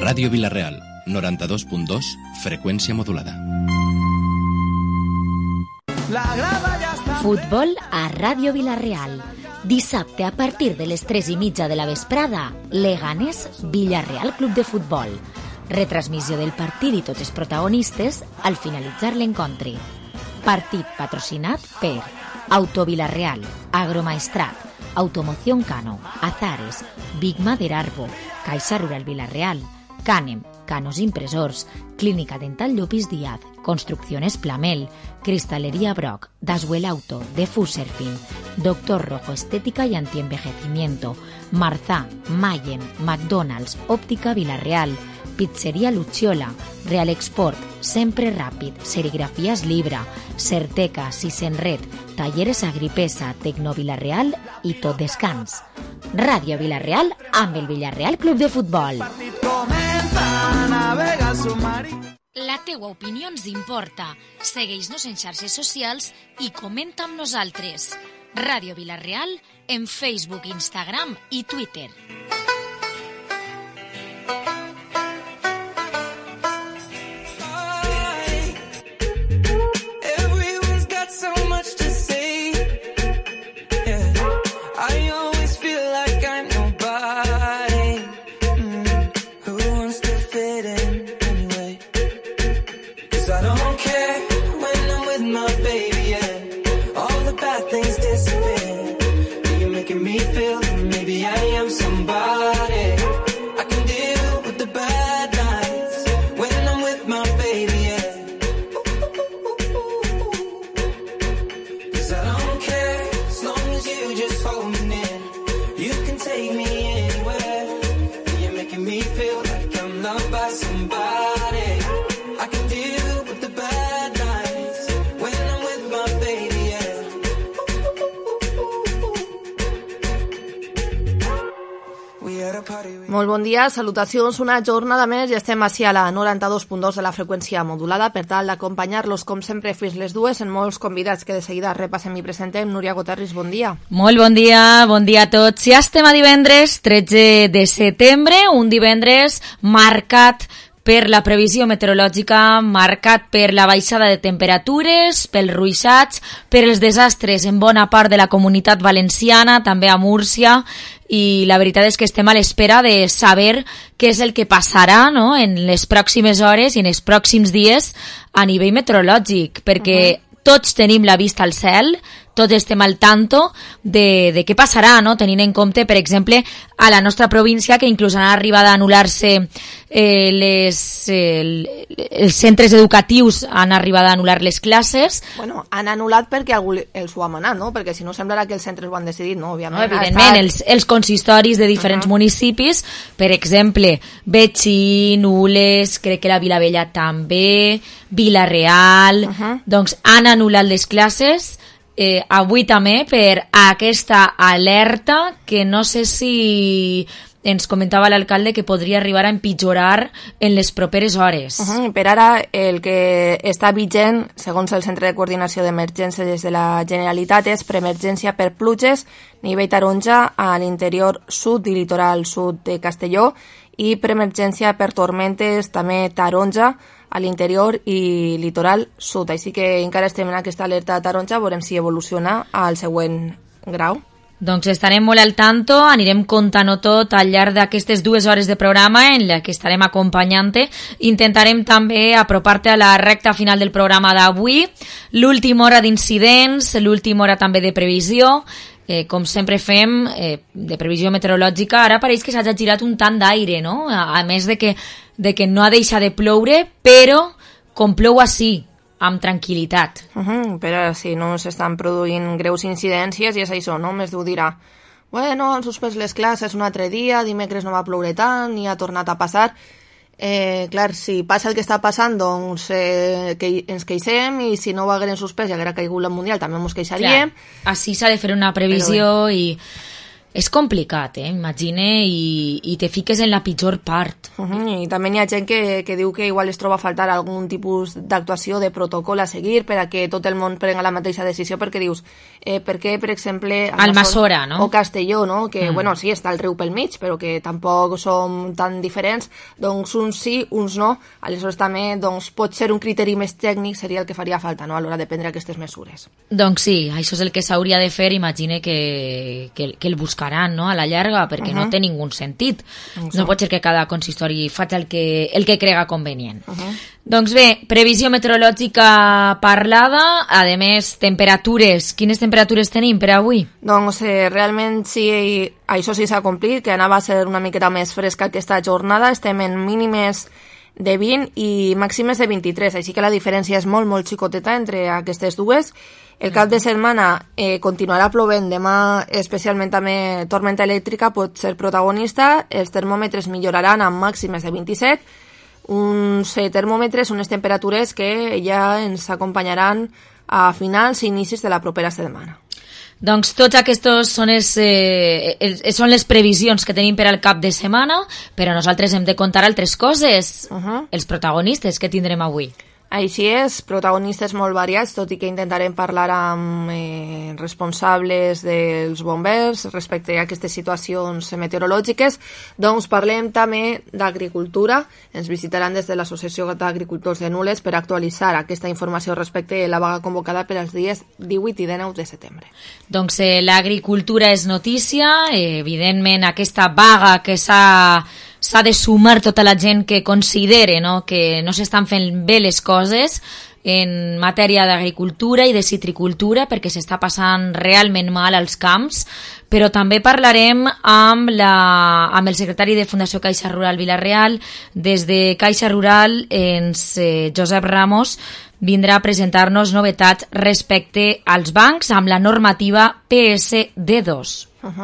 Ràdio Vila-real, 92.2, freqüència modulada. Futbol a Ràdio Vila-real. Dissabte a partir de les 3:30 de la vesprada, Leganés Villarreal Club de Futbol. Retransmissió del partit i tots els protagonistes al finalitzar l'encontre. Partit patrocinat per Auto Vila-real, Agromaestrat, Automoción Cano, Azares, Big Mader Arbo, Caixa Rural Vila-real, Canem, Canos Impresors, Clínica Dental Llopis Díaz, Construcciones Plamel, Cristalería Brock, Daswell Auto, Defus Surfing, Doctor Rojo Estética y Antienvejecimiento, Marzá, Mayen, McDonald's, Óptica Vila-real, Pizzería Lucciola, Real Export, Sempre Ràpid, Serigrafías Libra, Certeca, Sisenred, Talleres Agripesa, Tecno Vila-real i Tot Descans. Ràdio Vila-real amb el Villarreal Club de Futbol. La teua opinió ens importa. Segueix-nos en xarxes socials i comenta amb nosaltres. Ràdio Vila-real en Facebook, Instagram i Twitter. Molt bon dia, salutacions, una jornada més i estem així a la 92.2 de la freqüència modulada per tal d'acompanyar-los com sempre fins les dues en molts convidats que de seguida repassem i presentem. Núria Goterris, bon dia. Molt bon dia a tots. Ja estem a divendres 13 de setembre, un divendres marcat per la previsió meteorològica, marcat per la baixada de temperatures, pels ruixats, per els desastres en bona part de la comunitat valenciana, també a Múrcia, i la veritat és que estem a l'espera de saber què és el que passarà, no?, en les pròximes hores i en els pròxims dies a nivell meteorològic, perquè tots tenim la vista al cel, tots estem al tanto de què passarà, no?, tenint en compte, per exemple, a la nostra província, que inclús han arribat a anul·lar-se els centres educatius, han arribat a anul·lar les classes. Bueno, han anul·lat perquè algú els ho ha manat, no?, perquè si no semblarà que els centres ho han decidit, no? Òbviament, no, evidentment, els consistoris de diferents municipis, per exemple, Betxí, Nules, crec que la Vilavella també, Vila-real, doncs han anul·lat les classes. Avui també per aquesta alerta que no sé si ens comentava l'alcalde que podria arribar a empitjorar en les properes hores. Per ara el que està vigent, segons el Centre de Coordinació d'Emergències de la Generalitat, és preemergència per pluges, nivell taronja a l'interior sud i litoral sud de Castelló, i preemergència per tormentes també taronja a l'interior i litoral sud. Així que encara estem en aquesta alerta taronja, veurem si evoluciona al següent grau. Doncs estarem molt al tanto, anirem contant-ho tot al llarg d'aquestes 2 hores de programa en la que estarem acompanyant-te. Intentarem també apropar-te a la recta final del programa d'avui, l'última hora d'incidents, l'última hora també de previsió, com sempre fem, de previsió meteorològica. Ara pareix que s'ha girat un tant d'aire, no?, a més de que no ha deixat de ploure, però com plou així, amb tranquil·litat. Però si no s'estan produint greus incidències i és això, no? Més d'ho dirà, bueno, han suspès les classes un altre dia, dimecres no va ploure tant i ha tornat a passar. Clar, si passa el que està passant, doncs que ens queixem, i si no ho hagueren suspès i haguera caigut la Mundial també ens queixaríem. Així s'ha de fer una previsió i és complicat, imagina, i te fiques en la pitjor part. I també hi ha gent que diu que igual es troba a faltar algun tipus d'actuació, de protocol a seguir per a que tot el món prenga la mateixa decisió, perquè dius, perquè, per exemple... Almassora, no? O Castelló, no? Que, bueno, sí, està el riu pel mig, però que tampoc som tan diferents. Doncs uns sí, uns no. Aleshores també, doncs, pot ser un criteri més tècnic, seria el que faria falta, no?, a l'hora de prendre aquestes mesures. Doncs sí, això és el que s'hauria de fer, imagine que el buscaran, no?, a la llarga, perquè no té ningú sentit. No pot ser que cada consistori faci el que crega convenient. Doncs bé, previsió meteorològica parlada, a més, temperatures. Quines temperatures tenim per avui? Doncs realment sí, això sí s'ha complit, que anava a ser una miqueta més fresca aquesta jornada. Estem en mínimes de 20 i màximes de 23, així que la diferència és molt, molt xicoteta entre aquestes dues. El cap de setmana continuarà plovent, demà especialment també tormenta elèctrica pot ser protagonista, els termòmetres milloraran amb màximes de 27, uns termòmetres, unes temperatures que ja ens acompanyaran a finals i inicis de la propera setmana. Doncs tots aquests són les previsions que tenim per al cap de setmana, però nosaltres hem de contar altres coses, els protagonistes que tindrem avui. Així és, protagonistes molt variats, tot i que intentarem parlar amb responsables dels bombers respecte a aquestes situacions meteorològiques. Doncs parlem també d'agricultura. Ens visitaran des de l'Associació d'Agricultors de Nules per actualitzar aquesta informació respecte a la vaga convocada per als dies 18 i 19 de setembre. Doncs l'agricultura és notícia, evidentment aquesta vaga que s'ha de sumar tota la gent que considere, no?, que no s'estan fent bé les coses en matèria d'agricultura i de citricultura, perquè s'està passant realment mal als camps, però també parlarem amb el secretari de Fundació Caixa Rural Vila-real. Des de Caixa Rural, Josep Ramos vindrà a presentar-nos novetats respecte als bancs amb la normativa PSD2.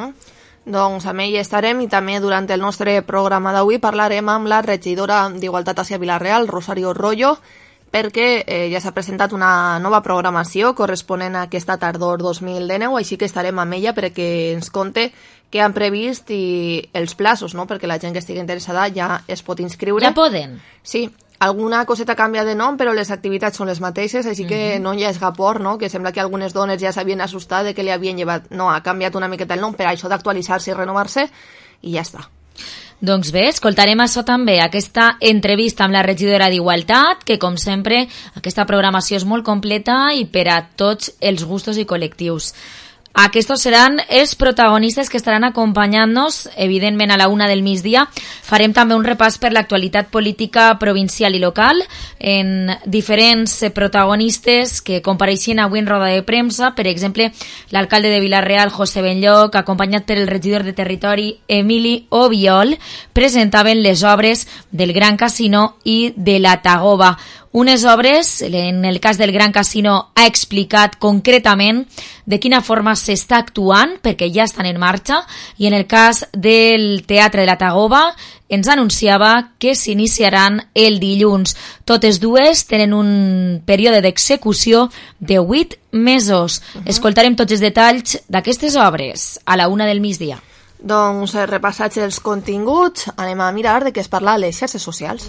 Doncs amb ell estarem, i també durant el nostre programa d'avui parlarem amb la regidora d'Igualtat a Vila-real, Rosario Rollo, perquè ja s'ha presentat una nova programació corresponent a aquesta tardor 2019, així que estarem amb ella perquè ens conte què han previst i els plaços, no?, perquè la gent que estigui interessada ja es pot inscriure. Ja poden? Sí. Alguna coseta canvia de nom, però les activitats són les mateixes, així que no hi ha esgapor, no?, que sembla que algunes dones ja s'havien assustat de que li havien llevat. No, ha canviat una miqueta el nom per això d'actualitzar-se i renovar-se, i ja està. Doncs bé, escoltarem això també, aquesta entrevista amb la regidora d'Igualtat, que com sempre aquesta programació és molt completa i per a tots els gustos i col·lectius. Aquests seran els protagonistes que estaran acompanyant-nos, evidentment, a la 1 del migdia. Farem també un repàs per l'actualitat política provincial i local, en diferents protagonistes que compareixien avui en roda de premsa. Per exemple, l'alcalde de Vila-real, José Benlloc, acompanyat per el regidor de Territori, Emili Obiol, presentaven les obres del Gran Casino i de la Tagoba. Unes obres, en el cas del Gran Casino, ha explicat concretament de quina forma s'està actuant, perquè ja estan en marxa, i en el cas del Teatre de la Tagoba ens anunciava que s'iniciaran el dilluns. Totes dues tenen un període d'execució de 8 mesos. Escoltarem tots els detalls d'aquestes obres a la 1 del migdia. Doncs repassats els continguts, anem a mirar de què es parla a les xarxes socials.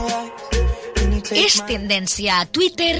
És tendència a Twitter.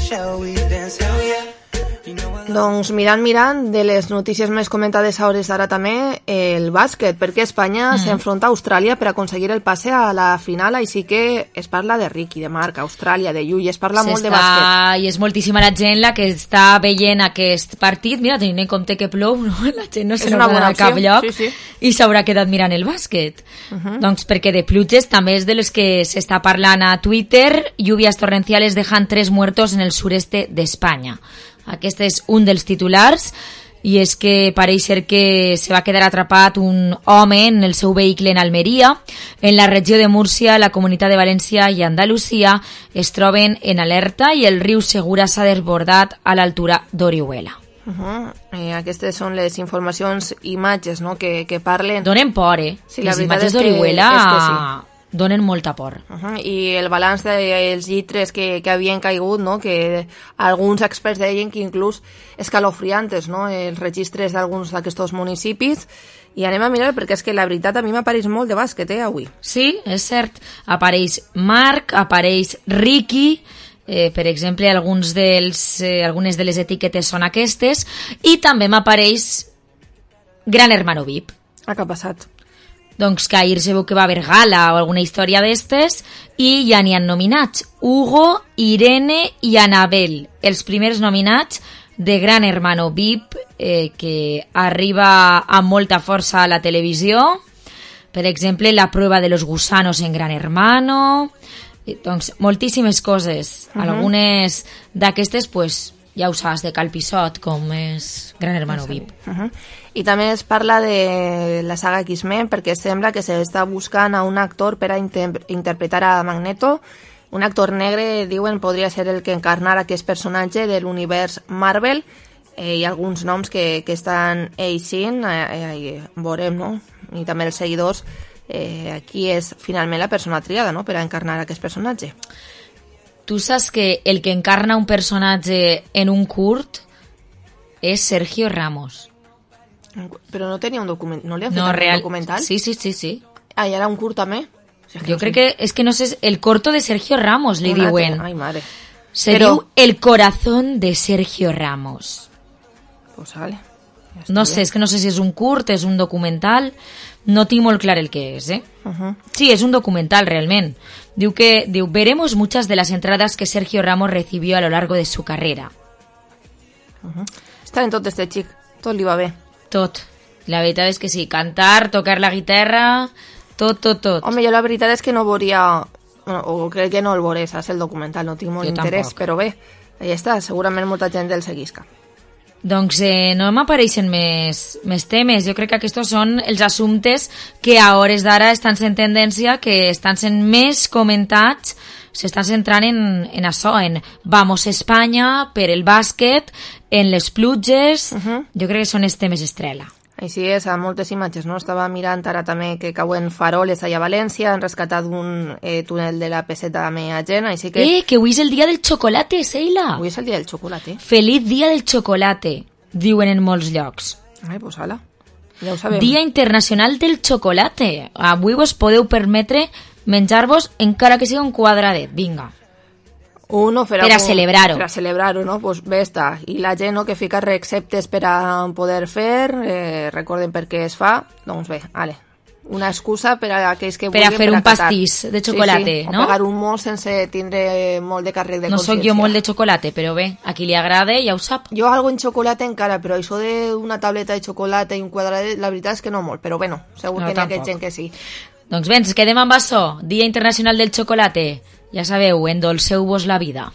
Doncs mirant de les notícies més comentades a hores d'ara també el bàsquet, perquè Espanya s'enfronta a Austràlia per aconseguir el passe a la final, així que es parla de Ricky, de Marc, Austràlia, de Llull, es parla molt de bàsquet. I és moltíssima la gent la que està veient aquest partit, mira, tenint en compte que plou, no? La gent no se n'ha a cap lloc, sí. I s'haurà quedat mirant el bàsquet. Doncs perquè de pluges també és de les que s'està parlant a Twitter. Lluvias torrenciales dejan 3 muertos en el sureste d'Espanya. Aquest és un dels titulars, i és que pareix ser que se va quedar atrapat un home en el seu vehicle en Almeria. En la regió de Múrcia, la Comunitat de València i Andalusia es troben en alerta i el riu Segura s'ha desbordat a l'altura d'Orihuela. Aquestes són les informacions, imatges, no?, que parlen. Donen por, Sí, les imatges d'Orihuela sí. Donen molta por. I el balanç dels llitres que havien caigut, no?, que alguns experts deien que inclús escalofriantes, no?, els registres d'alguns d'aquests municipis. I anem a mirar, perquè és que la veritat a mi m'apareix molt de bàsquet, avui. Sí, és cert. Apareix Marc, apareix Ricky, per exemple, algunes de les etiquetes són aquestes, i també m'apareix Gran Hermano VIP. Què ha passat? Doncs que ahir se veu que va haver gala o alguna història d'estes i ja n'hi han nominats Hugo, Irene i Anabel, els primers nominats de Gran Hermano VIP, que arriba amb molta força a la televisió. Per exemple, la prueba de los gusanos en Gran Hermano, doncs moltíssimes coses. Algunes d'aquestes, pues, ja ho saps, de calpissot, com és Gran Hermano VIP. I també es parla de la saga X-Men perquè sembla que s'està buscant a un actor per a interpretar a Magneto. Un actor negre, diuen, podria ser el que encarnara aquest personatge de l'univers Marvel. Hi ha alguns noms que estan eixint, veurem, no? I també els seguidors, qui és finalment la persona triada, no?, per a encarnar aquest personatge. Tu saps que el que encarna un personatge en un curt és Sergio Ramos. Però no tenia un documental, no li han fet un documental? Sí. Ah, i ara un curt també? Jo crec que, és que no sé, el corto de Sergio Ramos, li diuen. Ai, mare. Se diu El corazón de Sergio Ramos. Pues vale. No sé, és que no sé si és un curt, és un documental, no tinc molt clar el que és, Sí, és un documental, realment. Diu, veremos muchas de las entradas que Sergio Ramos recibió a lo largo de su carrera. Està en tot este xic, tot li va bé. Tot. La veritat és que sí, cantar, tocar la guitarra, tot. Home, jo la veritat és que no veuria, o crec que no el veuré, saps, el documental, no tinc molt interès, però bé, ahí està, segurament molta gent el seguisca. Doncs no m'apareixen més temes. Jo crec que aquests són els assumptes que a hores d'ara estan sent tendència, que estan sent més comentats, s'estan centrant en això, en Vamos Espanya, per el bàsquet, en les pluges. Jo crec que són els temes estrella. Així és, a moltes imatges, no? Estava mirant ara també que cauen faroles allà a València, han rescatat un túnel de la P7 també a gent, així que... Que avui és el dia del xocolate, Seila! Avui és el dia del xocolate. Feliç dia del xocolate, diuen en molts llocs. Ai, pues ala, ja ho sabem. Dia internacional del xocolate. Avui vos podeu permetre menjar-vos encara que sigui un quadradet, vinga. Per a celebrar-ho. Per a celebrar-ho, no? Pues bé està. I la gent, no?, que fica receptes per a poder fer, recorden per què es fa, doncs bé, ale. Una excusa per a aquells que vulguin... Per a fer un pastís de xocolate, no? O pegar un mos sense tindre molt de càrrec de consciència. No soc jo molt de xocolate, però bé, a qui li agrada ja ho sap. Jo algo en xocolate encara, però això d'una tableta de xocolate i un quadradet, la veritat és que no molt, però bueno, segur que n'hi ha gent que sí. Doncs bé, ens quedem amb això. Dia Internacional del Xocolate. Ja sabeu, endolceu-vos la vida.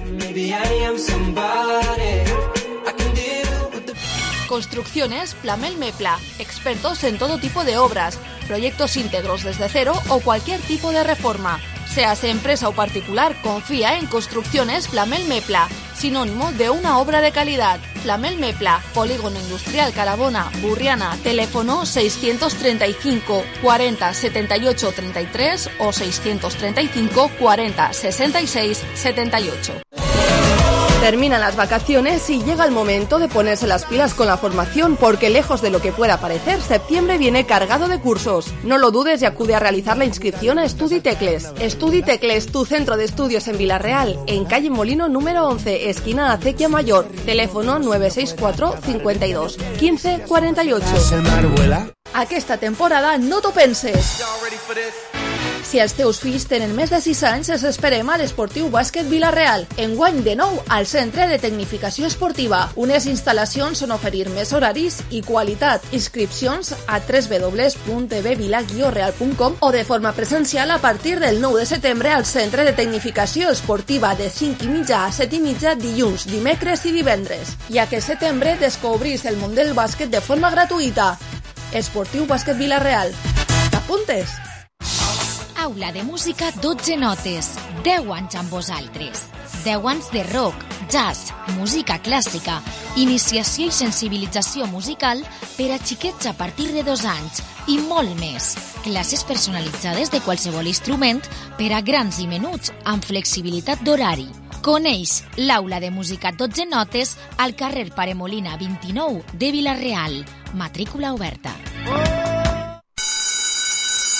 Construcciones Plamel Mepla, expertos en todo tipo de obras, proyectos íntegros desde cero o cualquier tipo de reforma. Seas empresa o particular, confía en Construcciones Plamel Mepla, sinónimo de una obra de calidad. Plamel Mepla, Polígono Industrial Carabona, Burriana, teléfono 635 40 78 33 o 635 40 66 78. Terminan las vacaciones y llega el momento de ponerse las pilas con la formación porque lejos de lo que pueda parecer, septiembre viene cargado de cursos. No lo dudes y acude a realizar la inscripción a Estuditecles. Estuditecles, tu centro de estudios en Vila-real, en calle Molino número 11, esquina Acequia Mayor, teléfono 964 52 15 48. Aquesta temporada no t'ho penses. Si els teus fills tenen més de 6 anys, els esperem a l'Esportiu Bàsquet Vila-real. Enguany de nou al Centre de Tecnificació Esportiva. Unes instal·lacions on oferir més horaris i qualitat. Inscripcions a www.bvila-real.com o de forma presencial a partir del 9 de setembre al Centre de Tecnificació Esportiva de 5:30 a 7:30 dilluns, dimecres i divendres. I aquest setembre descobrís el món del bàsquet de forma gratuïta. Esportiu Bàsquet Vila-real. T'apuntes? Aula de música 12 notes, 10 anys amb vosaltres. 10 anys de rock, jazz, música clàssica, iniciació i sensibilització musical per a xiquets a partir de 2 anys i molt més. Classes personalitzades de qualsevol instrument per a grans i menuts amb flexibilitat d'horari. Coneix l'Aula de música 12 notes al carrer Paremolina 29 de Vila-real. Matrícula oberta.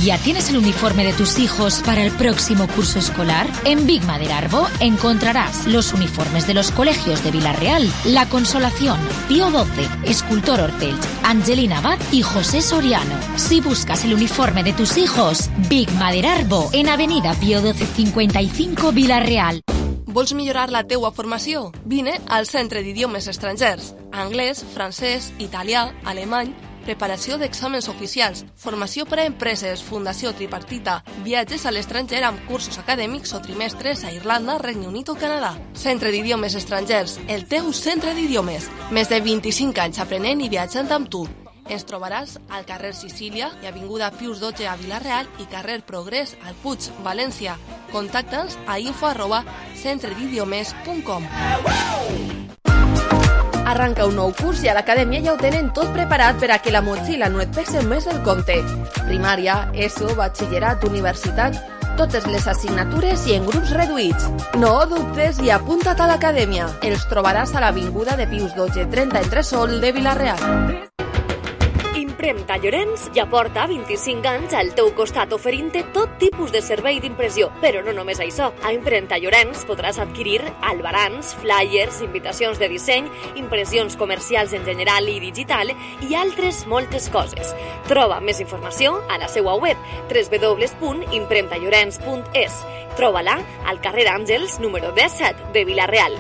¿Ya tienes el uniforme de tus hijos para el próximo curso escolar? En Big Maderarbo encontrarás los uniformes de los colegios de Vila-real, La Consolación, Pío XII, Escultor Ortells, Angelina Abad y José Soriano. Si buscas el uniforme de tus hijos, Big Maderarbo, en Avenida Pío XII 55, Vila-real. Vols millorar la teua formació? Vine al Centre d'Idiomes Estrangers. Anglès, francès, italià, alemany, preparació d'exàmens oficials, formació per a empreses, fundació tripartita, viatges a l'estranger amb cursos acadèmics o trimestres a Irlanda, Regne Unit o Canadà. Centre d'Idiomes Estrangers, el teu centre d'idiomes. Més de 25 anys aprenent i viatjant amb tu. Ens trobaràs al carrer Sicília i avinguda Pius XII a Vila-real i carrer Progrés al Puig, València. Contacta'ns a info@centredidiomes.com. Arranca un nou curs i a l'acadèmia ja ho tenen tot preparat per a que la motxilla no et pese més del compte. Primària, ESO, batxillerat, universitat, totes les assignatures i en grups reduïts. No dubtes i apunta't a l'acadèmia. Els trobaràs a l'avinguda de Pius XII 30 entre Sol de Vila-real. Impremta Llorenç ja porta 25 anys al teu costat oferint-te tot tipus de servei d'impressió. Però no només això. A Impremta Llorenç podràs adquirir albarans, flyers, invitacions de disseny, impressions comercials en general i digital i altres moltes coses. Troba més informació a la seva web www.impremtallorens.es. Troba-la al carrer Àngels número 17 de Vila-real.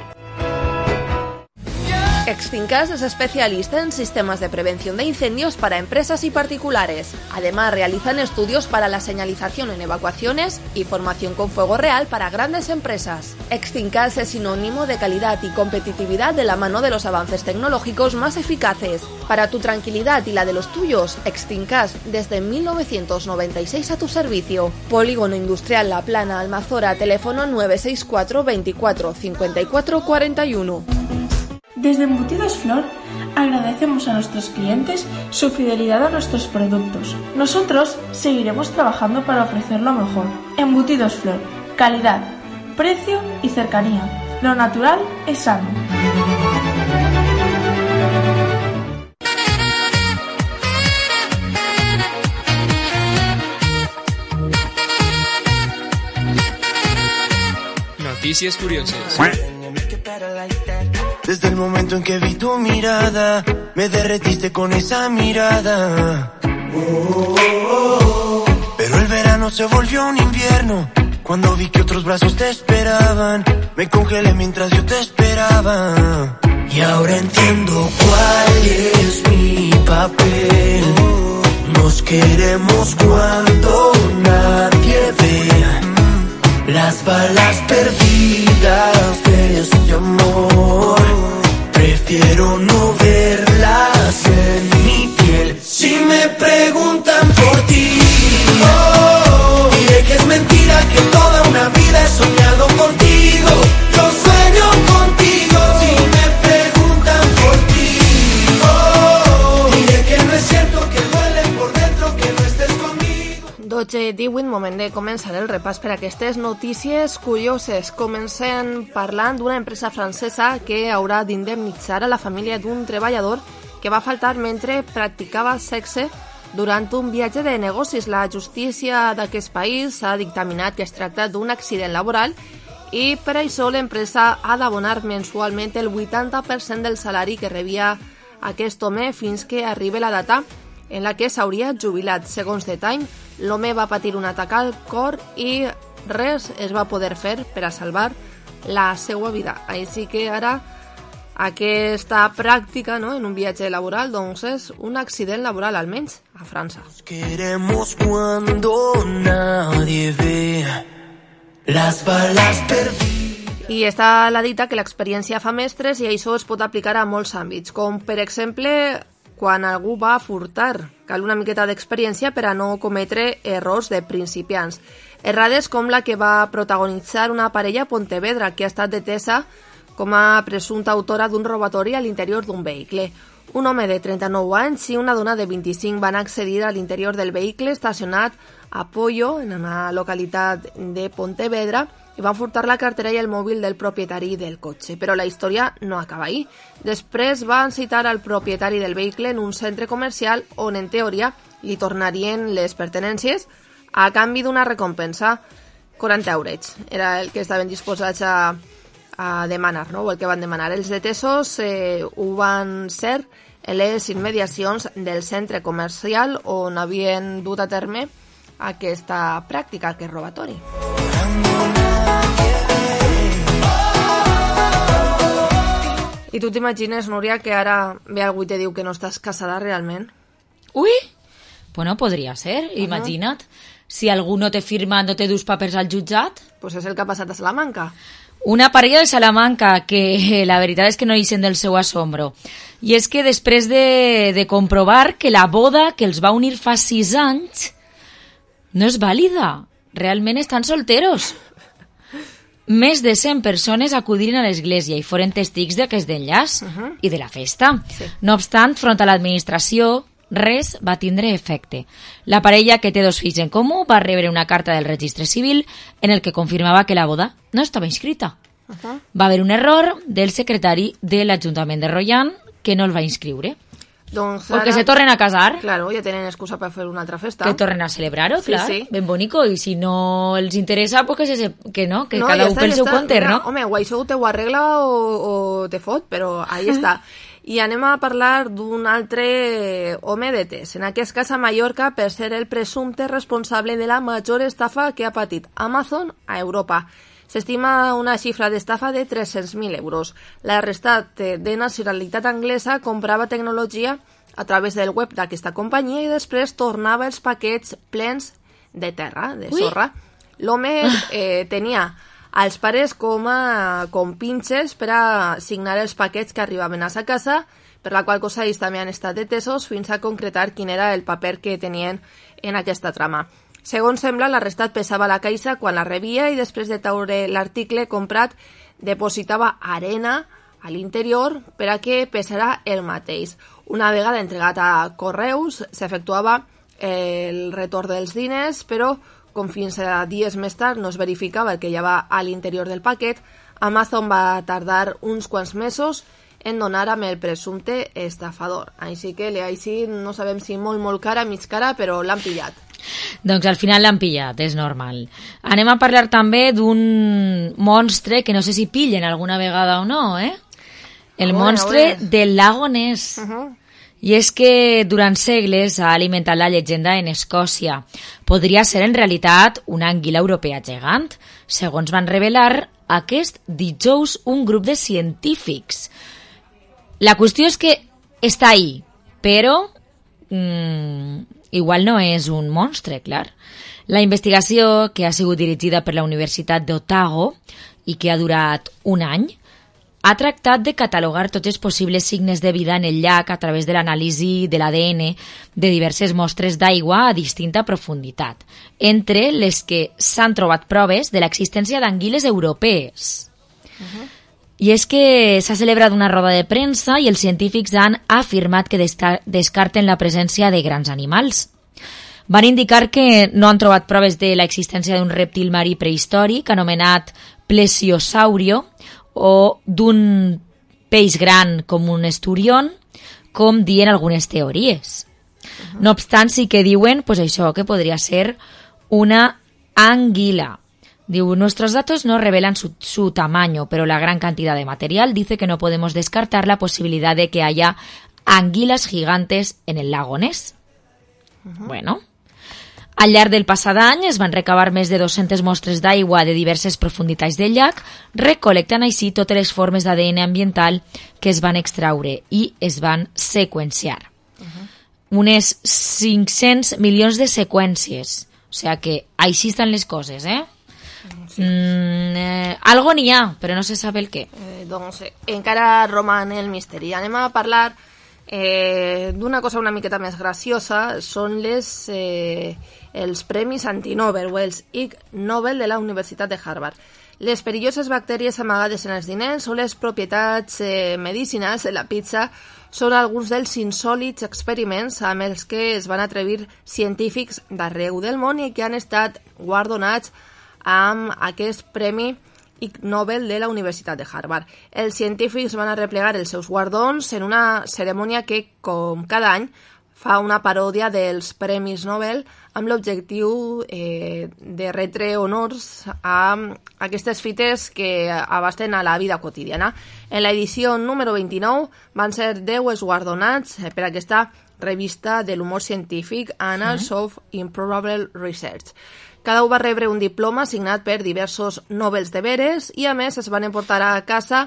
Extinkas es especialista en sistemas de prevención de incendios para empresas y particulares. Además, realizan estudios para la señalización en evacuaciones y formación con fuego real para grandes empresas. Extinkas es sinónimo de calidad y competitividad de la mano de los avances tecnológicos más eficaces. Para tu tranquilidad y la de los tuyos, Extinkas desde 1996 a tu servicio. Polígono Industrial La Plana, Almazora, teléfono 964 24 54 41. Desde Embutidos Flor agradecemos a nuestros clientes su fidelidad a nuestros productos. Nosotros seguiremos trabajando para ofrecer lo mejor. Embutidos Flor, calidad, precio y cercanía. Lo natural es sano. Noticias curiosas. Desde el momento en que vi tu mirada, me derretiste con esa mirada. Pero el verano se volvió un invierno. Cuando vi que otros brazos te esperaban, me congelé mientras yo te esperaba. Y ahora entiendo cuál es mi papel. Nos queremos cuando nadie ve las balas perdidas de este amor. Prefiero no verlas en mi piel. Si me preguntan por ti, diré que es mentira, que toda una vida he soñado contigo. Yo sueño contigo. Si me preguntan por ti, diré que no es cierto, que duele por dentro que no estés conmigo. 12:18, moment de començar el repàs per aquestes notícies curioses. Comencem parlant d'una empresa francesa que haurà d'indemnitzar a la família d'un treballador que va faltar mentre practicava sexe durant un viatge de negocis. La justícia d'aquest país ha dictaminat que es tracta d'un accident laboral i per això l'empresa ha d'abonar mensualment el 80% del salari que rebia aquest home fins que arribi la data en la que s'hauria jubilat. Segons The Time, l'home va patir un atac al cor i res es va poder fer per a salvar la seva vida. Així que ara aquesta pràctica, no, en un viatge laboral, doncs és un accident laboral, almenys a França. Queremos cuando nadie ve las balas perdidas. I està la dita que l'experiència fa mestres i això es pot aplicar a molts àmbits, com per exemple quan algú va furtar. Cal una miqueta d'experiència per a no cometre errors de principiants. Errades com la que va protagonitzar una parella a Pontevedra que ha estat detesa com a presumpta autora d'un robatori a l'interior d'un vehicle. Un home de 39 anys i una dona de 25 van accedir a l'interior del vehicle estacionat a Pollo, en una localitat de Pontevedra, i van furtar la cartera i el mòbil del propietari del cotxe. Però la història no acaba ahí. Després van citar al propietari del vehicle en un centre comercial on, en teoria, li tornarien les pertenències, a canvi d'una recompensa, 40 eurets. Era el que estaven disposats a demanar, no? O el que van demanar. Els detesos ho van ser en les immediacions del centre comercial on havien dut a terme aquesta pràctica, aquest robatori. I tu t'imagines, Núria, que ara ve algú i te diu que no estàs casada realment? Ui! Bueno, podria ser, imagina't. Si algú no te firma, no te dus papers al jutjat. Pues és el que ha passat a Salamanca. Una parella de Salamanca que la veritat és que no ixen del seu assombro. I és que després de comprovar que la boda que els va unir fa 6 anys no és vàlida. Realment estan solteros. Més de 100 persones acudiren a l'església i foren testics d'aquest enllaç i de la festa. Sí. No obstant, front a l'administració, res va tindre efecte. La parella, que té 2 fills en comú, va rebre una carta del registre civil en el que confirmava que la boda no estava inscrita. Va haver un error del secretari de l'Ajuntament de Royan que no el va inscriure. Doncs Perquè se tornen a casar. Claro, ja tenen excusa per fer una altra festa. Que tornen a celebrar-ho, clar. Sí. Ben bonico. I si no els interessa, pues que no, que cada un pel seu compte, no? Home, o això te ho arregla o te fot, però ahí està. I anem a parlar d'un altre home detès, en aquest cas a Mallorca, per ser el presumpte responsable de la major estafa que ha patit Amazon a Europa. S'estima una xifra d'estafa de 300.000 euros. L'arrestat de nacionalitat anglesa comprava tecnologia a través del web d'aquesta companyia i després tornava els paquets plens de terra, de sorra. L'home tenia als pares com pinxes per a signar els paquets que arribaven a sa casa, per la qual cosa ells també han estat detesos fins a concretar quin era el paper que tenien en aquesta trama. Segons sembla, l'arrestat pesava la caixa quan la rebia i després de taure l'article comprat depositava arena a l'interior per a que pesarà el mateix. Una vegada entregat a correus, s'efectuava el retorn dels diners, però com fins a dies més tard no es verificava el que hi havia a l'interior del paquet, Amazon va tardar uns quants mesos en donar amb el presumpte estafador. Així que així no sabem si molt cara, mig cara, però l'han pillat. Doncs al final l'han pillat, és normal. Anem a parlar també d'un monstre que no sé si pillen alguna vegada o no, El monstre del lago Ness. I és que durant segles ha alimentat la llegenda en Escòcia. Podria ser en realitat una anguila europea gegant, segons van revelar aquest dijous un grup de científics. La qüestió és que està ahí, però igual no és un monstre, clar. La investigació, que ha sigut dirigida per la Universitat d'Otago i que ha durat un any, ha tractat de catalogar tots els possibles signes de vida en el llac a través de l'anàlisi de l'ADN de diverses mostres d'aigua a distinta profunditat, entre les que s'han trobat proves de l'existència d'anguiles europees. I és que s'ha celebrat una roda de premsa i els científics han afirmat que descarten la presència de grans animals. Van indicar que no han trobat proves de l'existència d'un rèptil marí prehistòric anomenat plesiosaurio o d'un peix gran com un esturión, com diuen algunes teories. No obstant, sí que diuen pues això, que podria ser una anguila. Diu, nuestros datos no revelan su tamaño, pero la gran cantidad de material dice que no podemos descartar la posibilidad de que haya anguilas gigantes en el lago Ness. Bueno, al llarg del passat any es van recabar més de 200 mostres d'aigua de diverses profunditats del llac, recolectant així totes les formes d'ADN ambiental que es van extraure i es van seqüenciar. Unes 500 milions de seqüències. O sigui que així estan les coses, Sí. Algo n'hi ha, però no se sap el què. Doncs encara roman el misteri. Anem a parlar d'una cosa una miqueta més graciosa. Són els premis anti-Nobel o els Ig Nobel de la Universitat de Harvard. Les perilloses bactèries amagades en els diners o les propietats medicinals de la pizza són alguns dels insòlits experiments amb els que es van atrevir científics d'arreu del món i que han estat guardonats amb aquest Premi Ig Nobel de la Universitat de Harvard. Els científics van arreplegar els seus guardons en una cerimònia que, com cada any, fa una paròdia dels Premis Nobel amb l'objectiu de retre honors a aquestes fites que abasten a la vida quotidiana. En l'edició número 29 van ser 10 esguardonats per aquesta revista de l'humor científic Annals of Improbable Research. Cada un va rebre un diploma signat per diversos Nobels de veres i a més es van emportar a casa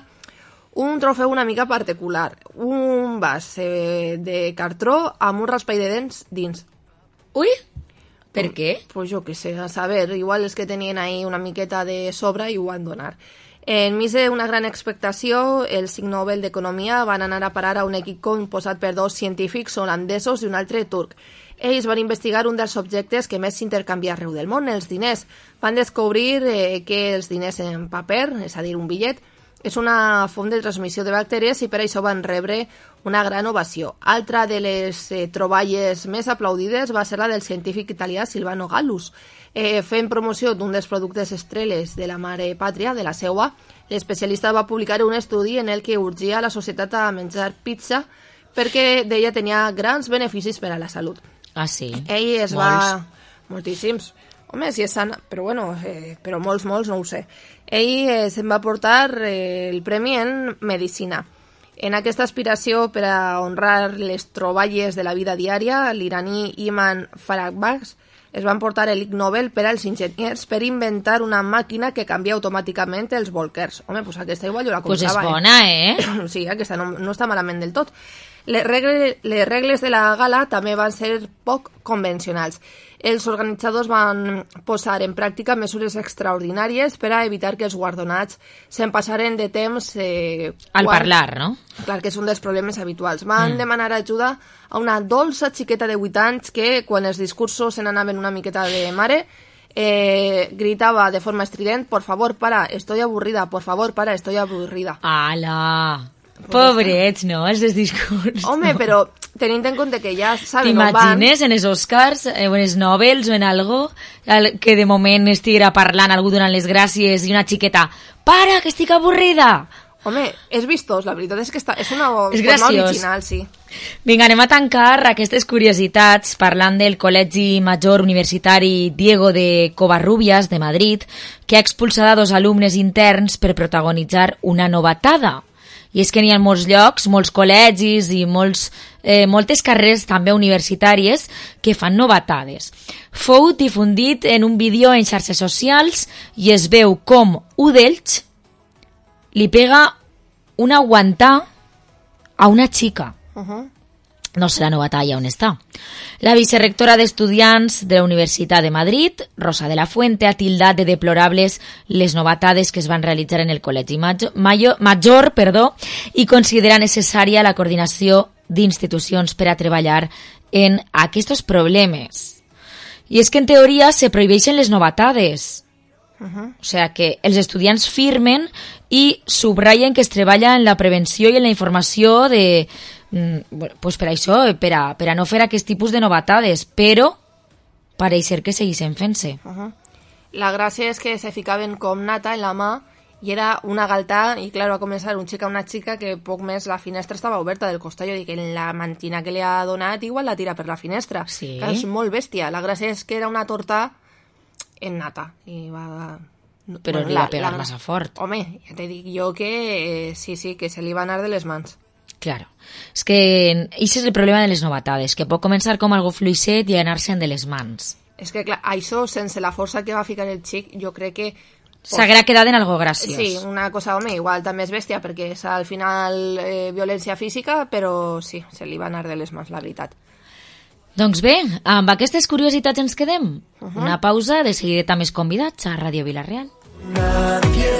un trofeu una mica particular, un vas de cartró amb un raspall de dents dins. Ui! Per què? Pues jo què sé, a saber, igual és que tenien ahí una miqueta de sobre i ho van donar. Enmig d'una gran expectació, els 5 Nobel d'Economia van anar a parar a un equip composat per 2 científics holandesos i un altre turc. Ells van investigar un dels objectes que més s'intercanvia arreu del món, els diners. Van descobrir que els diners en paper, és a dir, un bitllet, és una font de transmissió de bactèries i per això van rebre una gran ovació. Altra de les troballes més aplaudides va ser la del científic italià Silvano Gallus. Fent promoció d'un dels productes estreles de la mare pàtria, de la seua, l'especialista va publicar un estudi en el que urgia la societat a menjar pizza perquè d'ella tenia grans beneficis per a la salut. Ah, sí? Ell es va... Moltíssims. Home, si és sana, però bueno, però molts no ho sé. Ell se'n va portar el premi en Medicina. En aquesta aspiració per a honrar les troballes de la vida diària, l'iraní Iman Farahbaz es van portar el Ig Nobel per als enginyers per inventar una màquina que canvia automàticament els bolquers. Home, doncs aquesta igual jo la comprava. Pues és bona, eh? Sí, aquesta no està malament del tot. Les regles de la gala també van ser poc convencionals. Els organitzadors van posar en pràctica mesures extraordinàries per a evitar que els guardonats se'n passaren de temps... Al parlar, no? Clar, que és un dels problemes habituals. Van demanar ajuda a una dolça xiqueta de 8 anys que, quan els discursos se n'anaven una miqueta de mare, gritava de forma estrident: por favor, para, estoy aburrida, por favor, para, estoy aburrida. Ala! Pobrets, no?, els discursos. Home, però tenint en compte que ja saben on van... T'imagines en els Oscars, en els Nobels o en algo, que de moment estiguera parlant algú donant les gràcies i una xiqueta: para, que estic avorrida! Home, és vistós, la veritat és que és una és forma graciós. original, sí. Vinga, anem a tancar aquestes curiositats parlant del Col·legi Major Universitari Diego de Covarrubias de Madrid, que ha expulsat a 2 alumnes interns per protagonitzar una novatada. I és que n'hi ha molts llocs, molts col·legis i moltes carreres també universitàries que fan novatades. Fou difundit en un vídeo en xarxes socials i es veu com un d'ells li pega un aguantar a una xica. No sé la novatalla on està. La vicerectora d'Estudiants de la Universitat de Madrid, Rosa de la Fuente, ha tildat de deplorables les novatades que es van realitzar en el Col·legi Major i considera necessària la coordinació d'institucions per a treballar en aquests problemes. I és que en teoria se prohibeixen les novatades. O sigui que els estudiants firmen i subratllen que es treballa en la prevenció i en la informació de... pues per això, per a no fer aquest tipus de novatades, però pareix ser que segueixen fent-se. La gràcia és que se ficaven com nata en la mà i era una galtà i, clar, va començar un xic a una xica que poc més la finestra estava oberta del costat. Jo dic que la mantina que li ha donat igual la tira per la finestra. Sí. Clar, és molt bèstia. La gràcia és que era una torta en nata. I va... Però li va pegar massa fort. Home, ja te dic jo que sí, que se li va anar de les mans. Claro. És que això és el problema de les novatades, que pot començar com algo fluixet i anar-se'n de les mans. És que, clar, això, sense la força que va ficar el xic, jo crec que... S'haguera quedat en algo graciós. Sí, una cosa, home, igual també és bèstia, perquè és al final violència física, però sí, se li va anar de les mans, la veritat. Doncs bé, amb aquestes curiositats ens quedem. Una pausa, de seguida més convidats a Ràdio Vila-real. Nadie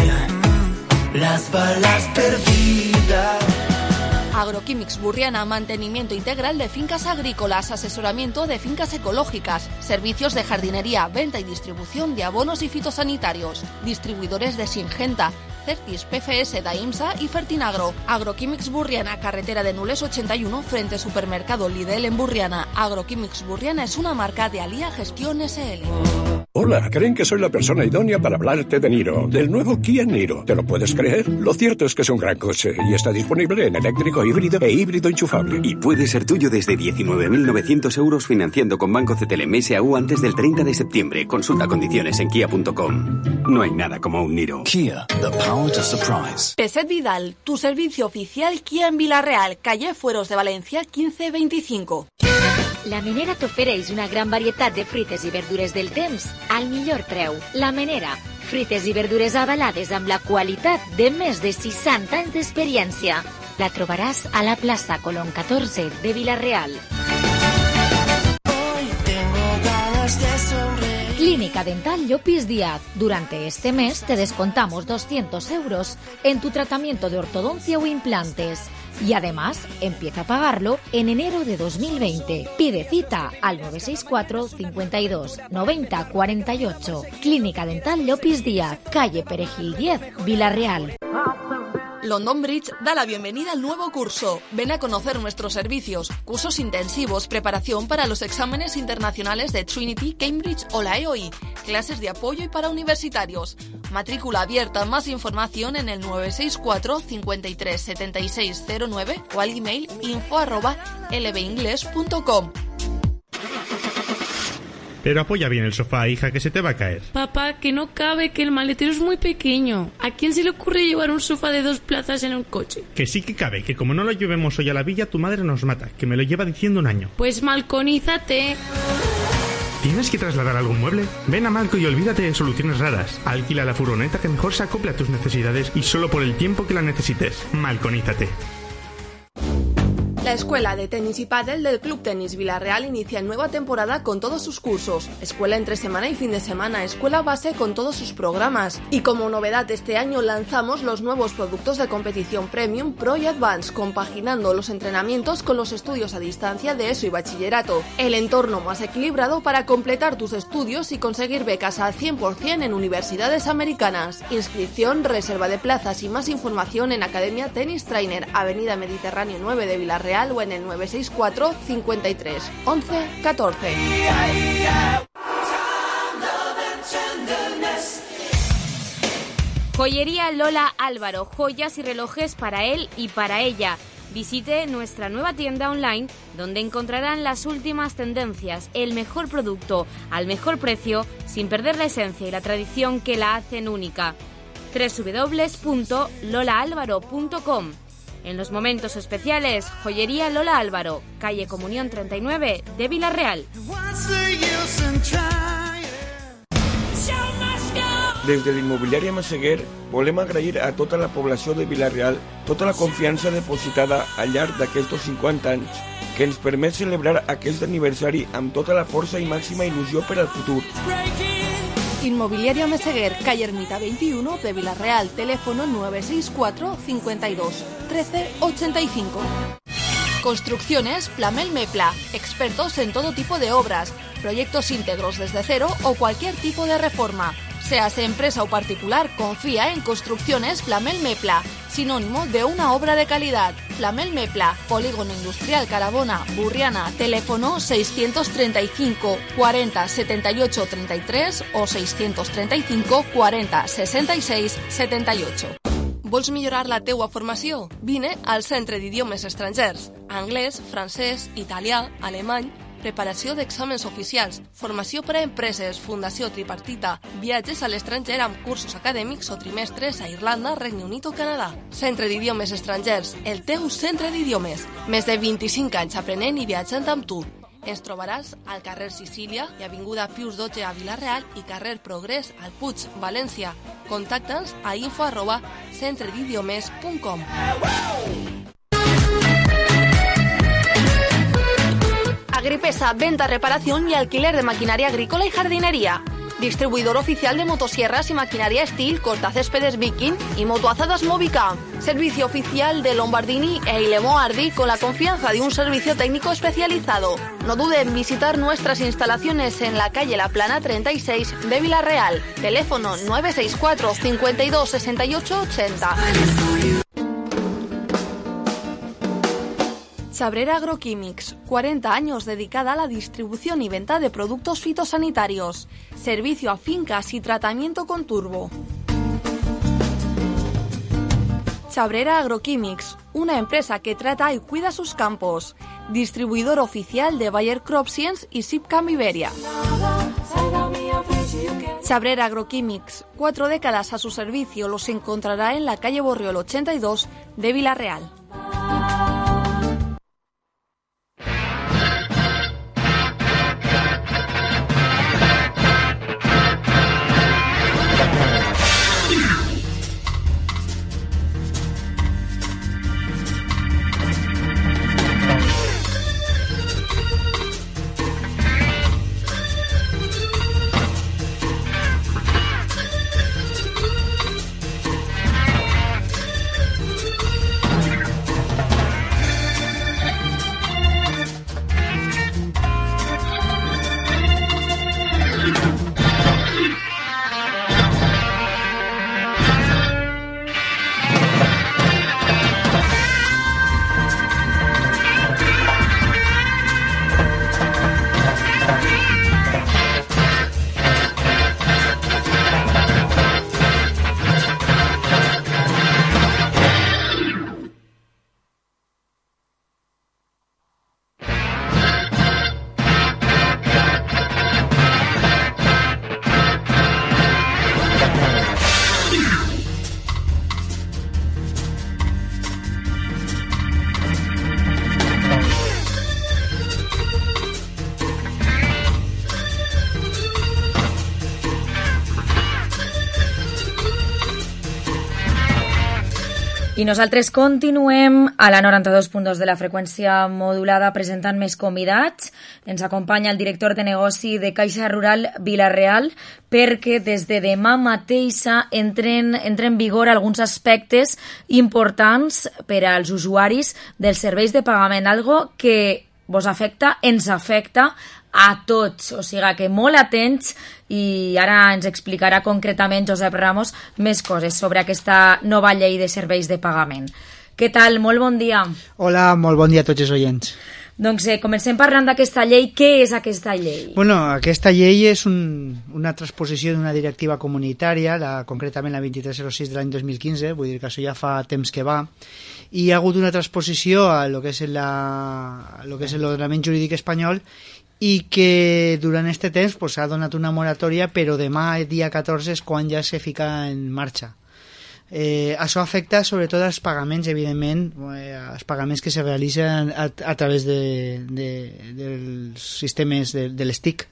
ve las balas perdidas. Agroquímics Burriana, mantenimiento integral de fincas agrícolas, asesoramiento de fincas ecológicas, servicios de jardinería, venta y distribución de abonos y fitosanitarios, distribuidores de Singenta, Certis, PFS, Daimsa y Fertinagro. Agroquímics Burriana, carretera de Nules 81, frente Supermercado Lidl en Burriana. Agroquímics Burriana es una marca de Alía Gestión SL. Hola, creen que soy la persona idónea para hablarte de Niro, del nuevo Kia Niro. ¿Te lo puedes creer? Lo cierto es que es un gran coche y está disponible en eléctrico, híbrido e híbrido enchufable. Y puede ser tuyo desde 19.900 euros financiando con Banco CTLM SAU antes del 30 de septiembre. Consulta condiciones en kia.com. No hay nada como un Niro. Kia, the power to surprise. Peset Vidal, tu servicio oficial Kia en Vila-real, calle Fueros de Valencia 1525. La Menera t'ofereix una gran varietat de fruites i verdures del temps al millor preu. La Menera, fruites i verdures avalades amb la qualitat de més de 60 anys d'experiència. La trobaràs a la plaça Colón 14 de Vila-real. Clínica Dental Llopis Díaz. Durante este mes te descontamos 200 euros en tu tratamiento de ortodoncia o implantes. Y además, empieza a pagarlo en enero de 2020. Pide cita al 964 52 90 48. Clínica Dental Llopis Díaz, calle Perejil 10, Vila-real. London Bridge da la bienvenida al nuevo curso. Ven a conocer nuestros servicios, cursos intensivos, preparación para los exámenes internacionales de Trinity, Cambridge o la EOI, clases de apoyo y para universitarios. Matrícula abierta. Más información en el 964 53 76 09 o al email info@lbingles.com. Pero apoya bien el sofá, hija, que se te va a caer. Papá, que no cabe, que el maletero es muy pequeño. ¿A quién se le ocurre llevar un sofá de 2 plazas en un coche? Que sí que cabe, que como no lo llevemos hoy a la villa, tu madre nos mata, que me lo lleva diciendo un año. Pues malconízate. ¿Tienes que trasladar algún mueble? Ven a Malco y olvídate de soluciones raras. Alquila la furgoneta que mejor se acople a tus necesidades y solo por el tiempo que la necesites. Malconízate. La Escuela de Tenis y Pádel del Club Tenis Vila-real inicia nueva temporada con todos sus cursos. Escuela entre semana y fin de semana, escuela base con todos sus programas. Y como novedad este año lanzamos los nuevos productos de competición Premium, Pro y Advance, compaginando los entrenamientos con los estudios a distancia de ESO y bachillerato. El entorno más equilibrado para completar tus estudios y conseguir becas al 100% en universidades americanas. Inscripción, reserva de plazas y más información en Academia Tennis Trainer, Avenida Mediterráneo 9 de Vila-real o en el 964 53 11 14. Joyería Lola Álvaro, joyas y relojes para él y para ella. Visite nuestra nueva tienda online donde encontrarán las últimas tendencias, el mejor producto al mejor precio sin perder la esencia y la tradición que la hacen única. www.lolaalvaro.com. En los momentos especiales, Joyería Lola Álvaro, calle Comunión 39 de Vila-real. Des de l'immobiliària Massaguer volem agrair a tota la població de Vila-real tota la confiança depositada al llarg d'aquests 50 anys que ens permet celebrar aquest aniversari amb tota la força i màxima il·lusió per al futur. Inmobiliaria Meseguer, calle Ermita 21 de Vila-real, teléfono 964 52 13 85. Construcciones Plamel Mepla, expertos en todo tipo de obras, proyectos íntegros desde cero o cualquier tipo de reforma. Seas empresa o particular, confía en Construcciones Plamel Mepla, sinónimo de una obra de calidad. Plamel Mepla, Polígono Industrial Carabona, Burriana, teléfono 635 40 78 33 o 635 40 66 78. Vols millorar la teua formació? Vine al Centre d'Idiomes Estrangers. Anglès, francès, italià, alemany, preparació d'exàmens oficials, formació per a empreses, fundació tripartita, viatges a l'estranger amb cursos acadèmics o trimestres a Irlanda, Regne Unit o Canadà. Centre d'Idiomes Estrangers, el teu centre d'idiomes. Més de 25 anys aprenent i viatjant amb tu. Ens trobaràs al carrer Sicília i avinguda Pius XII a Vila-real i carrer Progrés al Puig, València. Contacta'ns a info@centredidiomes.com. Agripesa, venta, reparación y alquiler de maquinaria agrícola y jardinería. Distribuidor oficial de motosierras y maquinaria Steel, cortacéspedes Viking y motoazadas Movica. Servicio oficial de Lombardini e Ilemo Ardi con la confianza de un servicio técnico especializado. No dude en visitar nuestras instalaciones en la calle La Plana 36 de Vila-real. Teléfono 964 52 68 80. Chabrera Agroquímics, 40 años dedicada a la distribución y venta de productos fitosanitarios. Servicio a fincas y tratamiento con turbo. Chabrera Agroquímics, una empresa que trata y cuida sus campos. Distribuidor oficial de Bayer Crop Science y Sipcam Iberia. Chabrera Agroquímics, 4 décadas a su servicio, los encontrará en la calle Borriol 82 de Vila-real. I nosaltres continuem a la 92.2 de la freqüència modulada presentant més convidats. Ens acompanya el director de negoci de Caixa Rural Vila-real perquè des de demà mateixa entren en vigor alguns aspectes importants per als usuaris dels serveis de pagament, algo que vos afecta, ens afecta a tots, o sigui que molt atents, i ara ens explicarà concretament Josep Ramos més coses sobre aquesta nova llei de serveis de pagament. Què tal? Molt bon dia. Hola, molt bon dia a tots els oients. Doncs comencem parlant d'aquesta llei. Què és aquesta llei? Bueno, aquesta llei és una transposició d'una directiva comunitària, concretament la 2306 de l'any 2015, vull dir que això ja fa temps que va, i hi ha hagut una transposició a lo que és l'ordenament jurídic espanyol, i que durant aquest temps s'ha donat una moratòria, però demà, dia 14, és quan ja se fica en marxa. Això afecta sobretot als pagaments, evidentment, als pagaments que se realitzen a través dels sistemes de les TIC,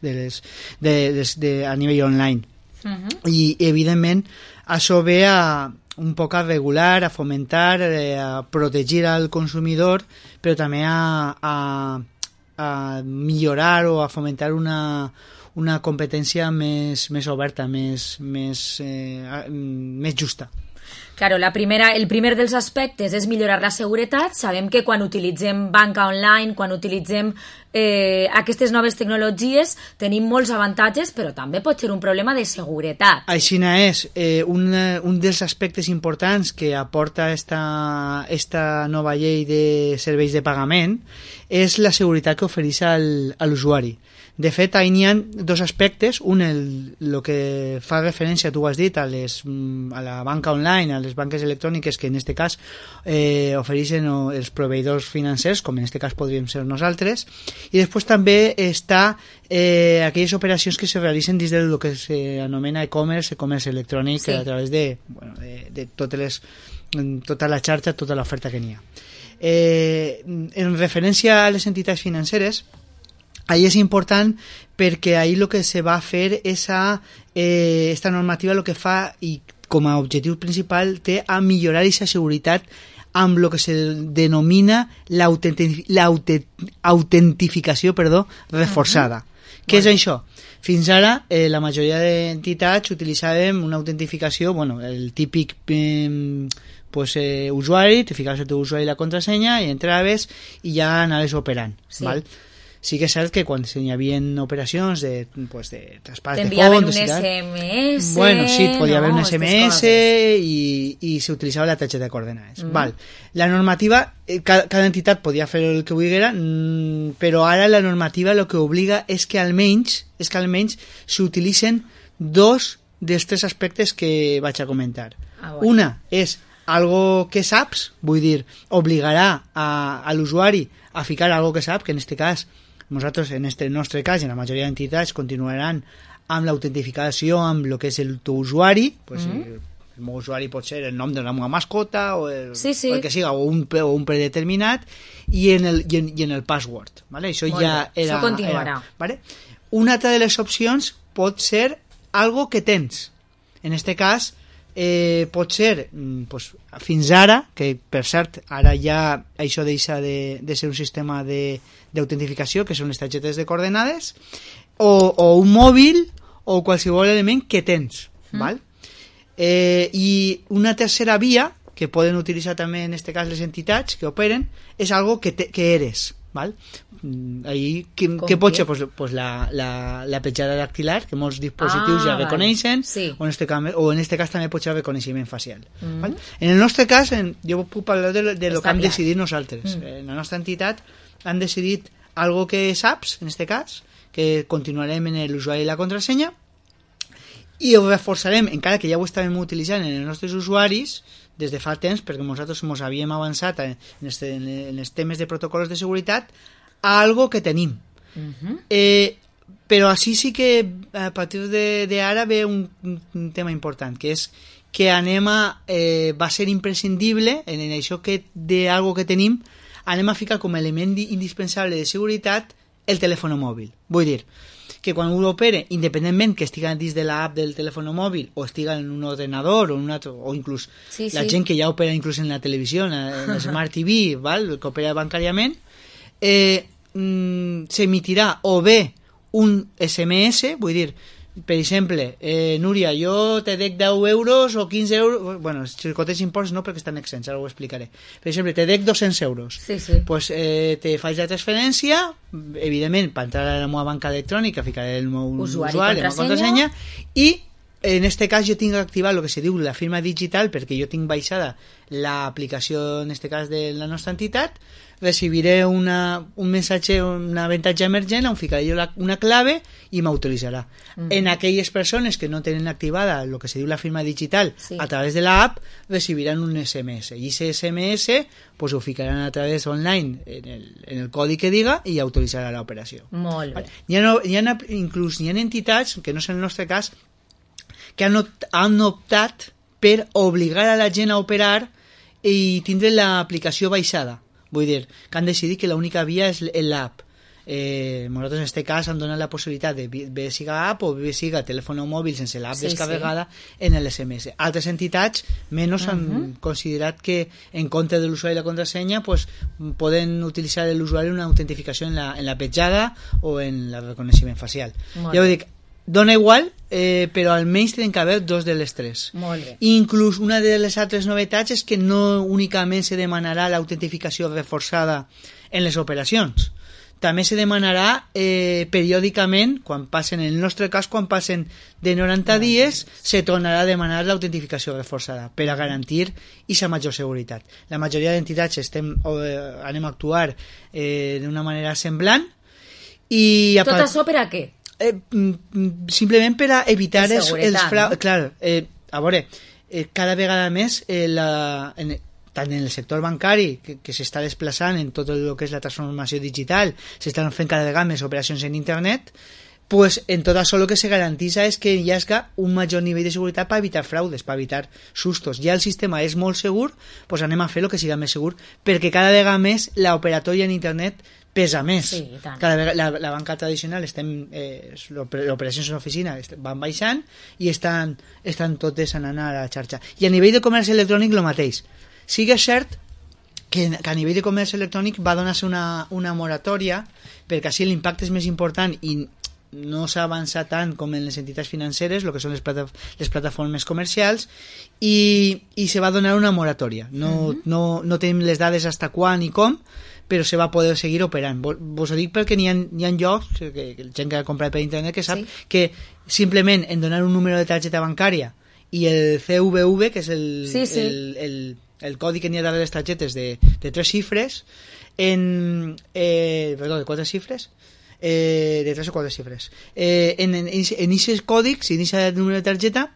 a nivell online. I, evidentment, això ve un poc a regular, a fomentar, a protegir al consumidor, però també a millorar o a fomentar una competència més oberta, més justa. Claro, el primer dels aspectes és millorar la seguretat. Sabem que quan utilitzem banca online, quan utilitzem aquestes noves tecnologies, tenim molts avantatges, però també pot ser un problema de seguretat. Així és. Un dels aspectes importants que aporta esta nova llei de serveis de pagament és la seguretat que ofereix a l'usuari. De fet, hi ha dos aspectes. Un, el que fa referència, tu ho has dit, a la banca online, a les banques electròniques, que en aquest cas ofereixen els proveïdors financers, com en aquest cas podríem ser nosaltres. I després també està aquelles operacions que se realitzen dins del que s'anomena e-commerce electrònic, sí, a través de tota la xarxa, tota l'oferta que n'hi ha. En referència a les entitats financeres, ahí és important perquè ahí el que se va a fer és esta normativa el que fa, i com a objectiu principal té a millorar aquesta seguretat amb el que se denomina l'autentificació reforçada. Què és això? Fins ara, la majoria d'entitats utilitzàvem una autentificació, bueno, el típic usuari, te ficaves el teu usuari i la contrasenya i entraves i ja anaves operant. Sí. Val? Sí que és cert que quan hi havia operacions de traspàs de t'enviaven fons un SMS, bueno, sí, podia haver un aquestes SMS coses. i s'utilitzava la targeta de coordenades. Val. La normativa, cada entitat podia fer el que volguera, però ara la normativa el que obliga és que almenys s'utilitzen dos dels tres aspectes que vaig a comentar. Una és algo que saps, vull dir, obligarà a l'usuari a ficar algo que sap, que en este cas nosaltres, en este nostre cas, en la majoria d'entitats, continuaran amb l'autentificació amb el que és el teu usuari, pues, el meu usuari pot ser el nom de la meva mascota o el que siga, o un predeterminat, i en el password. ¿Vale? Això ja era... Això continuarà. ¿Vale? Una altra de les opcions pot ser algo que tens. En este cas, pot ser fins ara, que per cert ara ja això deixa de ser un sistema d'autentificació, que són les targetes de coordenades, o un mòbil o qualsevol element que tens, val? I una tercera via que poden utilitzar també en este cas les entitats que operen és algo que eres, val? Ahí, què pot ser? Pues la petjada dactilar, que molts dispositius ja reconeixen, o en este cas també pot ser el reconeixement facial. Val? En el nostre cas, jo puc parlar de lo que hem decidit nosaltres. En la nostra entitat han decidit algo que saps, en este cas, que continuarem en l'usuari i la contrasenya, i ho reforçarem, encara que ja ho estàvem utilitzant en els nostres usuaris des de fa temps, perquè nosaltres ens havíem avançat en els temes de protocols de seguretat a algo que tenim. Però així sí que a partir d'ara ve un tema important, que és que va ser imprescindible en això d'algo que tenim, anem a ficar com a element indispensable de seguretat el telèfon mòbil. Vull dir que quan un opere, independentment que estiga dins de l'app del telèfon mòbil o estiga en un ordenador o inclús la gent que ja opera inclús en la televisió, en el Smart TV, val? Que opera bancàriament, s'emitirà o bé un SMS, vull dir, per exemple, Núria, jo te dec 10 euros o 15 euros, bueno, si cotes imposts no, perquè estan exents, ara ho explicaré. Per exemple, te dec 200 euros. Pues te faig la transferència, evidentment, per entrar a la meva banca electrònica, ficaré el meu usuari, la meva contrasenya, i en este cas jo tinc activat el que se diu la firma digital, perquè jo tinc baixada l'aplicació, en este cas de la nostra entitat, recibiré un missatge, un avantatge emergent on ficaré jo una clave i m'autoritzarà. En aquelles persones que no tenen activada el que se diu la firma digital a través de l'app, recibiran un SMS, i ese SMS pues, ho ficaran a través online en el codi que diga i autoritzarà l'operació. Molt bé. Inclús hi ha entitats, que no és el nostre cas, que han optat per obligar a la gent a operar i tindre l'aplicació baixada. Vull dir, que han decidit que l'única via és l'app. Nosaltres en aquest cas hem donat la possibilitat de bé siga app o bé siga telèfon mòbil sense l'app descarregada en l'SMS. Altres entitats menys han considerat que en compte de l'usuari i la contrasenya pues, poden utilitzar l'usuari una autentificació en la petjada o en el reconeixement facial. Ja ho dic, dona igual, però almenys tenen que haver dos de les tres. Molt bé. Inclús una de les altres novetats és que no únicament se demanarà l'autentificació reforçada en les operacions. També se demanarà periòdicament, quan passen, en el nostre cas, quan passen de 90 dies, se tornarà a demanar l'autentificació reforçada per a garantir aquesta major seguretat. La majoria d'entitats anem a actuar d'una manera semblant. Tot això per a què? Simplement per a evitar els fraus. Clar, a veure, cada vegada més tant en el sector bancari que s'està desplaçant en tot el que és la transformació digital, s'estan fent cada vegada més operacions en internet, pues en tot això el que se garantitza és que hi hagi un major nivell de seguretat per evitar fraudes, per evitar sustos. Ja el sistema és molt segur, pues anem a fer el que sigui més segur, perquè cada vegada més l'operatòria en internet pesa més. Cada vegada la banca tradicional les operacions en oficina van baixant i estan totes anant a la xarxa. I a nivell de comerç electrònic el mateix. Sí que és cert que a nivell de comerç electrònic va donar-se una moratòria perquè així l'impacte és més important i no s'avança tant com en les entitats financeres, el que són les plataformes comercials, i se va donar una moratòria. No tenim les dades hasta quan i com, però se va poder seguir operant. Vos ho dic perquè n'hi ha llocs, que gent que ha comprat per internet que sap que simplement en donar un número de targeta bancària i el CVV, que és el codi que n'hi ha de les targetes de 3 xifres, perdó, de 4 xifres, de 3 o 4 xifres. En aquests còdics, en aquest número de targeta,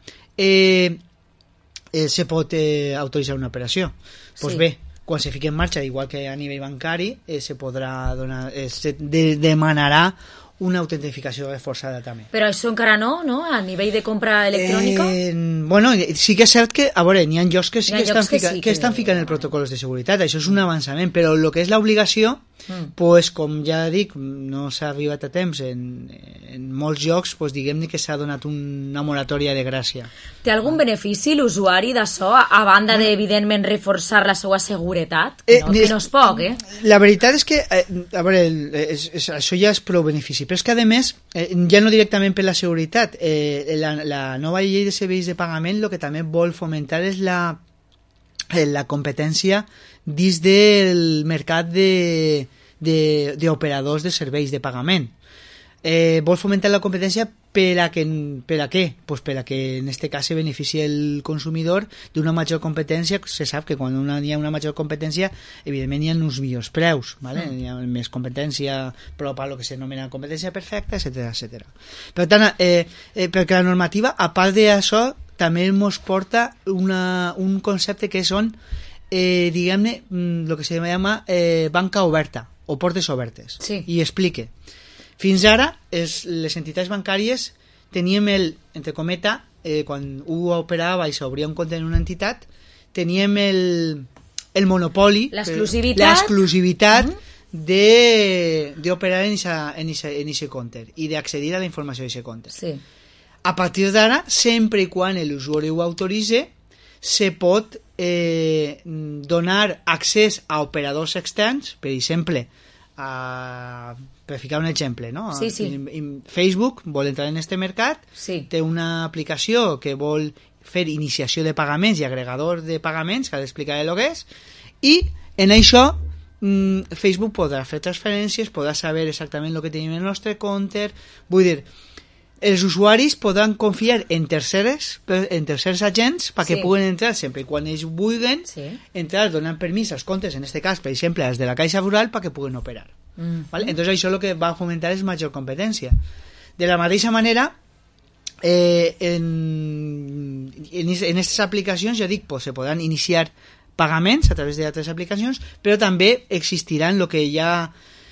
se pot autoritzar una operació. Doncs bé, quan se fiqui en marxa, igual que a nivell bancari, se podrà donar, se demanarà una autentificació reforçada també. Però això encara no? A nivell de compra electrònica? Bueno, sí que és cert que, a veure, n'hi ha llocs que sí que estan ficant el protocols de seguretat, això és un avançament, però el que és l'obligació, pues, com ja dic, no s'ha arribat a temps en molts llocs, pues, diguem-ne que s'ha donat una moratòria de gràcia. Té algun benefici l'usuari d'això, a banda d'evidentment reforçar la seva seguretat? Que no és poc, La veritat és que, a veure, això ja és prou benefici, però és que a més, ja no directament per la seguretat, la nova llei de serveis de pagament el que també vol fomentar és la competència dins del mercat d'operadors de serveis de pagament. Vol fomentar la competència per a què? Pues per a que en este cas se benefici el consumidor d'una major competència. Se sap que quan hi ha una major competència, evidentment hi ha uns millors preus, ¿vale? Hi ha més competència prop a lo que s'anomena competència perfecta, etc. Per tant, perquè la normativa, a part d'això, també ens porta un concepte que són, diguem-ne, el que se llama banca oberta o portes obertes. I explique. Fins ara, les entitats bancàries teníem entre cometa, quan un operava i s'obria un compte en una entitat, teníem el monopoli, l'exclusivitat d'operar en aquest compte i d'accedir a la informació d'aquest compte. A partir d'ara, sempre i quan l'usuari ho autoritze, se pot donar accés a operadors externs, per exemple, per ficar un exemple, no? Facebook vol entrar en este mercat, té una aplicació que vol fer iniciació de pagaments i agregador de pagaments, que ha d'explicar el que és, i en això Facebook podrà fer transferències, podrà saber exactament el que tenim en el nostre compte. Vull dir, els usuaris podran confiar en tercers agents perquè puguen entrar sempre i quan ells vulguin entrar donant permís als comptes, en aquest cas, per exemple, als de la Caixa Rural, perquè puguen operar. ¿Vale? Entonces això el que va a fomentar és major competència. De la mateixa manera, en aquestes aplicacions, ja dic, se podran iniciar pagaments a través d'altres aplicacions, però també existiran el que ja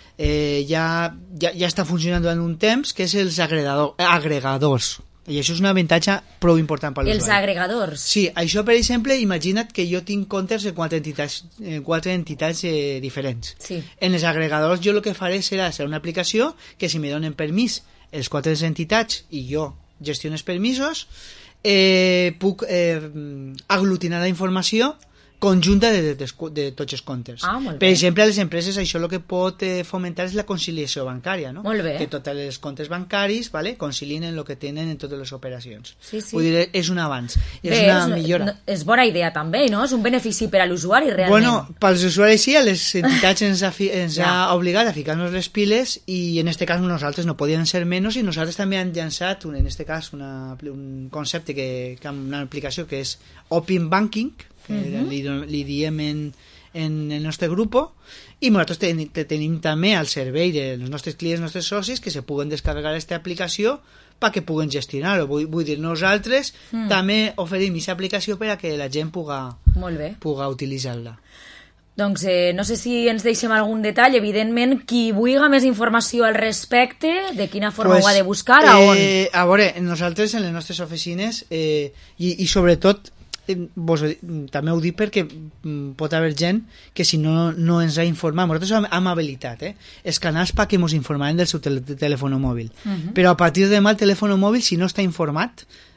està funcionant durant un temps, que és els agregadors. I això és un avantatge prou important per l'usuari. Els agregadors? Sí, això, per exemple, imagina't que jo tinc comptes de 4 entitats diferents. En els agregadors jo el que faré serà una aplicació que si me donen permís els 4 entitats i jo gestiono els permisos, puc aglutinar la informació conjunta de tots els comptes. Per exemple, a les empreses això el que pot fomentar és la conciliació bancària, no? Que tots els comptes bancaris concilien el que tenen en totes les operacions. Vull dir, és un avanç, és una millora. És bona idea també, no? És un benefici per a l'usuari realment. Bueno, pels usuaris sí, a les entitats ens ha obligat a ficar-nos les piles i en aquest cas nosaltres no podíem ser menys i nosaltres també hem llançat en aquest cas un concepte, una aplicació que és Open Banking, li diem en el nostre grup, i nosaltres tenim també al servei dels nostres clients, nostres socis, que se puguen descarregar aquesta aplicació perquè puguen gestionar-ho. Vull dir, nosaltres també oferim aquesta aplicació per a que la gent puga utilitzar-la. Doncs no sé si ens deixem algun detall. Evidentment, qui vulgui més informació al respecte, de quina forma ho ha de buscar, a on? A veure, nosaltres en les nostres oficines i sobretot també ho dic perquè pot haver gent que si no ens ha informat. Nosaltres hem habilitat els canals perquè ens informarem del seu telèfon mòbil, però a partir de demà el telèfon mòbil, si no està informat,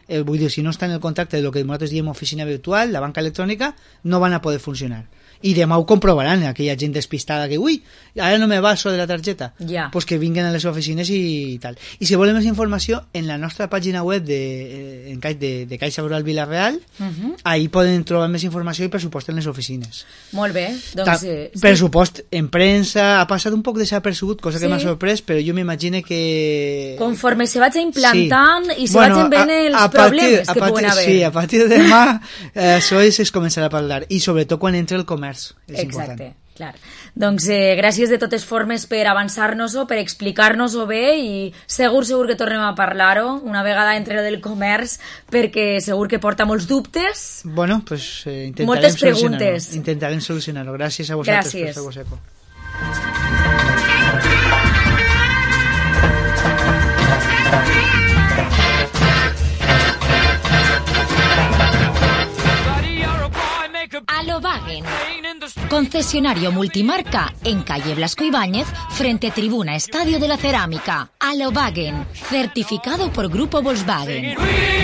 vull dir, si no estan en el contacte de lo que nosaltres diem oficina virtual, la banca electrònica, no van a poder funcionar. I demà ho comprovaran, aquella gent despistada que, ui, ara no me va això de la targeta. Pues que vinguen a les oficines i tal. I si volen més informació, en la nostra pàgina web de Caixa Rural Vila-real, ahí poden trobar més informació i pressupost en les oficines. Molt bé. Doncs, pressupost en premsa, ha passat un poc desapercebut, cosa que m'ha sorprès, però jo m'imagino que... Conforme se vagi implantant i se vagin veient els problemes que poden haver. Sí, a partir de demà això es començarà a parlar. I sobretot quan entre el comerç. Exacte, clar. Doncs gràcies de totes formes per avançar-nos-ho, per explicar-nos-ho bé i segur que tornem a parlar-ho una vegada entre el comerç, perquè segur que porta molts dubtes. Bueno, pues intentarem solucionar-ho. Gràcies a vosaltres per fer-vos eco. Alobagen, concesionario multimarca en calle Blasco Ibáñez, frente Tribuna Estadio de la Cerámica. Alobagen, certificado por Grupo Volkswagen.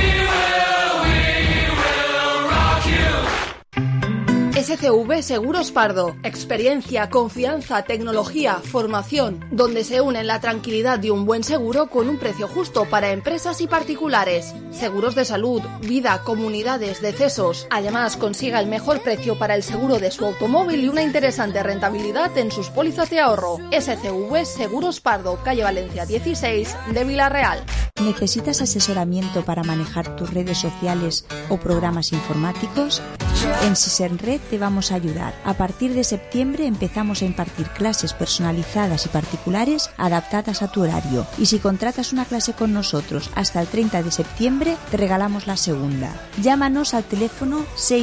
SCV Seguros Pardo. Experiencia, confianza, tecnología, formación, donde se unen la tranquilidad de un buen seguro con un precio justo para empresas y particulares. Seguros de salud, vida, comunidades, decesos. Además, consiga el mejor precio para el seguro de su automóvil y una interesante rentabilidad en sus pólizas de ahorro. SCV Seguros Pardo, calle Valencia 16 de Vila-real. ¿Necesitas asesoramiento para manejar tus redes sociales o programas informáticos? En Sisenred te vamos a ayudar. A partir de septiembre empezamos a impartir clases personalizadas y particulares adaptadas a tu horario. Y si contratas una clase con nosotros hasta el 30 de septiembre, te regalamos la segunda. Llámanos al teléfono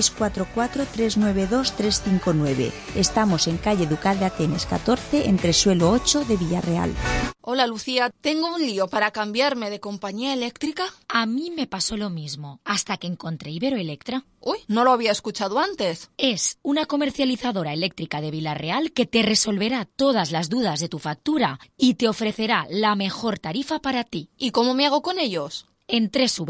644-392-359. Estamos en calle Ducal de Atenes 14, entre suelo 8 de Villarreal. Hola Lucía, tengo un lío para cambiarme de compañía eléctrica. A mí me pasó lo mismo, hasta que encontré Iberoelectra. Uy, no lo había escuchado antes. Es una comercializadora eléctrica de Vila-real que te resolverá todas las dudas de tu factura y te ofrecerá la mejor tarifa para ti. ¿Y cómo me hago con ellos? En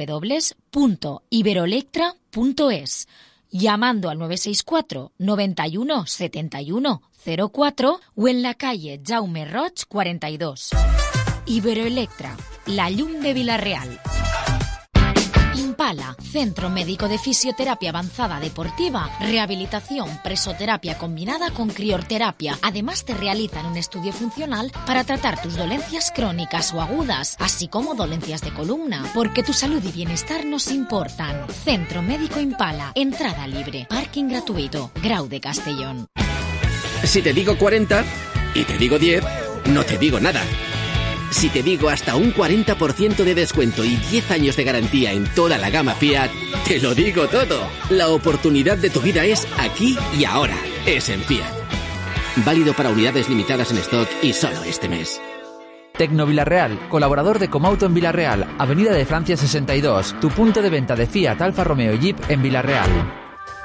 www.iberoelectra.es, llamando al 964 91 71 04 o en la calle Jaume Roig 42. Iberoelectra, la llum de Vila-real. Impala, Centro Médico de Fisioterapia Avanzada Deportiva, rehabilitación, presoterapia combinada con criorterapia. Además te realizan un estudio funcional para tratar tus dolencias crónicas o agudas, así como dolencias de columna, porque tu salud y bienestar nos importan. Centro Médico Impala, entrada libre, parking gratuito, Grau de Castellón. Si te digo 40 y te digo 10, no te digo nada. Si te digo hasta un 40% de descuento y 10 años de garantía en toda la gama Fiat, te lo digo todo. La oportunidad de tu vida es aquí y ahora. Es en Fiat. Válido para unidades limitadas en stock y solo este mes. Tecno Vila-real, colaborador de Comauto en Vila-real, Avenida de Francia 62, tu punto de venta de Fiat, Alfa Romeo y Jeep en Vila-real.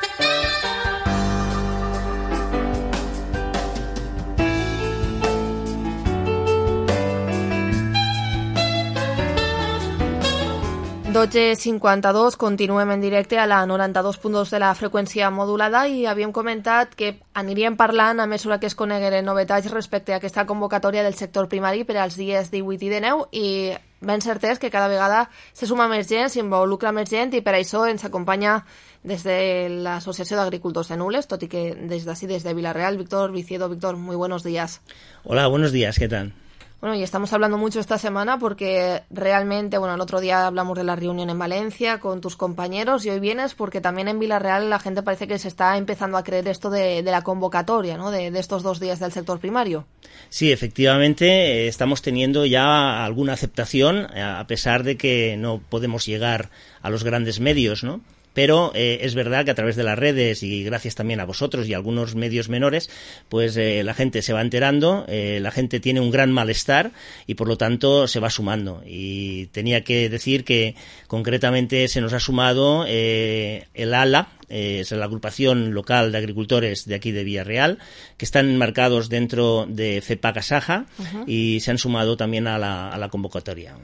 Dotze 52, continuem en directe a la 92.2 de la freqüència modulada i havíem comentat que aniríem parlant a mesura que es conegueren novetats respecte a aquesta convocatòria del sector primari per als dies 18 i 19 i ben cert és que cada vegada se suma més gent, s'involucra més gent i per això ens acompanya des de l'Associació d'Agricultors de Nules, tot i que des d'ací, des de Vila-real, Víctor Viciedo. Víctor, muy buenos días. Hola, buenos días, ¿qué tal? Bueno, y estamos hablando mucho esta semana porque realmente, bueno, el otro día hablamos de la reunión en Valencia con tus compañeros y hoy vienes porque también en Vila-real la gente parece que se está empezando a creer esto de la convocatoria, ¿no? De estos 2 días del sector primario. Sí, efectivamente, estamos teniendo ya alguna aceptación, a pesar de que no podemos llegar a los grandes medios, ¿no? Pero es verdad que a través de las redes y gracias también a vosotros y a algunos medios menores, pues la gente se va enterando, la gente tiene un gran malestar y por lo tanto se va sumando. Y tenía que decir que concretamente se nos ha sumado el ALA, es la agrupación local de agricultores de aquí de Vila-real, que están enmarcados dentro de FEPAC-ASAJA y se han sumado también a la convocatoria.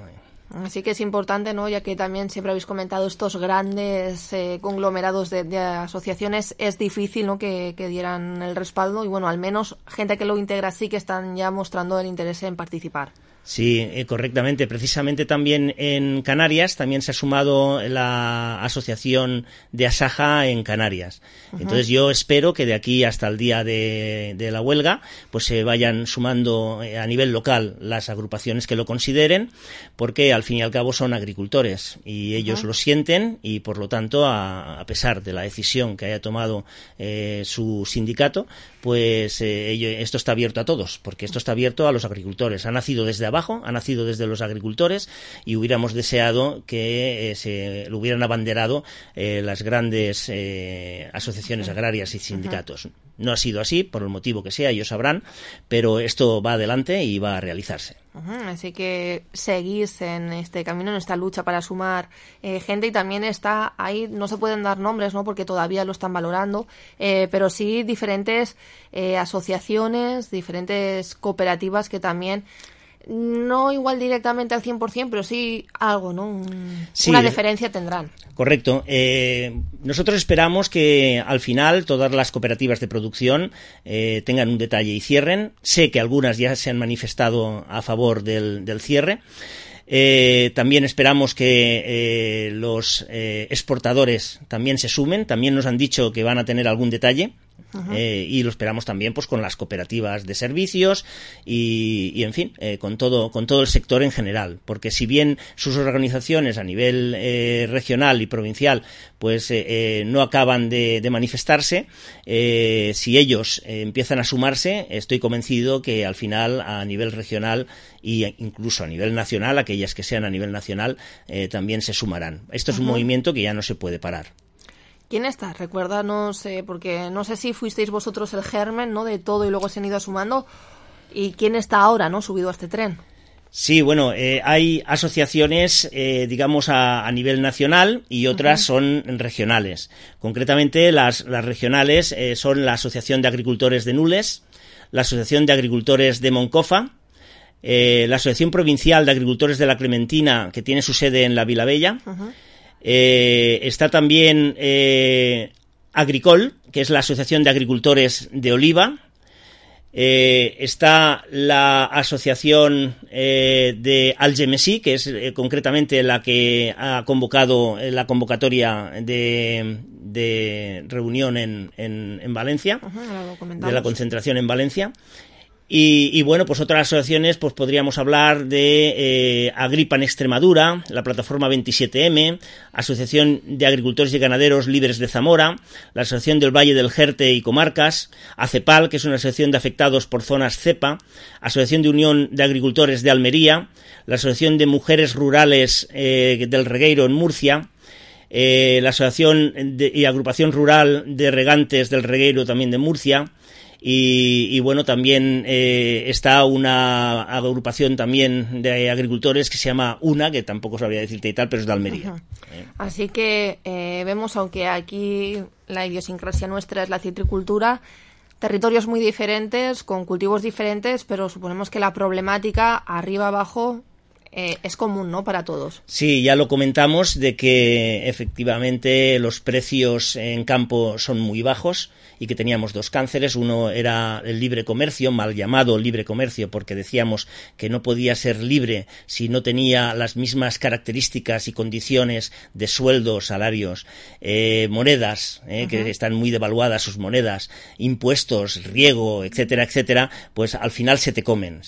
Así que es importante, ¿no? Ya que también siempre habéis comentado estos grandes conglomerados de asociaciones, es difícil, ¿no? que dieran el respaldo y bueno, al menos gente que lo integra sí que están ya mostrando el interés en participar. Sí, correctamente. Precisamente también en Canarias también se ha sumado la asociación de Asaja en Canarias. Entonces yo espero que de aquí hasta el día de la huelga pues se vayan sumando a nivel local las agrupaciones que lo consideren, porque al fin y al cabo son agricultores y ellos lo sienten y por lo tanto a pesar de la decisión que haya tomado su sindicato, pues esto está abierto a todos, porque esto está abierto a los agricultores. Ha nacido desde abajo, ha nacido desde los agricultores y hubiéramos deseado que se lo hubieran abanderado las grandes asociaciones agrarias y sindicatos. No ha sido así, por el motivo que sea, ellos sabrán, pero esto va adelante y va a realizarse. Así que seguís en este camino, en esta lucha para sumar gente, y también está ahí, no se pueden dar nombres, ¿no? Porque todavía lo están valorando, pero sí diferentes asociaciones, diferentes cooperativas que también, no igual directamente al 100%, pero sí algo, ¿no? Sí, una diferencia tendrán. Correcto. Nosotros esperamos que al final todas las cooperativas de producción tengan un detalle y cierren. Sé que algunas ya se han manifestado a favor del cierre. También esperamos que los exportadores también se sumen. También nos han dicho que van a tener algún detalle. Y lo esperamos también pues con las cooperativas de servicios y en fin, con todo el sector en general, porque si bien sus organizaciones a nivel regional y provincial pues no acaban de manifestarse, si ellos empiezan a sumarse, estoy convencido que al final a nivel regional e incluso a nivel nacional, aquellas que sean a nivel nacional, también se sumarán. Esto es un movimiento que ya no se puede parar. ¿Quién está? Recuérdanos, porque no sé si fuisteis vosotros el germen, ¿no? De todo y luego se han ido sumando. ¿Y quién está ahora, ¿no? Subido a este tren. Sí, bueno, hay asociaciones, digamos, a nivel nacional y otras son regionales. Concretamente, las regionales son la Asociación de Agricultores de Nules, la Asociación de Agricultores de Moncofa, la Asociación Provincial de Agricultores de la Clementina, que tiene su sede en la Vilavella. Está también Agricol, que es la Asociación de Agricultores de Oliva. Está la Asociación de Algemesí, que es concretamente la que ha convocado la convocatoria de reunión en Valencia, de la concentración en Valencia. Y bueno, pues otras asociaciones, pues podríamos hablar de Agripa en Extremadura, la Plataforma 27M, Asociación de Agricultores y Ganaderos Libres de Zamora, la Asociación del Valle del Jerte y Comarcas, ACEPAL, que es una asociación de afectados por zonas CEPA, Asociación de Unión de Agricultores de Almería, la Asociación de Mujeres Rurales del Regueiro en Murcia, la Asociación y Agrupación Rural de Regantes del Regueiro también de Murcia. Y bueno, también está una agrupación también de agricultores que se llama UNA, que tampoco sabría decirte y tal, pero es de Almería. Así que vemos, aunque aquí la idiosincrasia nuestra es la citricultura, territorios muy diferentes, con cultivos diferentes, pero suponemos que la problemática arriba abajo es común, ¿no?, para todos. Sí, ya lo comentamos de que efectivamente los precios en campo son muy bajos y que teníamos dos cánceres. Uno era el libre comercio, mal llamado libre comercio, porque decíamos que no podía ser libre si no tenía las mismas características y condiciones de sueldos, salarios, monedas, que están muy devaluadas sus monedas, impuestos, riego, etcétera, etcétera, pues al final se te comen.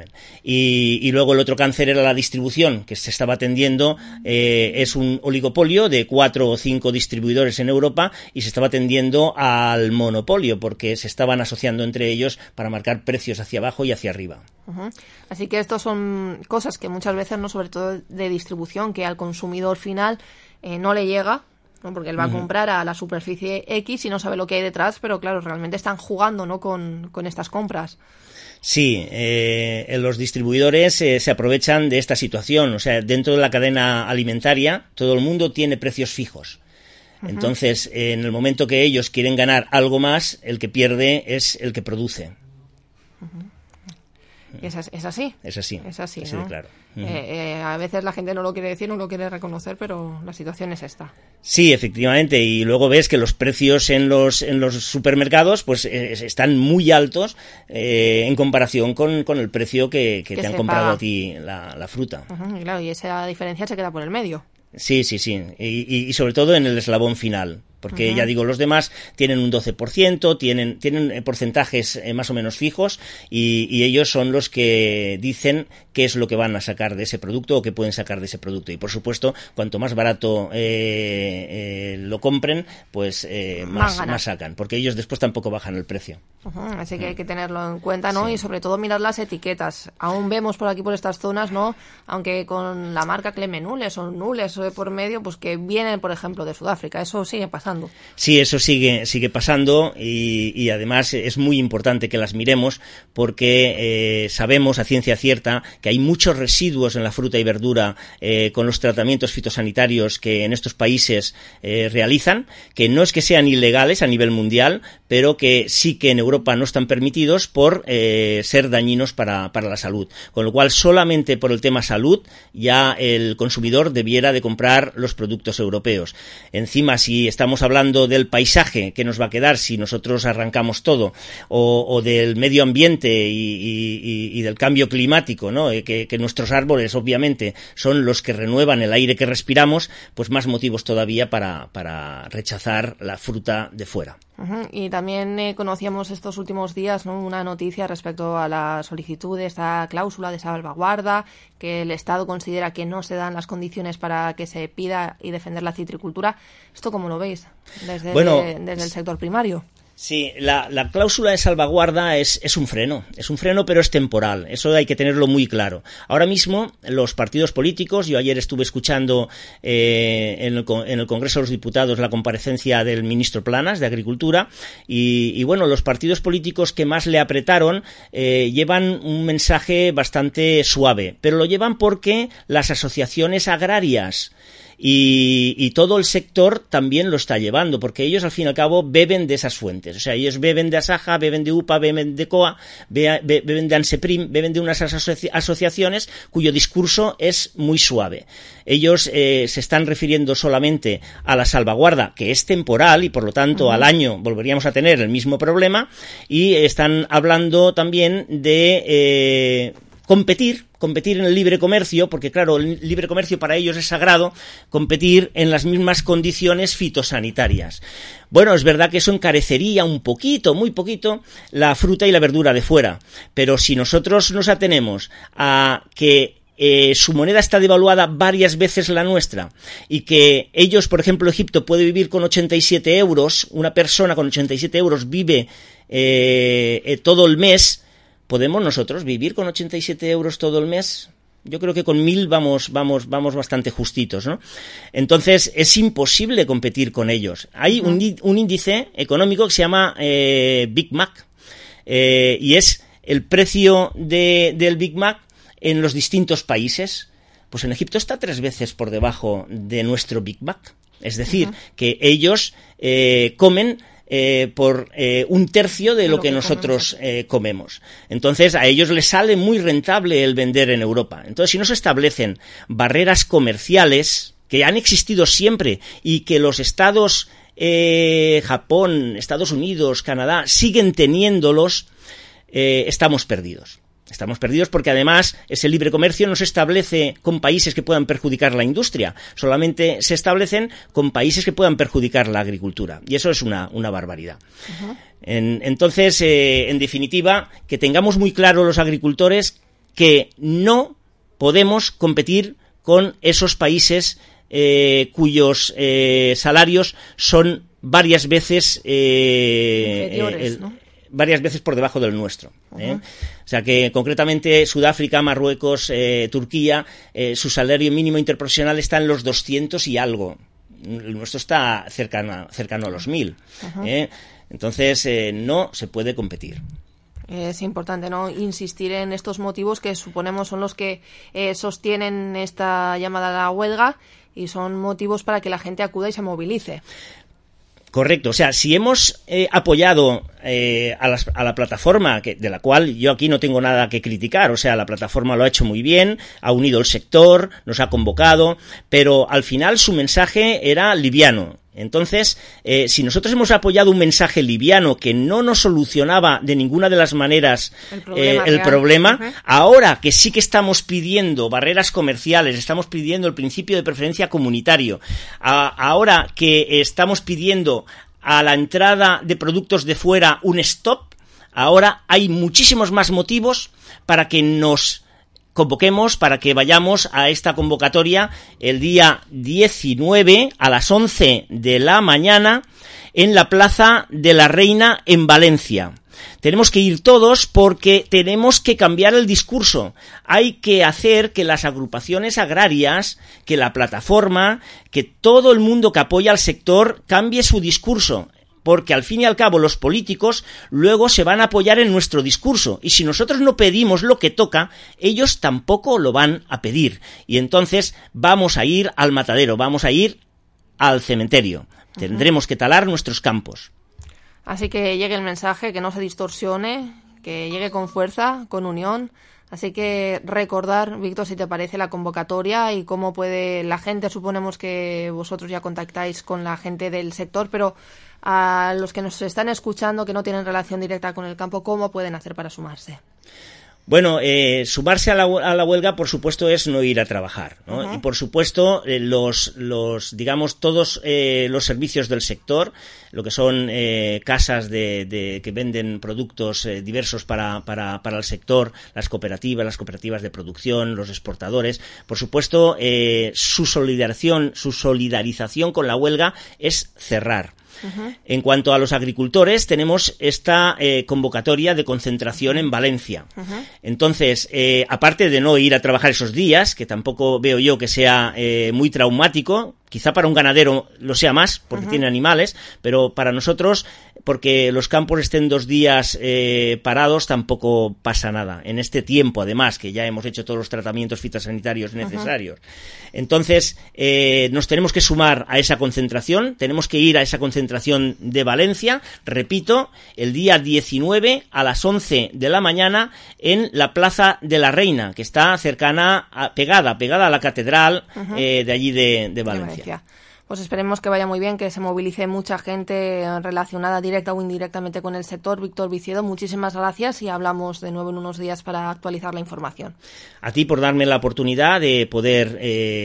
Y luego el otro cáncer era la distribución, que se estaba atendiendo, es un oligopolio de 4 o 5 distribuidores en Europa y se estaba atendiendo al monopolio, porque se estaban asociando entre ellos para marcar precios hacia abajo y hacia arriba. Así que estos son cosas que muchas veces, no, sobre todo de distribución, que al consumidor final no le llega, ¿no? Porque él va a comprar a la superficie X y no sabe lo que hay detrás, pero claro, realmente están jugando, ¿no?, con estas compras. Sí, los distribuidores se aprovechan de esta situación. O sea, dentro de la cadena alimentaria todo el mundo tiene precios fijos. Entonces, en el momento que ellos quieren ganar algo más, el que pierde es el que produce. Es así. Es así. Es así, así ¿no? de claro. A veces la gente no lo quiere decir, no lo quiere reconocer, pero la situación es esta. Sí, efectivamente, y luego ves que los precios en los supermercados pues están muy altos en comparación con el precio que te han comprado a ti la fruta. Y claro, y esa diferencia se queda por el medio. Sí, y sobre todo en el eslabón final. Porque ya digo, los demás tienen un 12%, tienen porcentajes más o menos fijos y ellos son los que dicen qué es lo que van a sacar de ese producto o qué pueden sacar de ese producto. Y por supuesto, cuanto más barato lo compren, pues más sacan, porque ellos después tampoco bajan el precio. Así que hay que tenerlo en cuenta, ¿no? Sí. Y sobre todo mirar las etiquetas. Aún vemos por aquí, por estas zonas, ¿no? Aunque con la marca Clemenules o Nules por medio, pues que vienen, por ejemplo, de Sudáfrica. Eso sigue pasando. Sí, eso sigue pasando y además es muy importante que las miremos porque sabemos a ciencia cierta que hay muchos residuos en la fruta y verdura con los tratamientos fitosanitarios que en estos países realizan, que no es que sean ilegales a nivel mundial, pero que sí que en Europa no están permitidos por ser dañinos para la salud. Con lo cual, solamente por el tema salud, ya el consumidor debiera de comprar los productos europeos. Encima, si estamos hablando del paisaje que nos va a quedar si nosotros arrancamos todo, o del medio ambiente y del cambio climático, ¿no? Que nuestros árboles, obviamente, son los que renuevan el aire que respiramos, pues más motivos todavía para rechazar la fruta de fuera. Y también conocíamos estos últimos días, ¿no?, una noticia respecto a la solicitud de esta cláusula de salvaguarda, que el Estado considera que no se dan las condiciones para que se pida y defender la citricultura. ¿Esto cómo lo veis desde el sector primario? Sí, la cláusula de salvaguarda es un freno, pero es temporal, eso hay que tenerlo muy claro. Ahora mismo los partidos políticos, yo ayer estuve escuchando en el Congreso de los Diputados la comparecencia del ministro Planas de Agricultura y bueno, los partidos políticos que más le apretaron llevan un mensaje bastante suave, pero lo llevan porque las asociaciones agrarias y todo el sector también lo está llevando, porque ellos al fin y al cabo beben de esas fuentes, o sea, ellos beben de Asaja, beben de UPA, beben de COA, beben de ANSEPRIM, beben de unas asociaciones cuyo discurso es muy suave. Ellos se están refiriendo solamente a la salvaguarda, que es temporal y por lo tanto al año volveríamos a tener el mismo problema, y están hablando también de competir en el libre comercio, porque claro, el libre comercio para ellos es sagrado, competir en las mismas condiciones fitosanitarias. Bueno, es verdad que eso encarecería un poquito, muy poquito, la fruta y la verdura de fuera, pero si nosotros nos atenemos a que su moneda está devaluada varias veces la nuestra y que ellos, por ejemplo, Egipto puede vivir con 87 euros, una persona con 87 euros vive todo el mes. ¿Podemos nosotros vivir con 87 euros todo el mes? Yo creo que con 1.000 vamos bastante justitos, ¿no? Entonces, es imposible competir con ellos. Hay un índice económico que se llama Big Mac, y es el precio del Big Mac en los distintos países. Pues en Egipto está 3 veces por debajo de nuestro Big Mac. Es decir, que ellos comen por 1/3 de lo que nosotros comemos. Entonces a ellos les sale muy rentable el vender en Europa. Entonces, si no se establecen barreras comerciales que han existido siempre y que los estados Japón, Estados Unidos, Canadá siguen teniéndolos, estamos perdidos. Estamos perdidos porque además ese libre comercio no se establece con países que puedan perjudicar la industria, solamente se establecen con países que puedan perjudicar la agricultura, y eso es una barbaridad. Entonces, en definitiva, que tengamos muy claro los agricultores que no podemos competir con esos países cuyos salarios son varias veces inferiores, ¿no?, varias veces por debajo del nuestro. O sea que concretamente Sudáfrica, Marruecos, Turquía, su salario mínimo interprofesional está en los 200 y algo. El nuestro está cercano a los 1.000. Entonces no se puede competir. Es importante, ¿no?, insistir en estos motivos que suponemos son los que sostienen esta llamada a la huelga y son motivos para que la gente acuda y se movilice. Correcto, o sea, si hemos apoyado a la plataforma, de la cual yo aquí no tengo nada que criticar, o sea, la plataforma lo ha hecho muy bien, ha unido el sector, nos ha convocado, pero al final su mensaje era liviano. Entonces, si nosotros hemos apoyado un mensaje liviano que no nos solucionaba de ninguna de las maneras el problema, ahora que sí que estamos pidiendo barreras comerciales, estamos pidiendo el principio de preferencia comunitario, ahora que estamos pidiendo a la entrada de productos de fuera un stop, ahora hay muchísimos más motivos para que nos convoquemos, para que vayamos a esta convocatoria el día 19 a las 11 de la mañana en la Plaza de la Reina en Valencia. Tenemos que ir todos porque tenemos que cambiar el discurso. Hay que hacer que las agrupaciones agrarias, que la plataforma, que todo el mundo que apoya al sector cambie su discurso. Porque al fin y al cabo los políticos luego se van a apoyar en nuestro discurso, y si nosotros no pedimos lo que toca, ellos tampoco lo van a pedir, y entonces vamos a ir al matadero, vamos a ir al cementerio, tendremos que talar nuestros campos. Así que llegue el mensaje, que no se distorsione, que llegue con fuerza, con unión. Así que recordar, Víctor, si te parece, la convocatoria y cómo puede la gente, suponemos que vosotros ya contactáis con la gente del sector, pero a los que nos están escuchando, que no tienen relación directa con el campo, ¿cómo pueden hacer para sumarse? Bueno, sumarse a la huelga, por supuesto, es no ir a trabajar, ¿no? Y por supuesto, digamos, todos los servicios del sector, lo que son casas que venden productos diversos para el sector, las cooperativas de producción, los exportadores, por supuesto, su solidarización con la huelga es cerrar. En cuanto a los agricultores, tenemos esta convocatoria de concentración en Valencia. Entonces, aparte de no ir a trabajar esos días, que tampoco veo yo que sea muy traumático, quizá para un ganadero lo sea más, porque tiene animales, pero para nosotros, porque los campos estén 2 días parados, tampoco pasa nada. En este tiempo, además, que ya hemos hecho todos los tratamientos fitosanitarios necesarios. Entonces, nos tenemos que sumar a esa concentración, tenemos que ir a esa concentración de Valencia, repito, el día 19 a las 11 de la mañana en la Plaza de la Reina, que está cercana, pegada a la catedral de allí de Valencia. Pues esperemos que vaya muy bien, que se movilice mucha gente relacionada directa o indirectamente con el sector. Víctor Viciedo, muchísimas gracias y hablamos de nuevo en unos días para actualizar la información. A ti por darme la oportunidad de poder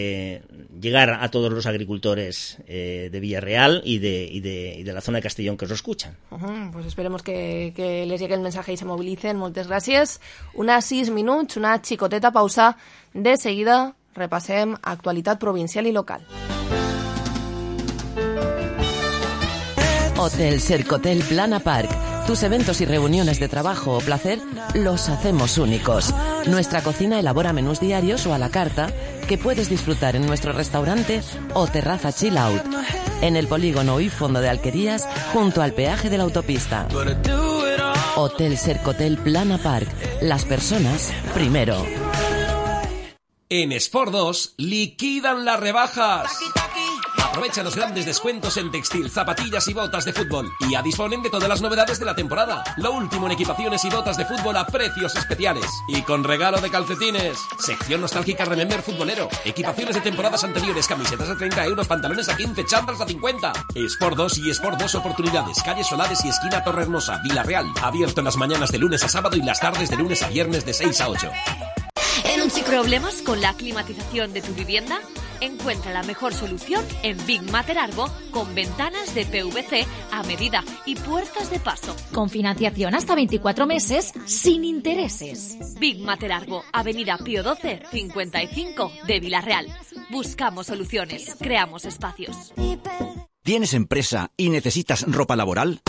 llegar a todos los agricultores de Villarreal y de la zona de Castellón que os escuchan. Pues esperemos que les llegue el mensaje y se movilicen. Moltes gràcies. Unes 6 minuts, una xicoteta pausa. De seguida repassem actualitat provincial i local. Hotel Sercotel Plana Park. Tus eventos y reuniones de trabajo o placer los hacemos únicos. Nuestra cocina elabora menús diarios o a la carta que puedes disfrutar en nuestro restaurante o terraza chill out. En el polígono y fondo de Alquerías, junto al peaje de la autopista. Hotel Sercotel Plana Park. Las personas primero. En Sport 2 liquidan las rebajas. Aprovecha los grandes descuentos en textil, zapatillas y botas de fútbol. Y ya disponen de todas las novedades de la temporada. Lo último en equipaciones y botas de fútbol a precios especiales. Y con regalo de calcetines. Sección nostálgica Remember Futbolero. Equipaciones de temporadas anteriores, camisetas a 30 euros, pantalones a 15, chándals a 50. Sport 2 y Sport 2 Oportunidades. Calle Solares y esquina Torrehermosa, Villarreal. Abierto en las mañanas de lunes a sábado y las tardes de lunes a viernes de 6 a 8. ¿Problemas con la climatización de tu vivienda? Encuentra la mejor solución en Big Matter Argo, con ventanas de PVC a medida y puertas de paso. Con financiación hasta 24 meses, sin intereses. Big Matter Argo, Avenida Pío XII, 55 de Villarreal. Buscamos soluciones, creamos espacios. ¿Tienes empresa y necesitas ropa laboral?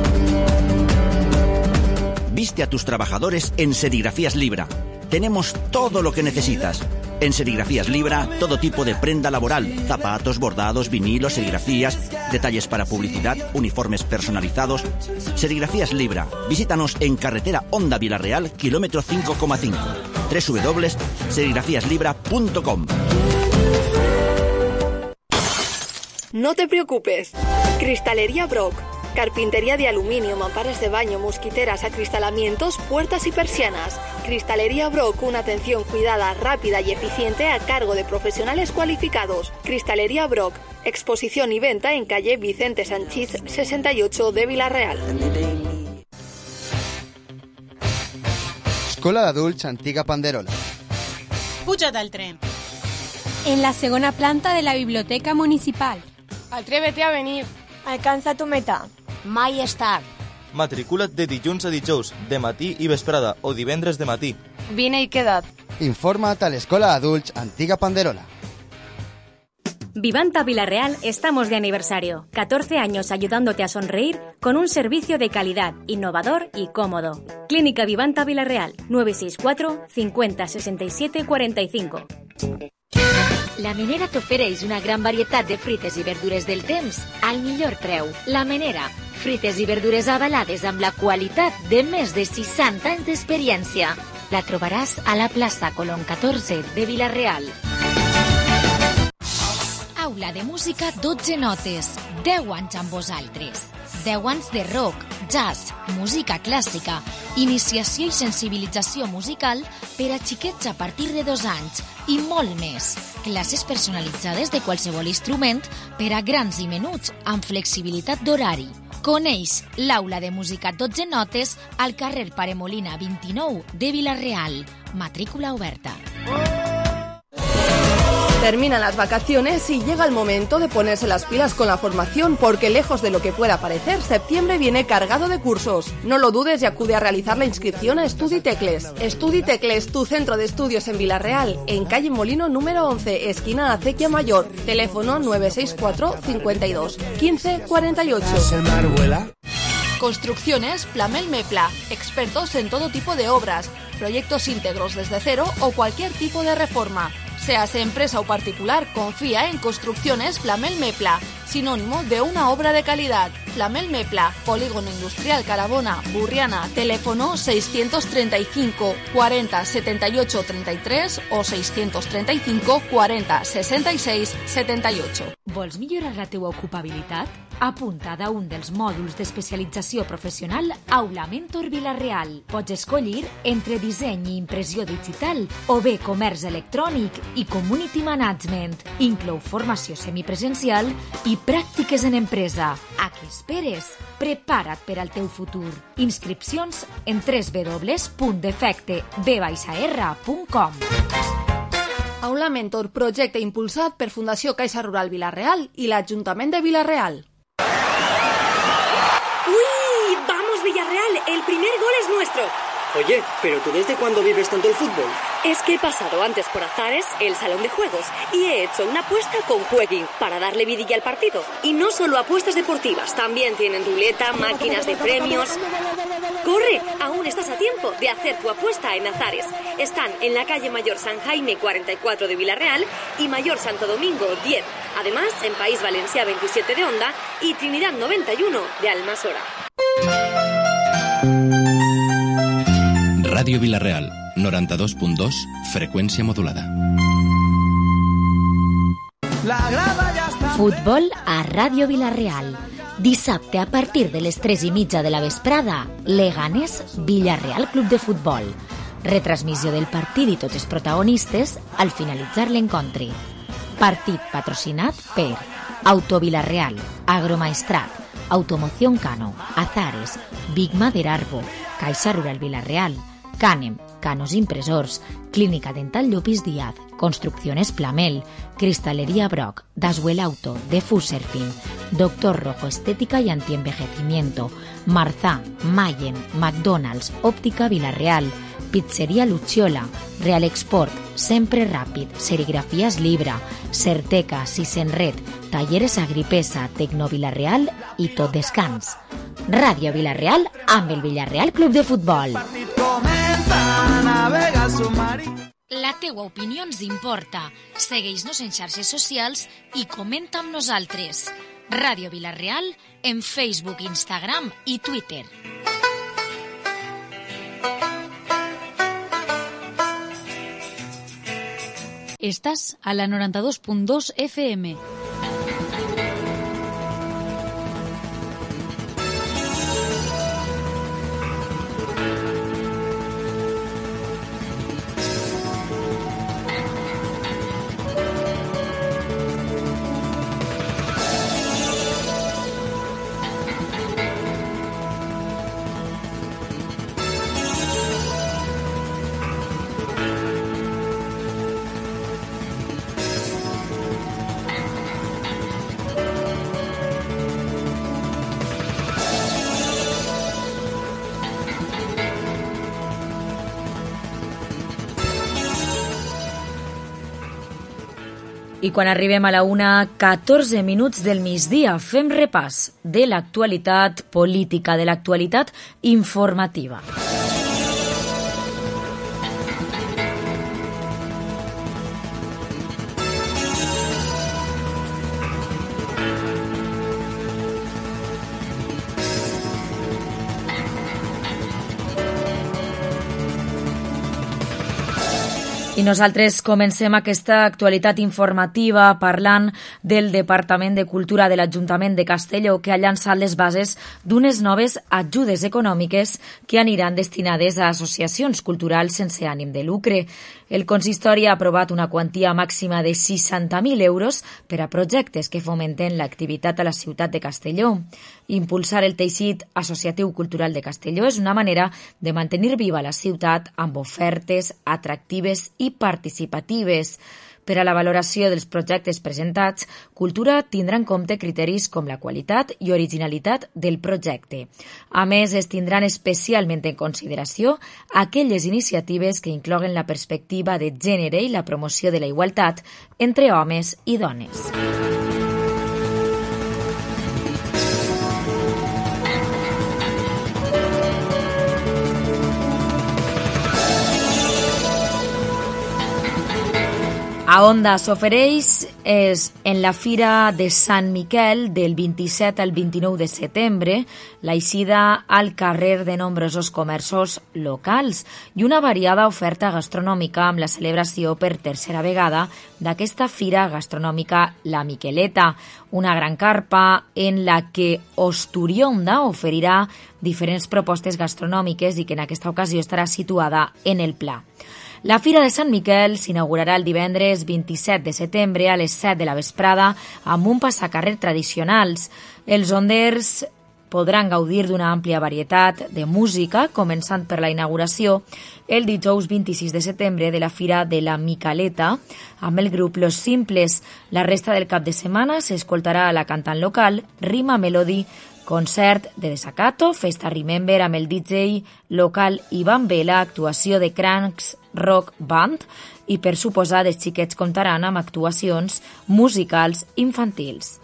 Viste a tus trabajadores en Serigrafías Libra. Tenemos todo lo que necesitas. En Serigrafías Libra, todo tipo de prenda laboral, zapatos, bordados, vinilos, serigrafías, detalles para publicidad, uniformes personalizados. Serigrafías Libra. Visítanos en carretera Honda Villarreal, kilómetro 5,5. www.serigrafíaslibra.com. No te preocupes. Cristalería Brock. Carpintería de aluminio, mamparas de baño, mosquiteras, acristalamientos, puertas y persianas. Cristalería Brock, una atención cuidada, rápida y eficiente a cargo de profesionales cualificados. Cristalería Brock, exposición y venta en calle Vicente Sanchís 68 de Vila-real. Escola d'Adults Antiga Panderola. Puja't al tren. En la segona planta de la Biblioteca Municipal. Atrévete a venir. Alcanza tu meta. Mai és tard. Matricula't de dilluns a dijous, de matí i vesprada, o divendres de matí. Vine y queda't. Informa't a l'Escola d'Adults Antiga Panderola. Vivanta Vila-real estamos de aniversario. 14 años ayudándote a sonreír con un servicio de calidad, innovador y cómodo. Clínica Vivanta Vila-real, 964 50 67 45. La Menera t'ofereix una gran varietat de fruites i verdures del temps al millor preu. La Menera, fruites i verdures avalades amb la qualitat de més de 60 anys d'experiència. La trobaràs a la plaça Colón 14 de Vila-real. Aula de música 12 notes, 10 anys amb vosaltres. 10 anys de rock, jazz, música clàssica, iniciació i sensibilització musical per a xiquets a partir de 2 anys i molt més. Classes personalitzades de qualsevol instrument per a grans i menuts amb flexibilitat d'horari. Coneix l'Aula de música 12 notes al carrer Paremolina 29 de Vila-real. Matrícula oberta. Terminan las vacaciones y llega el momento de ponerse las pilas con la formación porque lejos de lo que pueda parecer, septiembre viene cargado de cursos. No lo dudes y acude a realizar la inscripción a Studitecles. Studitecles, tu centro de estudios en Vila-real, en calle Molino número 11, esquina Acequia Mayor. Teléfono 964 52 15 48. Construcciones Plamel Mepla, expertos en todo tipo de obras, proyectos íntegros desde cero o cualquier tipo de reforma. Seas empresa o particular, confía en Construcciones Plamel Mepla, sinónimo de una obra de calidad. Plamel Mepla, Polígono Industrial Carabona, Burriana, teléfono 635 40 78 33 o 635 40 66 78. Vols millorar la teua ocupabilitat? Apunta a un dels mòduls d'especialització professional Aula Mentor Vila-real. Pots escollir entre disseny i impressió digital o bé comerç electrònic i community management. Inclou formació semipresencial i pràctiques en empresa. A què esperes? Prepara't per al teu futur. Inscripcions en www.defecteb-r.com. Aula Mentor, projecte impulsat per Fundació Caixa Rural Vila-real i l'Ajuntament de Vila-real. ¡Uy! ¡Vamos, Villarreal! ¡El primer gol es nuestro! Oye, ¿pero tú desde cuándo vives tanto el fútbol? Es que he pasado antes por Azares, el salón de juegos, y he hecho una apuesta con Jueguin para darle vidilla al partido. Y no solo apuestas deportivas, también tienen ruleta, máquinas de premios. ¡Corre! Aún estás a tiempo de hacer tu apuesta en Azares. Están en la calle Mayor San Jaime 44 de Vila-real y Mayor Santo Domingo 10. Además, en País Valencià 27 de Onda y Trinidad 91 de Almasora. Ràdio Vila-real, 92.2, freqüència modulada. Futbol a Ràdio Vila-real. Dissabte a partir de les 3:30 de la vesprada, Leganés Villarreal Club de Futbol. Retransmissió del partit i tots els protagonistes al finalitzar l'encontre. Partit patrocinat per Auto Vila-real, Agromaestrat, Automoción Cano, Azares, Big Mader Arbo, Caixa Rural Vila-real, Canem, Canos Impresors, Clínica Dental Llopis Díaz, Construcciones Plamel, Cristalería Brock, Daswell Auto, Defus Surfing, Doctor Rojo Estética y Antienvejecimiento, Marzá, Mayen, McDonald's, Óptica Vila-real, Pizzería Lucciola, Real Export, Sempre Ràpid, Serigrafías Libra, Certeca, Sisenred, Talleres Agripesa, Tecno Vila-real i Tot Descans. Ràdio Vila-real amb el Villarreal Club de Futbol. La teua opinió ens importa. Segueix-nos en xarxes socials i comenta amb nosaltres. Ràdio Vila-real en Facebook, Instagram i Twitter. Estàs a la 92.2 FM. I quan arribem a la 1:14 del migdia, fem repàs de l'actualitat política, de l'actualitat informativa. I nosaltres comencem aquesta actualitat informativa parlant del Departament de Cultura de l'Ajuntament de Castelló, que ha llançat les bases d'unes noves ajudes econòmiques que aniran destinades a associacions culturals sense ànim de lucre. El consistori ha aprovat una quantia màxima de 60.000 euros per a projectes que fomenten l'activitat a la ciutat de Castelló. Impulsar el teixit associatiu cultural de Castelló és una manera de mantenir viva la ciutat amb ofertes atractives i participatives. Per a la valoració dels projectes presentats, Cultura tindrà en compte criteris com la qualitat i originalitat del projecte. A més, es tindran especialment en consideració aquelles iniciatives que incloguen la perspectiva de gènere i la promoció de la igualtat entre homes i dones. A Onda s'ofereix en la Fira de Sant Miquel del 27 al 29 de setembre, l'eixida al carrer de nombrosos comerços locals i una variada oferta gastronòmica amb la celebració per tercera vegada d'aquesta fira gastronòmica La Miqueleta, una gran carpa en la que Osturionda oferirà diferents propostes gastronòmiques i que en aquesta ocasió estarà situada en el Pla. La Fira de Sant Miquel s'inaugurarà el divendres 27 de setembre a les 7 de la vesprada amb un passacarrer tradicionals. Els onders podran gaudir d'una àmplia varietat de música, començant per la inauguració el dijous 26 de setembre de la Fira de la Miqueleta amb el grup Los Simples. La resta del cap de setmana s'escoltarà la cantant local Rima Melody, concert de Desacato, festa Remember amb el DJ local Ivan Vela, actuació de Cranks Rock Band i, per suposar, els xiquets comptaran amb actuacions musicals infantils.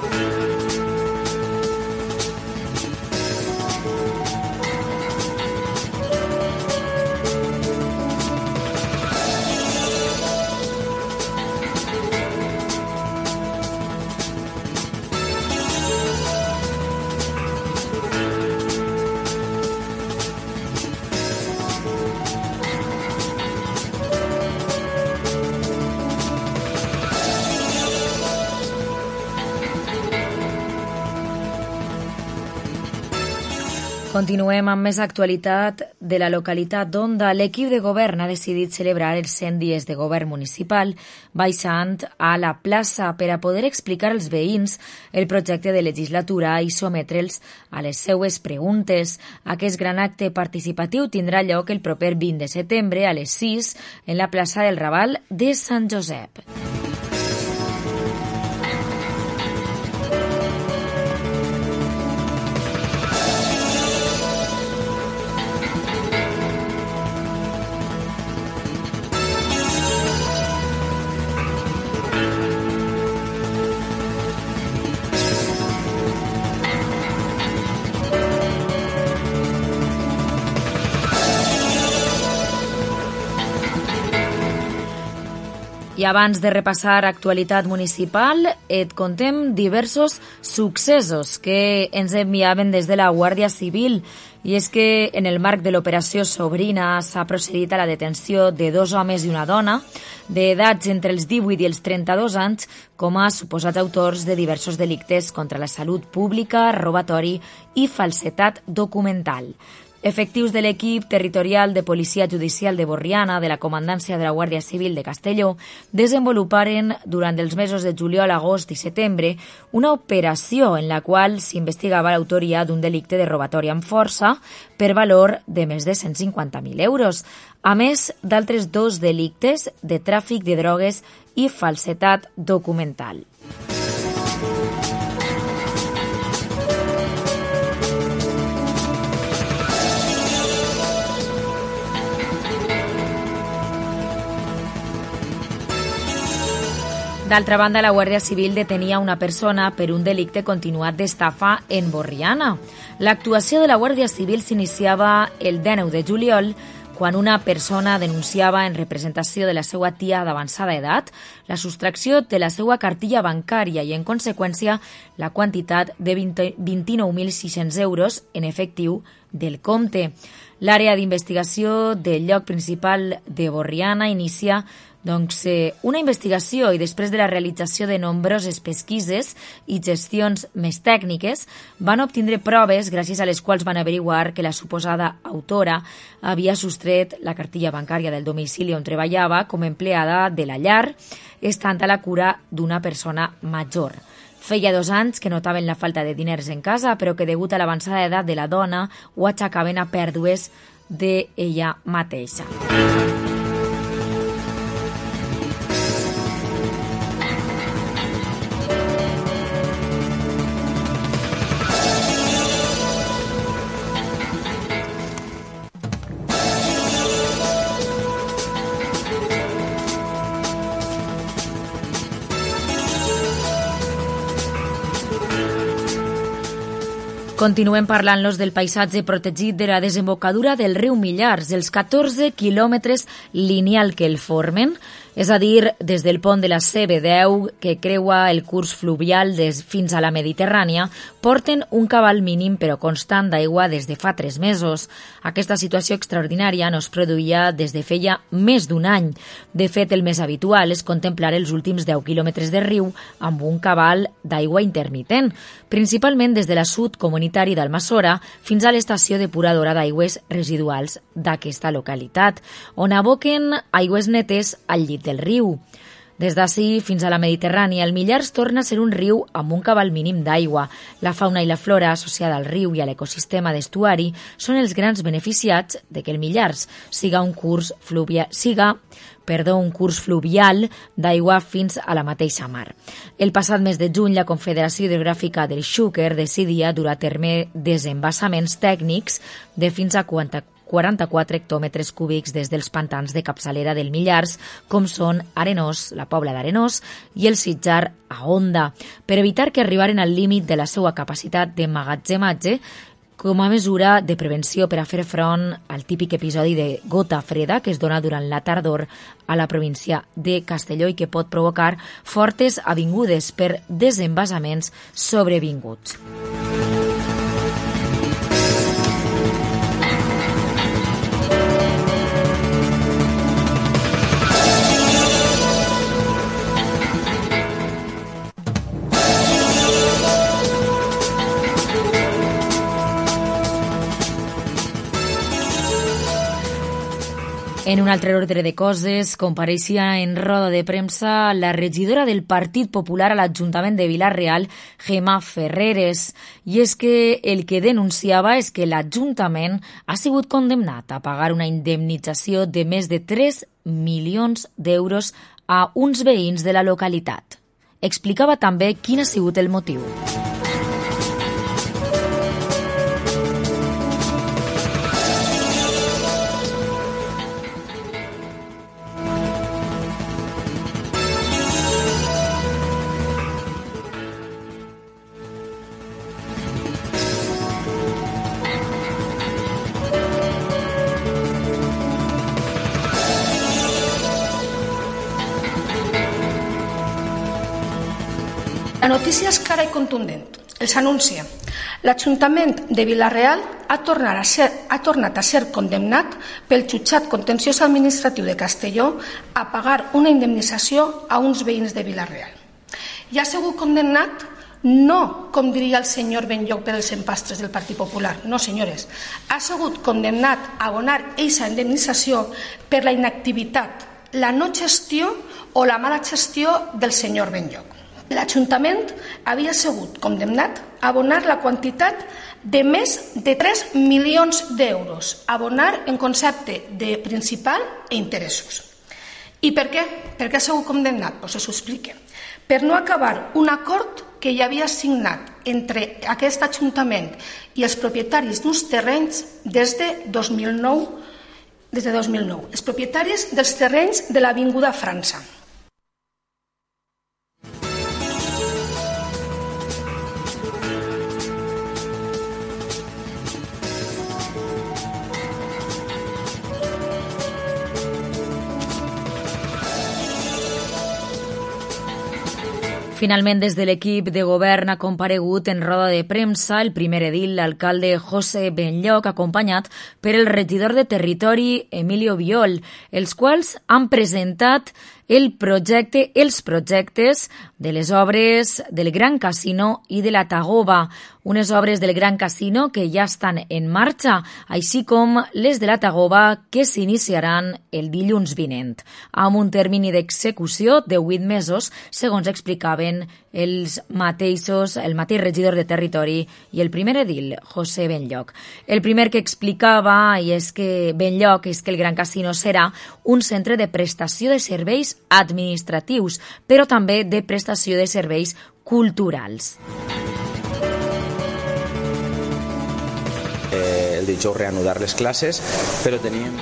Continuem amb més actualitat de la localitat d'Onda. L'equip de govern ha decidit celebrar els 100 dies de govern municipal baixant a la plaça per a poder explicar als veïns el projecte de legislatura i sometre'ls a les seues preguntes. Aquest gran acte participatiu tindrà lloc el proper 20 de setembre a les 6 en la plaça del Raval de Sant Josep. I abans de repassar actualitat municipal, et contem diversos successos que ens enviaven des de la Guàrdia Civil. I és que en el marc de l'operació Sobrina s'ha procedit a la detenció de 2 homes i una dona d'edats entre els 18 i els 32 anys com a suposats autors de diversos delictes contra la salut pública, robatori i falsetat documental. Efectius de l'equip territorial de Policia Judicial de Borriana de la Comandància de la Guàrdia Civil de Castelló desenvoluparen durant els mesos de juliol, agost i setembre una operació en la qual s'investigava l'autoria d'un delicte de robatori amb força per valor de més de 150.000 euros, a més d'altres 2 delictes de tràfic de drogues i falsetat documental. D'altra banda, la Guàrdia Civil detenia una persona per un delicte continuat d'estafa en Borriana. L'actuació de la Guàrdia Civil s'iniciava el 19 de juliol, quan una persona denunciava en representació de la seva tia d'avançada edat la sostracció de la seva cartilla bancària i, en conseqüència, la quantitat de 29.600 euros en efectiu del compte. L'àrea d'investigació del lloc principal de Borriana inicia una investigació i després de la realització de nombroses pesquises i gestions més tècniques van obtindre proves gràcies a les quals van averiguar que la suposada autora havia sostret la cartilla bancària del domicili on treballava com a empleada de la llar, estant a la cura d'una persona major. Feia 2 anys que notaven la falta de diners en casa, però que degut a l'avançada edat de la dona ho aixecaven a pèrdues d'ella mateixa. Continuem parlant-los del paisatge protegit de la desembocadura del riu Millars, els 14 quilòmetres lineal que el formen, és a dir, des del pont de la CB10, que creua el curs fluvial fins a la Mediterrània, porten un cabal mínim però constant d'aigua des de fa 3 mesos. Aquesta situació extraordinària no es produïa des de feia més d'1 any. De fet, el més habitual és contemplar els últims 10 quilòmetres de riu amb un cabal d'aigua intermitent, principalment des de l'assut comunitari d'Almassora fins a l'estació depuradora d'aigües residuals d'aquesta localitat, on aboquen aigües netes al llit del riu. Des d'ací fins a la Mediterrània, el Millars torna a ser un riu amb un cabal mínim d'aigua. La fauna i la flora associada al riu i a l'ecosistema d'estuari són els grans beneficiats de que el Millars siga un curs fluvial d'aigua fins a la mateixa mar. El passat mes de juny, la Confederació Hidrogràfica del Xúquer decidia dur a terme desembassaments tècnics de fins a 44 hectòmetres cúbics des dels pantans de capçalera del Millars, com són Arenós, la Pobla d'Arenós, i el Sitjar a Onda, per evitar que arribaren al límit de la seva capacitat d'emmagatzematge, com a mesura de prevenció per a fer front al típic episodi de gota freda que es dona durant la tardor a la província de Castelló i que pot provocar fortes avingudes per desembasaments sobrevinguts. En un altre ordre de coses, compareixia en roda de premsa la regidora del Partit Popular a l'Ajuntament de Vila-real, Gemma Ferreres. I és que el que denunciava és que l'Ajuntament ha sigut condemnat a pagar una indemnització de més de 3 milions d'euros a uns veïns de la localitat. Explicava també quin ha sigut el motiu. La notícia és clara i contundent. Els anuncia. L'Ajuntament de Vila-real ha tornat a ser condemnat pel jutjat contenciós administratiu de Castelló a pagar una indemnització a uns veïns de Vila-real. I ha sigut condemnat no, com diria el senyor Benlloc, per els empastres del Partit Popular. No, senyores. Ha sigut condemnat a abonar aquesta indemnització per la inactivitat, la no gestió o la mala gestió del senyor Benlloc. L'Ajuntament havia sigut condemnat a abonar la quantitat de més de 3 milions d'euros, abonar en concepte de principal e interessos. I per què? Per què ha sigut condemnat? Doncs s'ho explique. Per no acabar un acord que ja havia signat entre aquest Ajuntament i els propietaris d'uns terrenys des de 2009. Els propietaris dels terrenys de l'Avinguda França. Finalment, des de l'equip de govern ha comparegut en roda de premsa el primer edil, l'alcalde José Benlloc, acompanyat per el regidor de Territori, Emilio Biol, els quals han presentat els projectes de les obres del Gran Casino i de la Tagoba, unes obres del Gran Casino que ja estan en marxa, així com les de la Tagoba que s'iniciaran el dilluns vinent, amb un termini d'execució de 8 mesos, segons explicaven el mateix regidor de Territori i el primer edil, José Benlloc. El primer que explicava Benlloc és que el Gran Casino serà un centre de prestació de serveis administratius, però també de prestació de serveis culturals. El dijous reanudar les classes, però teníem...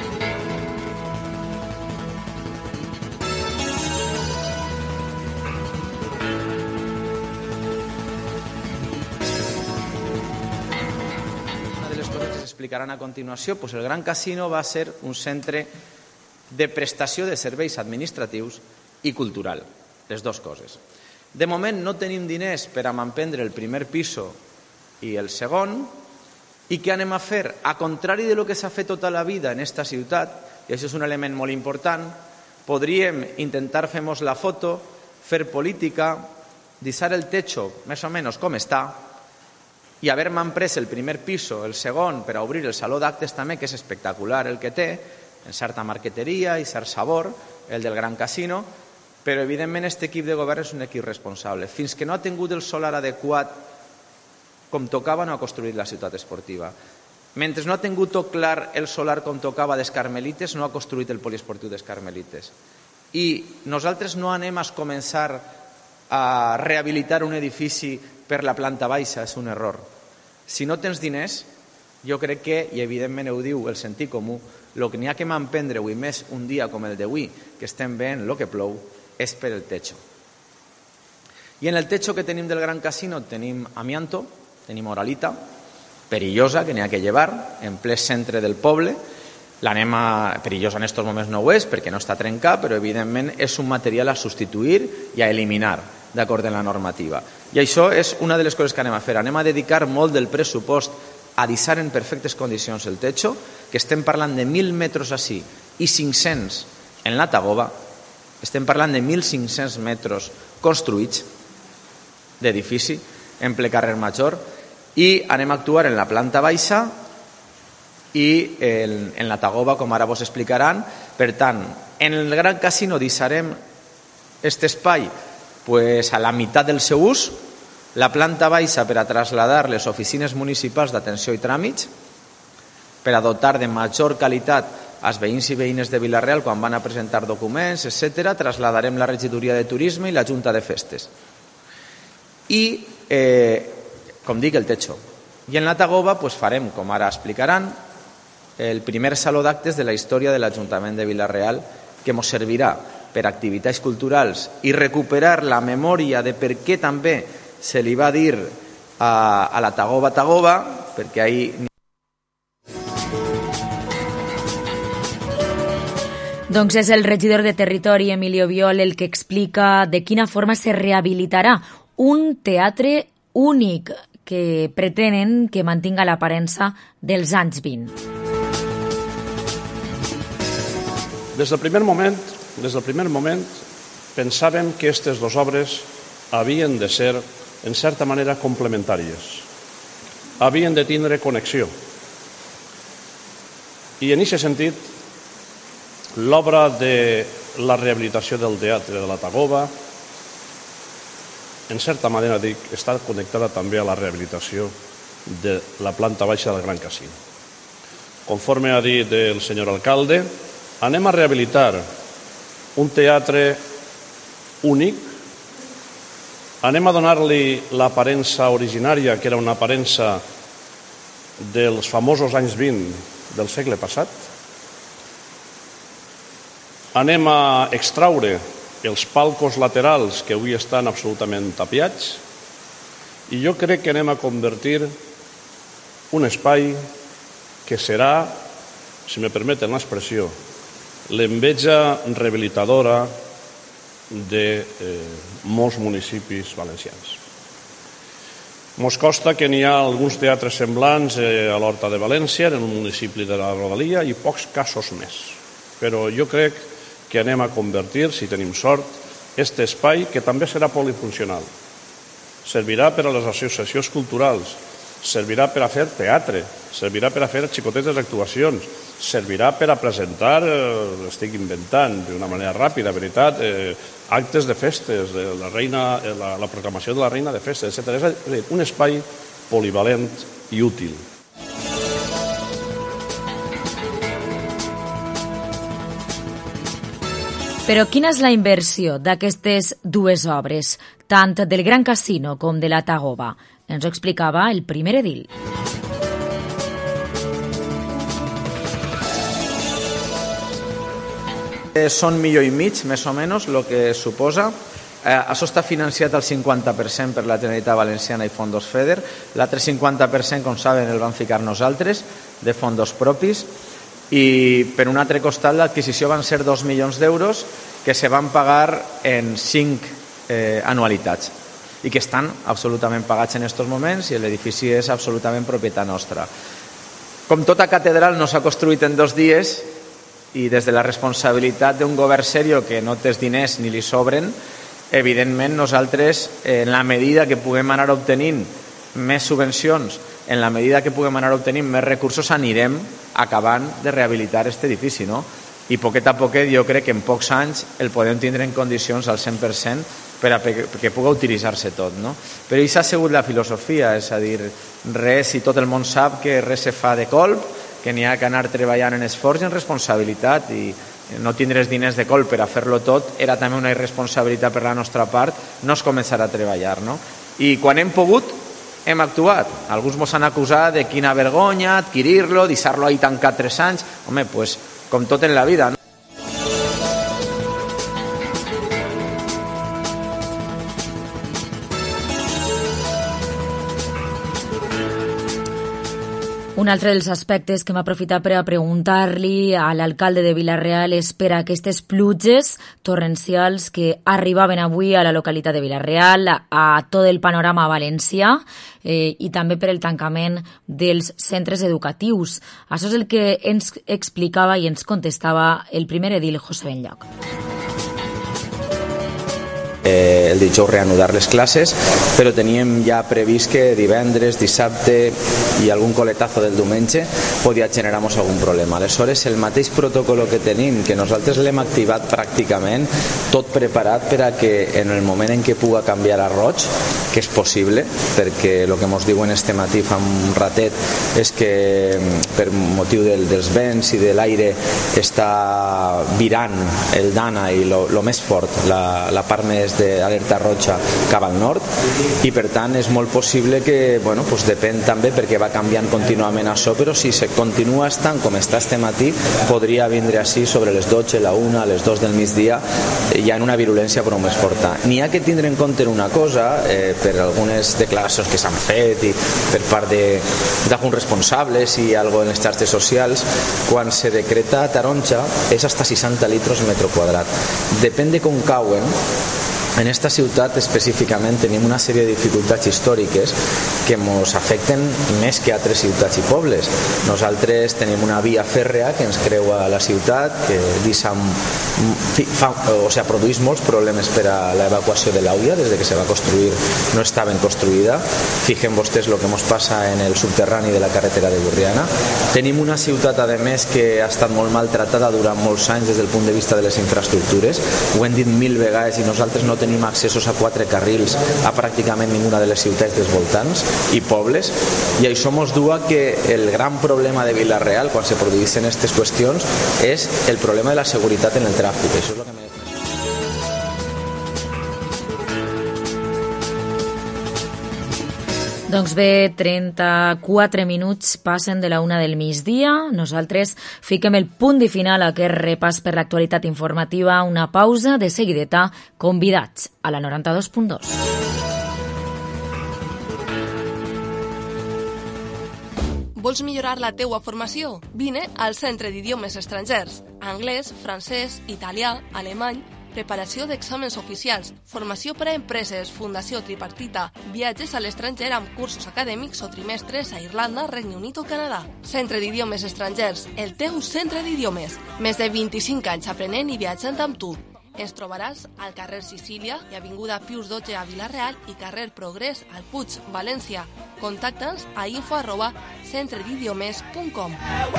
Una de les coses que s'explicaran a continuació, doncs el Gran Casino va ser un centre de prestació de serveis administratius i cultural, les dues coses. De moment no tenim diners per a manprendre el primer piso i el segon, i què anem a fer? A contrari de lo que s'ha fet tota la vida en esta ciutat, i això és un element molt important, podríem intentar fer-nos la foto, fer política, deixar el techo més o menys com està, i haver-me emprès el primer piso, el segon, per a obrir el saló d'actes també, que és espectacular el que té, en certa marqueteria i cert sabor, el del Gran Casino, però evidentment aquest equip de govern és un equip responsable. Fins que no ha tingut el solar adequat com tocava, no ha construït la ciutat esportiva. Mentre no ha tingut tot clar el solar com tocava des Carmelites, no ha construït el poliesportiu des Carmelites. I nosaltres no anem a començar a rehabilitar un edifici per la planta baixa, és un error. Si no tens diners, jo crec que, i evidentment ho diu el sentit comú, el que n'hi ha que m'emprendre avui més un dia com el d'avui, que estem veient el que plou, és per el techo. I en el techo que tenim del Gran Casino tenim amianto, tenim oralita, perillosa, que n'hi ha que llevar, en ple centre del poble. Perillosa en aquests moments no ho és, perquè no està trencat, però evidentment és un material a substituir i a eliminar, d'acord amb la normativa. I això és una de les coses que anem a fer. Anem a dedicar molt del pressupost a deixar en perfectes condicions el techo, que estem parlant de 1.000 metres així i 500 en la Tagoba, estem parlant de 1.500 metres construïts d'edifici en ple carrer Major, i anem a actuar en la planta baixa i en la Tagoba, com ara vos explicaran. Per tant, en el Gran Casino deixarem aquest espai a la meitat del seu ús, la planta baixa per a traslladar les oficines municipals d'atenció i tràmits, per a dotar de major qualitat als veïns i veïnes de Vila-real quan van a presentar documents, etc. Trasladarem la regidoria de turisme i la junta de festes. I, com dic, el techo. I en la Tagoba farem, com ara explicaran, el primer saló d'actes de la història de l'Ajuntament de Vila-real, que ens servirà per activitats culturals i recuperar la memòria de per què també se li va dir a la Tagoba, perquè ahir... Doncs és el regidor de Territori, Emilio Biol, el que explica de quina forma se rehabilitarà un teatre únic que pretenen que mantinga l'aparença dels anys 20. Des del primer moment pensàvem que aquestes dues obres havien de ser, en certa manera, complementàries. Havien de tindre connexió. I en aquest sentit, l'obra de la rehabilitació del teatre de la Tagoba, en certa manera dic, està connectada també a la rehabilitació de la planta baixa del Gran Casino. Conforme ha dit el senyor alcalde, anem a rehabilitar un teatre únic, anem a donar-li l'aparença originària, que era una aparença dels famosos anys 20 del segle passat, anem a extraure els palcos laterals que avui estan absolutament tapiats i jo crec que anem a convertir un espai que serà, si me permeten l'expressió, l'enveja rehabilitadora de molts municipis valencians. Mos consta que n'hi ha alguns teatres semblants a l'Horta de València, en un municipi de la Rodalia, i pocs casos més. Però jo crec que anem a convertir, si tenim sort, aquest espai, que també serà polifuncional. Servirà per a les associacions culturals, servirà per a fer teatre, servirà per a fer xicotetes actuacions, servirà per a presentar, estic inventant d'una manera ràpida, veritat, actes de festes, la proclamació de la reina de festes, etc. És a dir, un espai polivalent i útil. Però quina és la inversió d'aquestes dues obres, tant del Gran Casino com de la Tagoba? Ens ho explicava el primer edil. Són milió i mig, més o menys, el que suposa. Això està financiat al 50% per la Generalitat Valenciana i Fondos FEDER. L'altre 50%, com saben, el vam ficar nosaltres, de fondos propis. I per un altre costat, l'adquisició van ser 2 milions d'euros que se van pagar en 5 anualitats i que estan absolutament pagats en aquests moments, i l'edifici és absolutament propietat nostra. Com tota catedral no s'ha construït en 2 dies, i des de la responsabilitat d'un govern serio que no té diners ni li sobren, evidentment nosaltres, en la medida que puguem anar obtenint més subvencions, en la medida que puguem anar obtenint més recursos, anirem acabant de rehabilitar aquest edifici, no? I poquet a poquet jo crec que en pocs anys el podem tindre en condicions al 100% perquè pugui utilitzar-se tot, no? Però això ha sigut la filosofia, és a dir, res, i tot el món sap que res se fa de colp, que n'hi ha que anar treballant en esforç i en responsabilitat, i no tindres diners de colp per a fer-lo tot era també una irresponsabilitat per la nostra part, no es començarà a treballar, no? I quan hem pogut, hem actuat. Alguns ens han acusat de quina vergonya adquirir-lo, deixar-lo ahí tancat 3 anys. Home, doncs, com tot en la vida, no? Un altre dels aspectes que m'ha aprofitat per a preguntar-li a l'alcalde de Vila-real és per aquestes pluges torrencials que arribaven avui a la localitat de Vila-real, a tot el panorama valencià, i també per el tancament dels centres educatius. Això és el que ens explicava i ens contestava el primer edil, José Benlloc. El dijous reanudar les classes, però teníem ja previst que divendres, dissabte i algun coletazo del diumenge podia generar-nos algun problema. Aleshores, el mateix protocol que tenim, que nosaltres l'hem activat pràcticament tot preparat per a que en el moment en què puga canviar a roig, que és possible, perquè el que ens diuen este matí fa un ratet és que per motiu dels vents i de l'aire està virant el Dana i el més fort, la part més d'alerta roja cap al nord, i per tant és molt possible que, bueno, pues depèn també perquè va canviant contínuament això, però si se continua estant com està este matí, podria vindre així sobre les 12, la 1, les 2 del migdia, ja en una virulència prou més forta. N'hi ha que tindre en compte una cosa, per algunes declaracions que s'han fet i per part d'alguns responsables i algo en les xarxes socials, quan se decreta taronja és hasta 60 litres metro quadrat. Depèn de com cauen. En esta ciutat específicament tenim una sèrie de dificultats històriques que ens afecten més que altres ciutats i pobles. Nosaltres tenim una via fèrrea que ens creua la ciutat, que produeix molts problemes per a l'evacuació de l'Auia. Des que se va construir no està ben construïda. Fijen vostès el que ens passa en el subterrani de la carretera de Burriana. Tenim una ciutat, a més, que ha estat molt maltratada durant molts anys des del punt de vista de les infraestructures. Ho hem dit 1000 vegades i nosaltres no tenim accessos a 4 carrils a pràcticament ninguna de les ciutats dels voltants i pobles, i això ens du a que el gran problema de Vila-real quan se produeixen aquestes qüestions és el problema de la seguretat en el tràfic. Això és el que me... Doncs bé, 34 minuts passen de la 1 del migdia. Nosaltres fiquem el punt i final a aquest repàs per l'actualitat informativa. Una pausa, de seguideta, convidats a la 92.2. Vols millorar la teua formació? Vine al Centre d'Idiomes Estrangers. Anglès, francès, italià, alemany... preparació d'exàmens oficials, formació per a empreses, fundació tripartita, viatges a l'estranger amb cursos acadèmics o trimestres a Irlanda, Regne Unit o Canadà. Centre d'Idiomes Estrangers, el teu centre d'idiomes. Més de 25 anys aprenent i viatjant amb tu. Ens trobaràs al carrer Sicília i avinguda Pius XII a Vila-real i carrer Progrés al Puig, València. Contacta'ns a info@centredidiomes.com.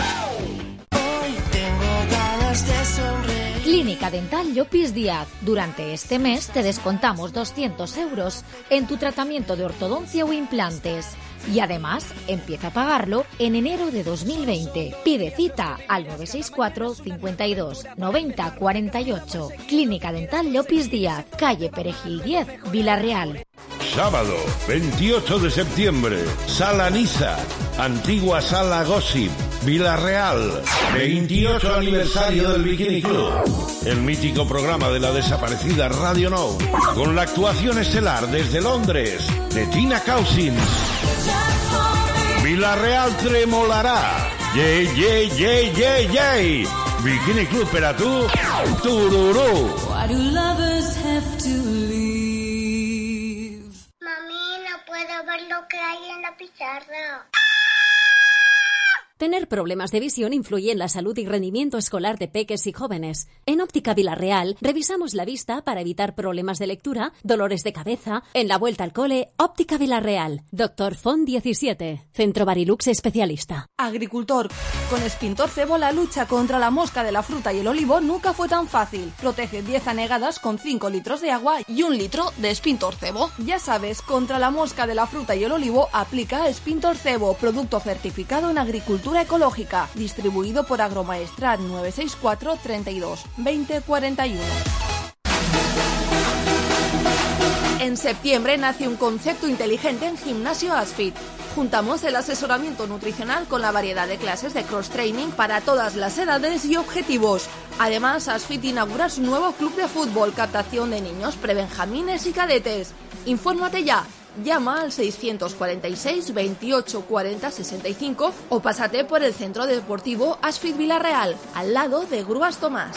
Clínica Dental Llopis Díaz. Durante este mes te descontamos 200 euros en tu tratamiento de ortodoncia o implantes. Y además, empieza a pagarlo en enero de 2020. Pide cita al 964 52 90 48. Clínica Dental Llopis Díaz, calle Perejil 10, Vila-real. Sábado, 28 de septiembre, Sala Niza, antigua Sala Gossip, Vila-real, 28 aniversario del Bikini Club, el mítico programa de la desaparecida Radio No, con la actuación estelar desde Londres de Tina Cousins. Vila-real tremolará. Yey, yey, yey, yey, yey. Bikini Club para tú, tururú. Why do lovers have to leave? Mami, no puedo ver lo que hay en la pizarra. Tener problemas de visión influye en la salud y rendimiento escolar de peques y jóvenes. En Óptica Vila-real revisamos la vista para evitar problemas de lectura, dolores de cabeza. En la vuelta al cole, Óptica Vila-real. Dr. Font 17. Centro Barilux especialista. Agricultor. Con Spintor Cebo la lucha contra la mosca de la fruta y el olivo nunca fue tan fácil. Protege 10 anegadas con 5 litros de agua y 1 litro de Spintor Cebo. Ya sabes, contra la mosca de la fruta y el olivo aplica Spintor Cebo, producto certificado en agricultura ecológica, distribuido por Agromaestrat 964 32 20 41. En septiembre nace un concepto inteligente en Gimnasio Asfit. Juntamos el asesoramiento nutricional con la variedad de clases de cross-training para todas las edades y objetivos. Además, Asfit inaugura su nuevo club de fútbol, captación de niños, prebenjamines y cadetes. Infórmate ya. Llama al 646 28 40 65 o pásate por el Centro Deportivo Asfit Vila-real, al lado de Grúas Tomàs.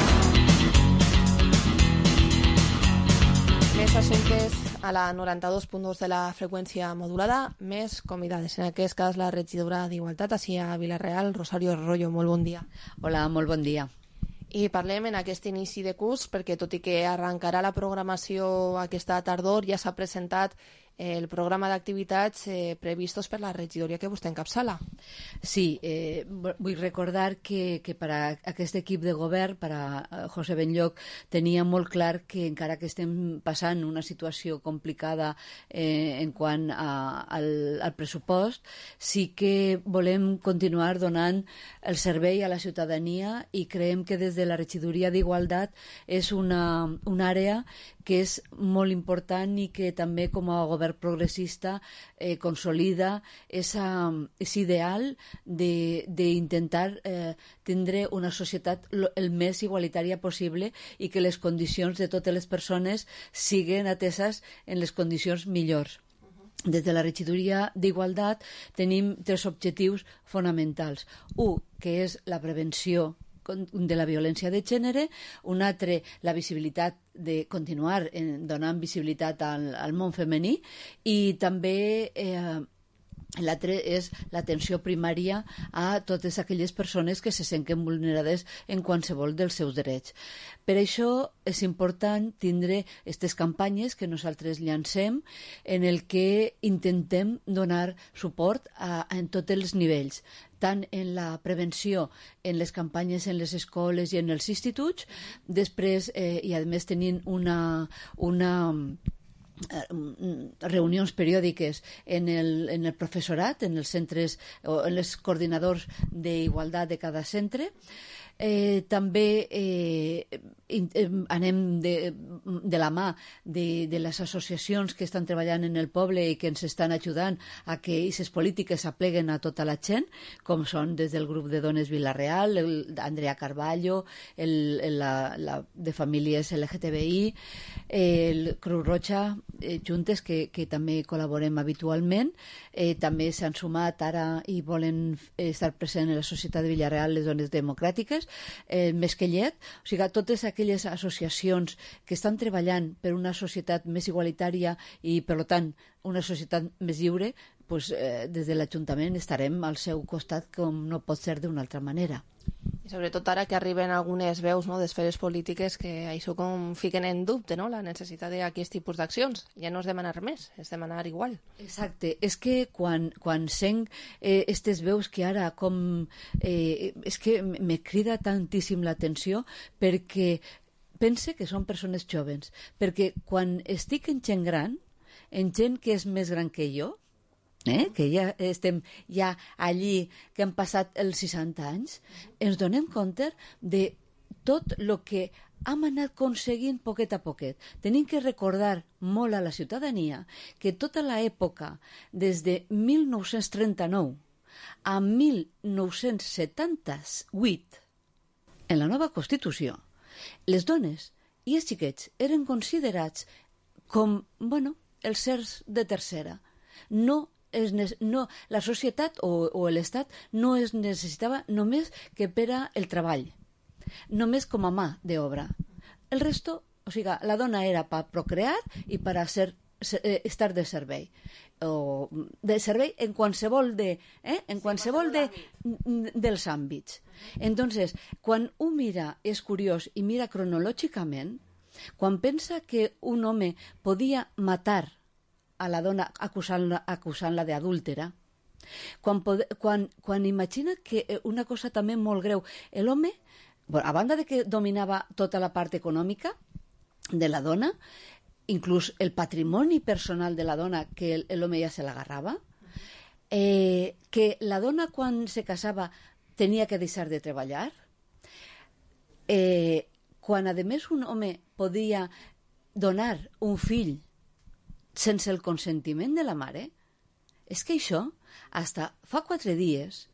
Més assumptes a la 92.2 de la freqüència modulada, més convidades. En aquest cas, la regidora d'Igualtat, així a Vila-real, Rosario Arroyo. Molt bon dia. Hola, molt bon dia. I parlem en aquest inici de curs, perquè tot i que arrencarà la programació aquesta tardor, ja s'ha presentat el programa d'activitats previstos per la regidoria que vostè encapçala. Sí, vull recordar que per a aquest equip de govern, per a José Benlloch, tenia molt clar que encara que estem passant una situació complicada en quant al pressupost, sí que volem continuar donant el servei a la ciutadania i creiem que des de la regidoria d'Igualtat és una àrea que és molt important i que també com a govern progressista consolida és ideal d'intentar tindre una societat el més igualitària possible i que les condicions de totes les persones siguin ateses en les condicions millors. Des de la regidoria d'Igualtat tenim 3 objectius fonamentals. Un, que és la prevenció de la violència de gènere, un altre, la visibilitat, de continuar donant visibilitat al món femení, i també l'altre és l'atenció primària a totes aquelles persones que se senten vulnerades en qualsevol dels seus drets. Per això és important tindre aquestes campanyes que nosaltres llancem en el que intentem donar suport en tots els nivells, tant en la prevenció, en les campanyes en les escoles i en els instituts, després, i a més tenint una reunions periòdiques en el professorat, en els centres o en els coordinadors d'igualtat de cada centre. També anem de la mà de les associacions que estan treballant en el poble i que ens estan ajudant a que aquestes polítiques s'apleguen a tota la gent, com són des del grup de dones Vila-real, Andrea Carballo, la de famílies LGTBI, el Creu Roja, juntes que també col·laborem habitualment. També s'han sumat ara i volen estar presents en la Societat de Vila-real les dones democràtiques, Mesquellet, o sigui, totes aquelles associacions que estan treballant per una societat més igualitària i, per tant, una societat més lliure, pues, des de l'Ajuntament estarem al seu costat com no pot ser d'una altra manera. I sobretot ara que arriben algunes veus, no, d'esferes polítiques que això com fiquen en dubte, no?, la necessitat d'aquest tipus d'accions. Ja no és demanar més, és demanar igual. Exacte. És que quan sent aquestes veus que ara com... és que me crida tantíssim l'atenció perquè pense que són persones jovens. Perquè quan estic en gent gran, en gent que és més gran que jo, que ja estem allí, que han passat els 60 anys, ens donem compte de tot el que hem anat aconseguint poquet a poquet. Tenim que recordar molt a la ciutadania que tota l'època, des de 1939 a 1978, en la nova Constitució, les dones i els xiquets eren considerats com, els sers de tercera. La societat o l'Estat no es necessitava només que per el treball, només com a mà d'obra. El resto, o sigui, la dona era per procrear i per estar de servei, o de servei en qualsevol dels àmbits. Entonces, quan un mira, és curiós i mira cronològicament, quan pensa que un home podia matar a la dona acusant-la d'adúltera, quan imagina que una cosa també molt greu, l'home, a banda de que dominava tota la part econòmica de la dona, inclús el patrimoni personal de la dona, que l'home ja se l'agarrava, que la dona quan se casava tenia que deixar de treballar, quan a més un home podia donar un fill sense el consentiment de la mare, és que això, hasta fa 4 dies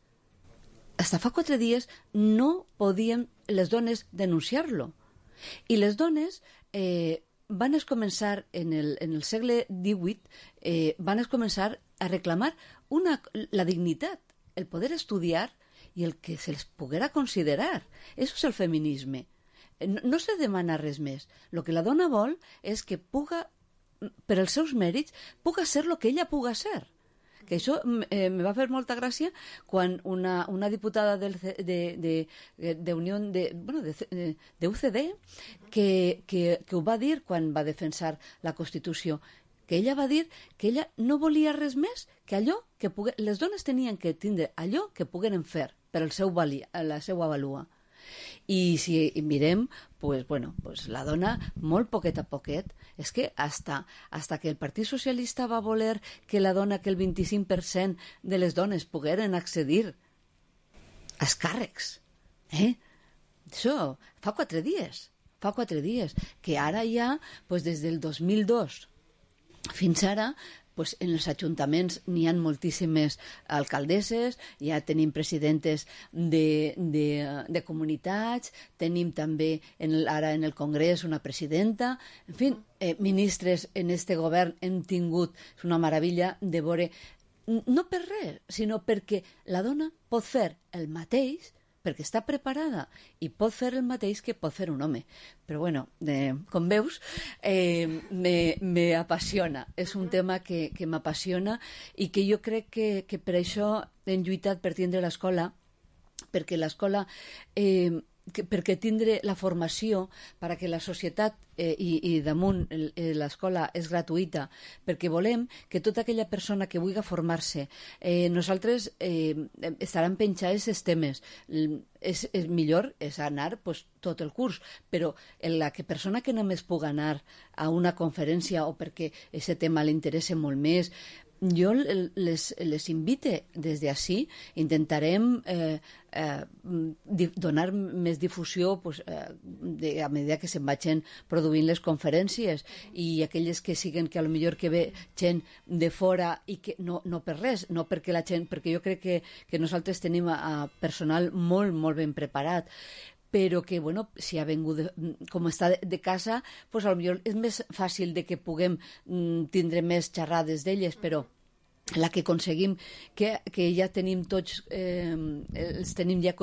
no podien les dones denunciar-lo. I les dones van començar en el segle XVIII, van començar a reclamar la dignitat, el poder estudiar i el que se'ls poguera considerar. Això és el feminisme. No se demana res més. El que la dona vol és que puga, per els seus mèrits, puga ser el que ella puga ser. Que això me va fer molta gràcia quan una diputada de UCD que ho va dir quan va defensar la Constitució, que ella va dir que ella no volia res més que allò que les dones tenien que tindre allò que pogueren fer per la seva valua. I si mirem, pues la dona, molt poquet a poquet, és que hasta que el Partit Socialista va voler que el 25% de les dones pogueren accedir als càrrecs. Això fa 4 dies, que ara ja, des del 2002 fins ara, en els ajuntaments n'hi ha moltíssimes alcaldesses, ja tenim presidentes de comunitats, tenim també ara en el Congrés una presidenta, en fi, ministres en este govern hem tingut, és una meravella de veure, no per res, sinó perquè la dona pot fer el mateix, perquè està preparada i pot fer el mateix que pot fer un home. Però com veus, me apassiona. És un tema que m'apassiona i que jo crec que per això hem lluitat per tindre l'escola, perquè l'escola... perquè tindre la formació perquè la societat i damunt l'escola és gratuïta, perquè volem que tota aquella persona que vulgui formar-se, nosaltres estaran penjades els temes, és millor és anar tot el curs, però la persona que només pugui anar a una conferència o perquè aquest tema li interessa molt més, jo les invite des d'ací, intentarem donar més difusió a mesura que se'n vagin produint les conferències, i aquelles que siguen que potser que ve gent de fora i que no per res, no perquè la gent, perquè jo crec que nosaltres tenim personal molt, molt ben preparat, però que, si ha vingut com està de casa, potser és més fàcil de que puguem tindre més xerrades d'elles, però la que aconseguim que ja tenim tots els tenim ja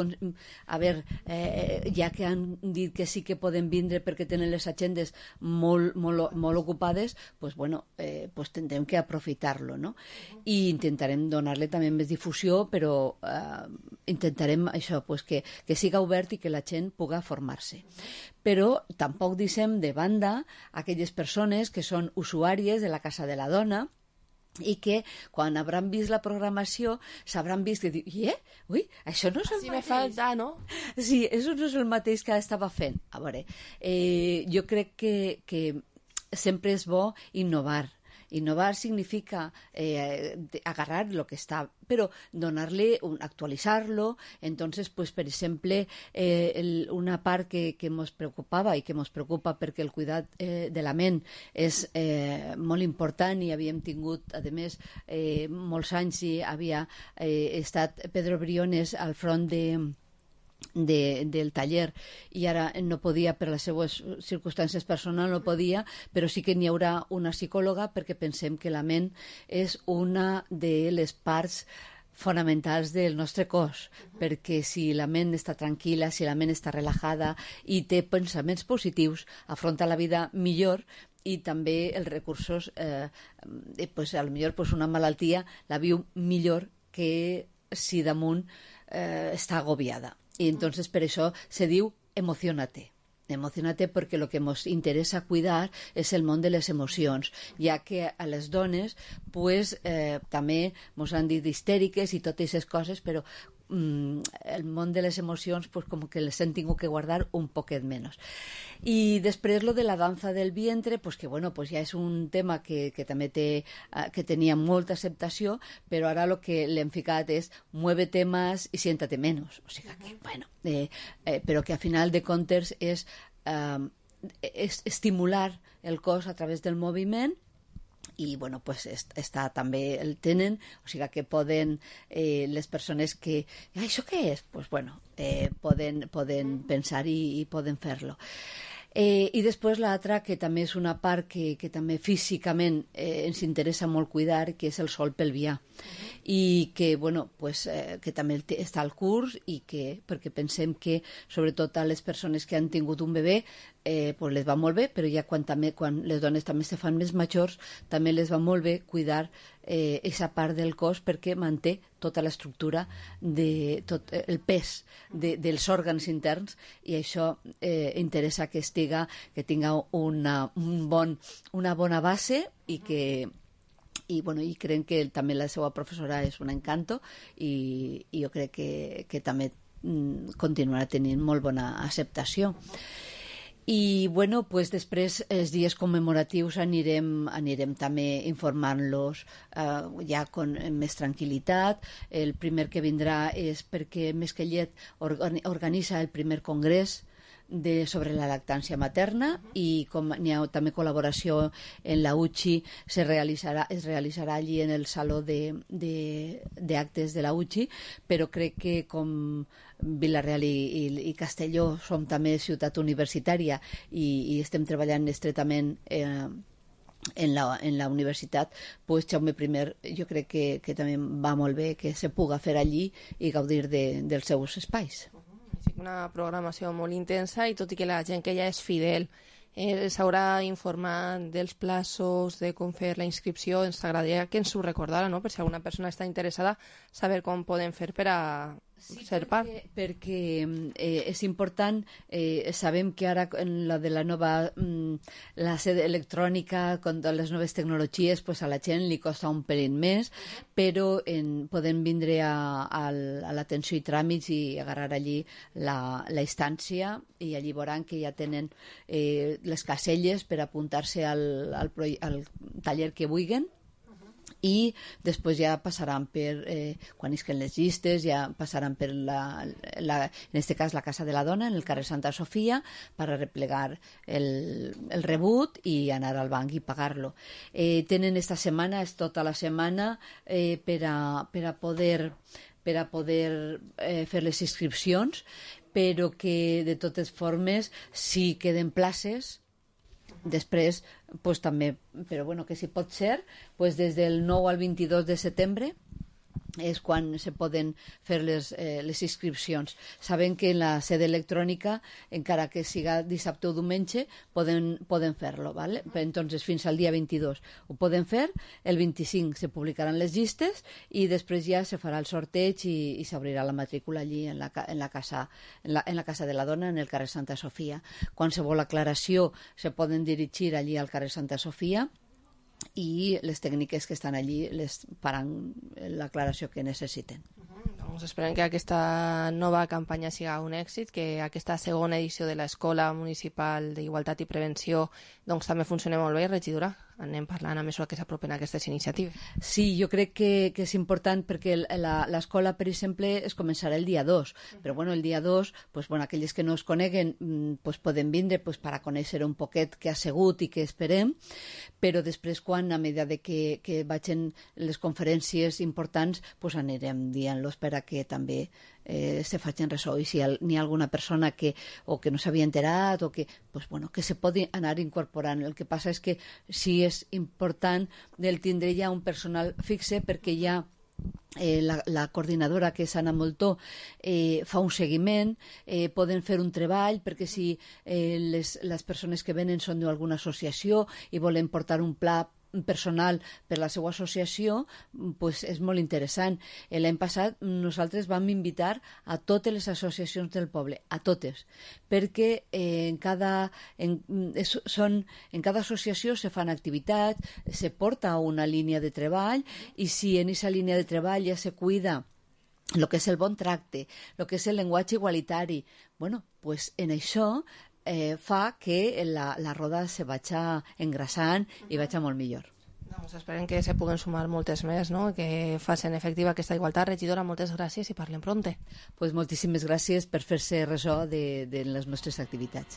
ja que han dit que sí que poden vindre perquè tenen les agendes molt ocupades, pues bueno, pues tindrem que aprofitar-lo, no? I intentarem donar-li també més difusió, però intentarem això, pues que siga obert i que la gent pugui formar-se. Però tampoc deixem de banda aquelles persones que són usuàries de la Casa de la Dona i que quan hauran vist la programació s'hauran vist que diu, ui, això no és el mateix. Me falta, no? Sí, això no és el mateix que estava fent. A veure, jo crec que sempre és bo innovar. Innovar significa agarrar lo que está, pero actualizarlo. Entonces, pues, per exemple, una part que ens preocupava i que ens preocupa perquè el cuidat de la ment és molt important i havíem tingut, a més, molts anys i havia estat Pedro Briones al front del taller i ara no podia per les seues circumstàncies personals, no podia, però sí que n'hi haurà una psicòloga perquè pensem que la ment és una de les parts fonamentals del nostre cos, perquè si la ment està tranquil·la, si la ment està relajada i té pensaments positius, afronta la vida millor i també els recursos, pues, a lo millor pues, una malaltia la viu millor que si damunt està agobiada. Y entonces per això se diu emocionate perquè el que ens interessa cuidar és el món de les emocions, ja que a les dones pues, també ens han dit histèriques i totes aquestes coses, però el món de les emocions pues, com que les hem tingut que guardar un poquet menys. I després lo de la danza del vientre, pues, que bueno, pues, ja és un tema que també que tenia molta acceptació, però ara lo que l'hem ficat és muévete más y siéntate menos, o sigui que bueno, però que a final de comptes és estimular el cos a través del moviment i bueno, pues està també el tenen, o sigui que poden les persones que això què és? Pues bueno, poden pensar i poden fer-lo. I després l'altra, que també és una part que també físicament ens interessa molt cuidar, que és el sòl pelvià, i que, bueno, pues, que també està al curs i que, perquè pensem que sobretot a les persones que han tingut un bebè pues les va molt bé, però ja quan les dones també se fan més majors també les va molt bé cuidar aquesta part del cos perquè manté tota l'estructura de tot el pes dels òrgans interns i això interessa que tinga una bona base i crec que també la seva professora és un encanto i jo crec que també continuarà tenint molt bona acceptació. I bueno, pues després els dies commemoratius anirem també informant-los ja amb més tranquil·litat. El primer que vindrà és perquè Mesquellet organitza el primer congrés sobre la lactància materna i com n'hi ha també col·laboració en la UCI es realitzarà allí en el saló d'actes de la UCI, però crec que com Vila-real i Castelló som també ciutat universitària i estem treballant estretament en la universitat, pues Jaume I jo crec que també va molt bé que se puga fer allí i gaudir dels seus espais. Una programació molt intensa i tot i que la gent que ja és fidel s'haurà informat dels plaços, de com fer la inscripció, ens agradaria que ens ho recordara, no? Per si alguna persona està interessada, saber com poden fer per a ser part. Perquè és important, sabem que ara en la de la nova la sede electrònica, con les noves tecnologies, pues a la gent li costa un pelín més, però podem vindre a l'atenció i tràmits i agarrar allí la instància i allí veuran que ja tenen les caselles per apuntar-se al taller que vulguin i després ja passaran per quan isquen les llistes ja passaran per en este cas la Casa de la Dona en el carrer Santa Sofia per a replegar el rebut i anar al banc i pagar-lo. Tenen esta setmana, és tota la setmana per a poder fer les inscripcions, però que de totes formes si queden places després, pues, també, però bueno, que si pot ser, pues, des del 9 al 22 de setembre és quan se poden fer les inscripcions. Saben que en la sede electrònica, encara que siga dissabte o diumenge, poden fer-lo, ¿vale? Entonces, fins al dia 22 ho poden fer, el 25 se publicaran les llistes i després ja se farà el sorteig i s'obrirà la matrícula allí en la casa de la dona, en el carrer Santa Sofia. Qualsevol aclaració se poden dirigir allí al carrer Santa Sofia i les tècniques que estan allí les faran l'aclaració que necessiten. Doncs esperem que aquesta nova campanya siga un èxit, que aquesta segona edició de l'Escola Municipal d'Igualtat i Prevenció doncs també funcioni molt bé. Regidora, anem parlant a mesura que s'apropen aquestes iniciatives. Sí, jo crec que és important perquè l'escola, per exemple, es començarà el dia 2, però bueno, el dia 2, pues, bueno, aquells que no es coneguen pues, poden vindre pues, per a conèixer un poquet què ha sigut i què esperem, però després quan, a mesura que vagin les conferències importants, pues, anirem dient-los per a que també se facin ressò, i si n'hi ha alguna persona que no s'havia enterat o que, pues, bueno, que se pot anar incorporant. El que passa és que sí és important del tindre ja un personal fixe, perquè ja la coordinadora, que és Anna Moltó, fa un seguiment, poden fer un treball, perquè si les persones que venen són d'alguna associació i volen portar un pla personal per la seva associació, pues és molt interessant. L'any passat nosaltres vam invitar a totes les associacions del poble, a totes, perquè en cada associació se fan activitats, se porta una línia de treball, i si en aquesta línia de treball ja se cuida el que és el bon tracte, el que és el llenguatge igualitari, bueno, pues en això fa que la roda se vagi engrassant i vagi molt millor. Doncs esperem que se puguen sumar moltes més, no? Que facin efectiva aquesta igualtat. Regidora, moltes gràcies i parlem pronte. Pues moltíssimes gràcies per fer-se ressò de les nostres activitats.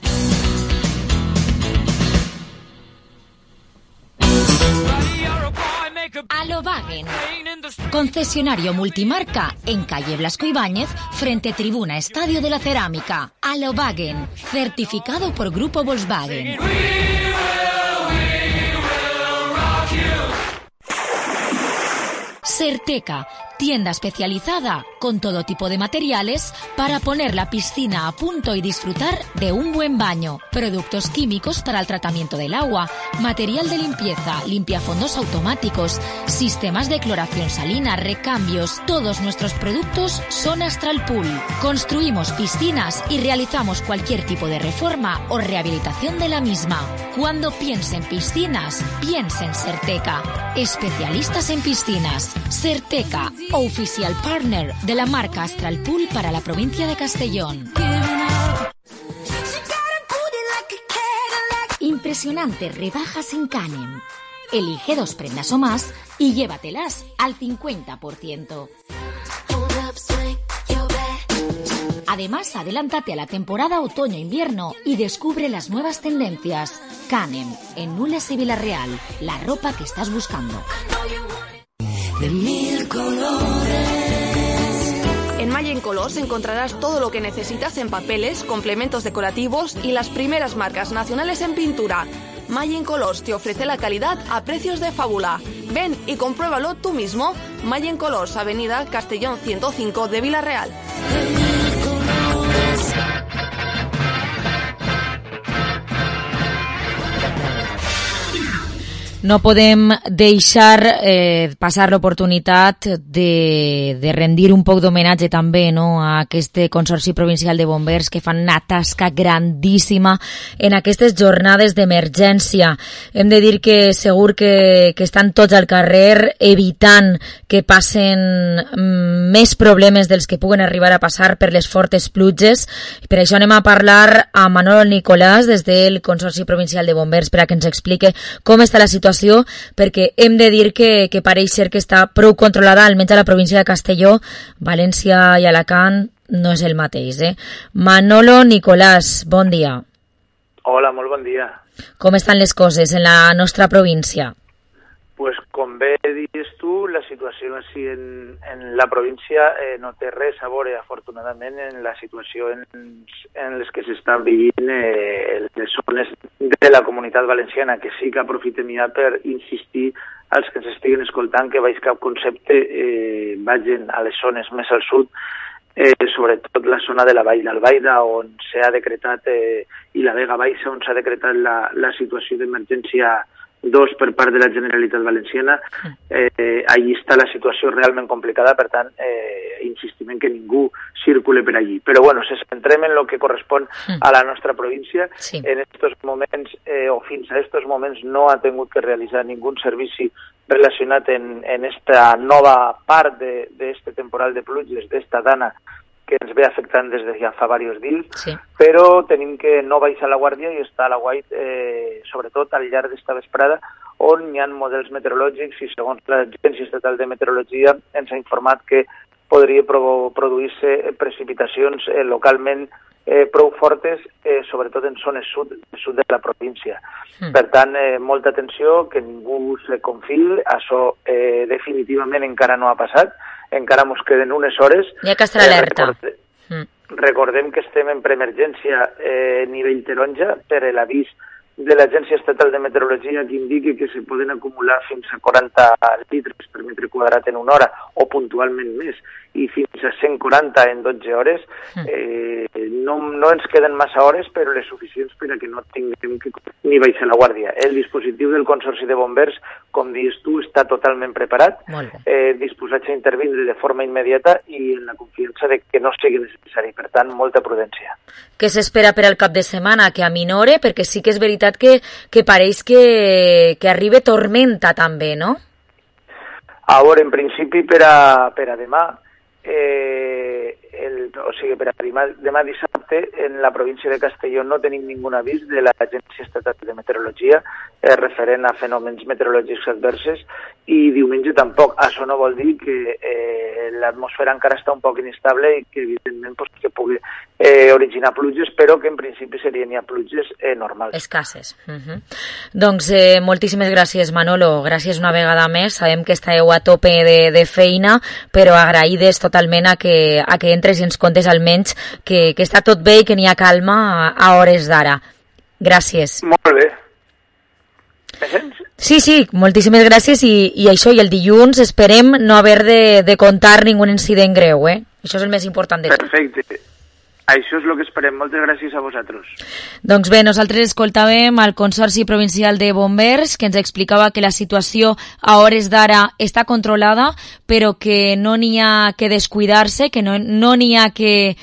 Alobagen, concesionario multimarca en calle Blasco Ibáñez, frente Tribuna Estadio de la Cerámica. Alobagen, certificado por Grupo Volkswagen. Certeca, tienda especializada con todo tipo de materiales para poner la piscina a punto y disfrutar de un buen baño. Productos químicos para el tratamiento del agua, material de limpieza, limpiafondos automáticos, sistemas de cloración salina, recambios. Todos nuestros productos son Astral Pool. Construimos piscinas y realizamos cualquier tipo de reforma o rehabilitación de la misma. Cuando piense en piscinas, piense en Certeca. Especialistas en piscinas. Certeca, oficial partner de la marca Astral Pool para la provincia de Castellón. Impresionantes rebajas en Canem. Elige 2 prendas o más y llévatelas al 50%. Además, adélntate a la temporada otoño-invierno y descubre las nuevas tendencias. Canem, en Nules y Villarreal, la ropa que estás buscando. De 1000 colores. En Mayen Colors encontrarás todo lo que necesitas en papeles, complementos decorativos y las primeras marcas nacionales en pintura. Mayen Colors te ofrece la calidad a precios de fábula. Ven y compruébalo tú mismo. Mayen Colors, Avenida Castellón 105 de Villarreal. No podem deixar passar l'oportunitat de rendir un poc d'homenatge també, no, a aquest Consorci Provincial de Bombers que fan una tasca grandíssima en aquestes jornades d'emergència. Hem de dir que segur que estan tots al carrer evitant que passen més problemes dels que puguen arribar a passar per les fortes pluges. Per això anem a parlar a Manolo Nicolàs des del Consorci Provincial de Bombers per a que ens explique com està la situació, perquè hem de dir que pareix ser que està prou controlada, almenys a la província de Castelló. València i Alacant no és el mateix, Manolo Nicolàs, bon dia. Hola, molt bon dia. Com estan les coses en la nostra província? Pues com bé dius tu, la situació així en la província no té res a veure, afortunadament, en la situació en les que s'estan vivint les zones de la Comunitat Valenciana, que sí que aprofitem ja per insistir als que ens estiguen escoltant que baix cap concepte vagin a les zones més al sud, sobretot la zona de la Vall d'Albaida, on s'ha decretat, i la Vega Baixa, on s'ha decretat la situació d'emergència 2 per part de la Generalitat Valenciana. Allí està la situació realment complicada, per tant, insistim en que ningú circule per allí. Però bueno, si centrem en el que correspon a la nostra província, en estos moments, o fins a estos moments, no ha tingut que realitzar ningun servici relacionat en esta nova part d'este temporal de pluges, d'esta dana, que ens ve afectant des de ja fa diversos dies, però tenim que no baixar la guàrdia i estar a la guait, sobretot al llarg d'esta vesprada, on hi ha models meteorològics i segons l'Agència Estatal de Meteorologia ens ha informat que podria produir-se precipitacions localment prou fortes, sobretot en zones sud de la província. Per tant, molta atenció, que ningú se confil, això definitivament encara no ha passat, encara ens queden unes hores. Hi ha que estar alerta. Recordem que estem en preemergència nivell taronja per l'avís de l'Agència Estatal de Meteorologia que indiqui que se poden acumular fins a 40 litres per metre quadrat en una hora o puntualment més i fins a 140 en 12 hores. No ens queden massa hores, però les suficients per a que no tinguem que ni baixar la guàrdia. El dispositiu del Consorci de Bombers, com dius tu, està totalment preparat, disposats a intervindre de forma immediata i en la confiança de que no sigui necessari. Per tant, molta prudència. Què s'espera per al cap de setmana? Que aminore? Perquè sí que és veritat que pareix que arriba tormenta també, no? A veure, en principi per a demà, o sigui, per a demà dissabte en la província de Castelló no tenim ningun avís de l'Agència Estatal de Meteorologia referent a fenòmens meteorològics adverses i diumenge tampoc. Això no vol dir que l'atmosfera encara està un poc inestable i que evidentment que pugui originar pluges, però que en principi serien ja pluges normals. Escasses. Doncs moltíssimes gràcies, Manolo. Gràcies una vegada més. Sabem que estàveu a tope de feina, però agraïdes totalment a que entres i ens contes almenys que està tot bé i que n'hi ha calma a hores d'ara. Gràcies. Molt bé. Me sents? Sí, moltíssimes gràcies i això, i el dilluns esperem no haver de contar ningun incident greu, Això és el més important de tot. Perfecte. Això és el que esperem. Moltes gràcies a vosaltres. Doncs bé, nosaltres escoltàvem al Consorci Provincial de Bombers, que ens explicava que la situació a hores d'ara està controlada, però que no n'hi ha que descuidar-se, que no n'hi ha que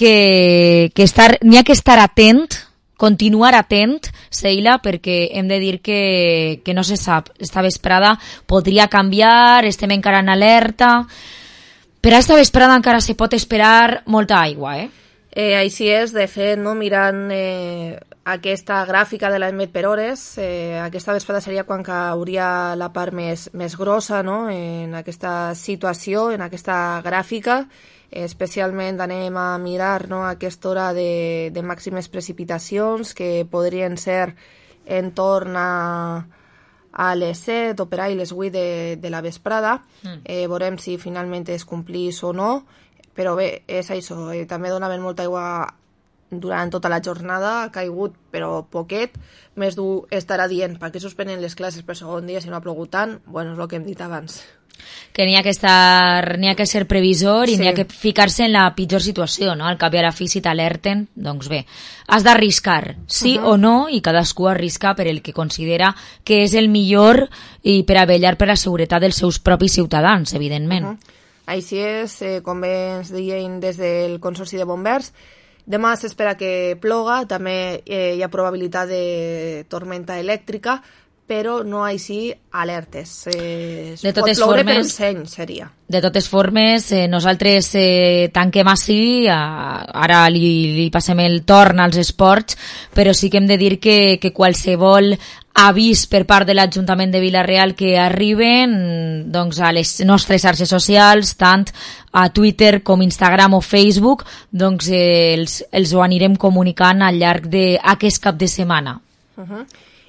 estar atent, continuar atent, Seila, perquè hem de dir que no se sap. Esta vesprada podria canviar, estem encara en alerta. Per a esta vesprada encara se pot esperar molta aigua, Així és, de fet, no, mirant aquesta gràfica de l'Enmet per hores, aquesta vesprada seria quan cauria la part més grossa, no?, en aquesta situació, en aquesta gràfica. Especialment anem a mirar, no, aquesta hora de màximes precipitacions que podrien ser en torn a les 7 o per ahí les 8 de la vesprada. Veurem si finalment es complís o no. Però bé, és això, també donaven molta aigua durant tota la jornada, ha caigut però poquet, més dur estarà dient per què suspenen les classes per segon dia si no ha plogut tant, bueno, és el que hem dit abans. Que n'hi ha que ser previsor i n'hi ha que ficar-se en la pitjor situació, no? Al cap i a la fi, si t'alerten, doncs bé, has d'arriscar, sí o no, i cadascú arrisca per el que considera que és el millor i per a vetllar per la seguretat dels seus propis ciutadans, evidentment. Així és, com bé ens deien des del Consorci de Bombers, demà s'espera que ploga, també hi ha probabilitat de tormenta elèctrica, però no així alertes. Pot ploure per enseny, seria. De totes formes, nosaltres tanquem així, ara li passem el torn als esports, però sí que hem de dir que qualsevol avís per part de l'Ajuntament de Vila-real que arriben doncs, a les nostres xarxes socials, tant a Twitter com Instagram o Facebook, doncs els ho anirem comunicant al llarg d'aquest cap de setmana.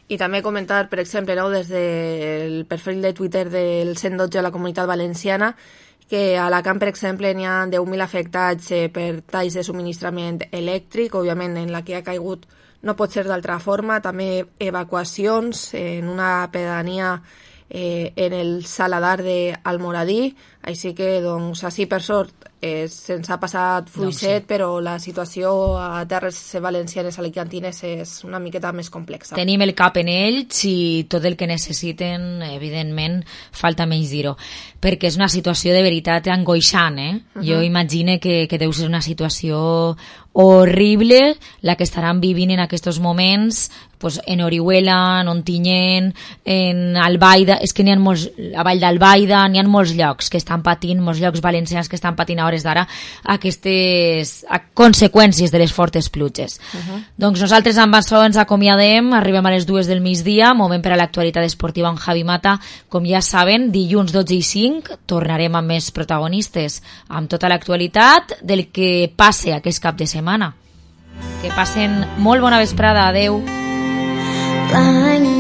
I també comentar, per exemple, no, des del perfil de Twitter del 112 a la Comunitat Valenciana, que a Alacant, per exemple, n'hi ha 10.000 afectats per talls de subministrament elèctric, òbviament en la que ha caigut no pot ser d'altra forma, també evacuacions en una pedania en el Saladar d'Almoradí, així que, doncs, així per sort se'ns ha passat fluixet, però la situació a terres valencianes alicantines és una miqueta més complexa. Tenim el cap en ells i tot el que necessiten, evidentment, falta menys dir-ho, perquè és una situació de veritat angoixant, Jo imagine que deu ser una situació horrible la que estaran vivint en aquests moments, pues, en Orihuela, en Ontinyent, en Albaida, és que n'hi ha molts, a Vall d'Albaida, n'hi ha molts llocs que estan patint, molts llocs valencians que estan patint a hores d'ara aquestes conseqüències de les fortes pluges. Doncs nosaltres amb això ens acomiadem, arribem a les 2 del migdia, moment per a l'actualitat esportiva amb Javi Mata. Com ja saben, dilluns 12 i 5 tornarem amb més protagonistes, amb tota l'actualitat del que passe aquest cap de setmana. Que passen molt bona vesprada, adeu.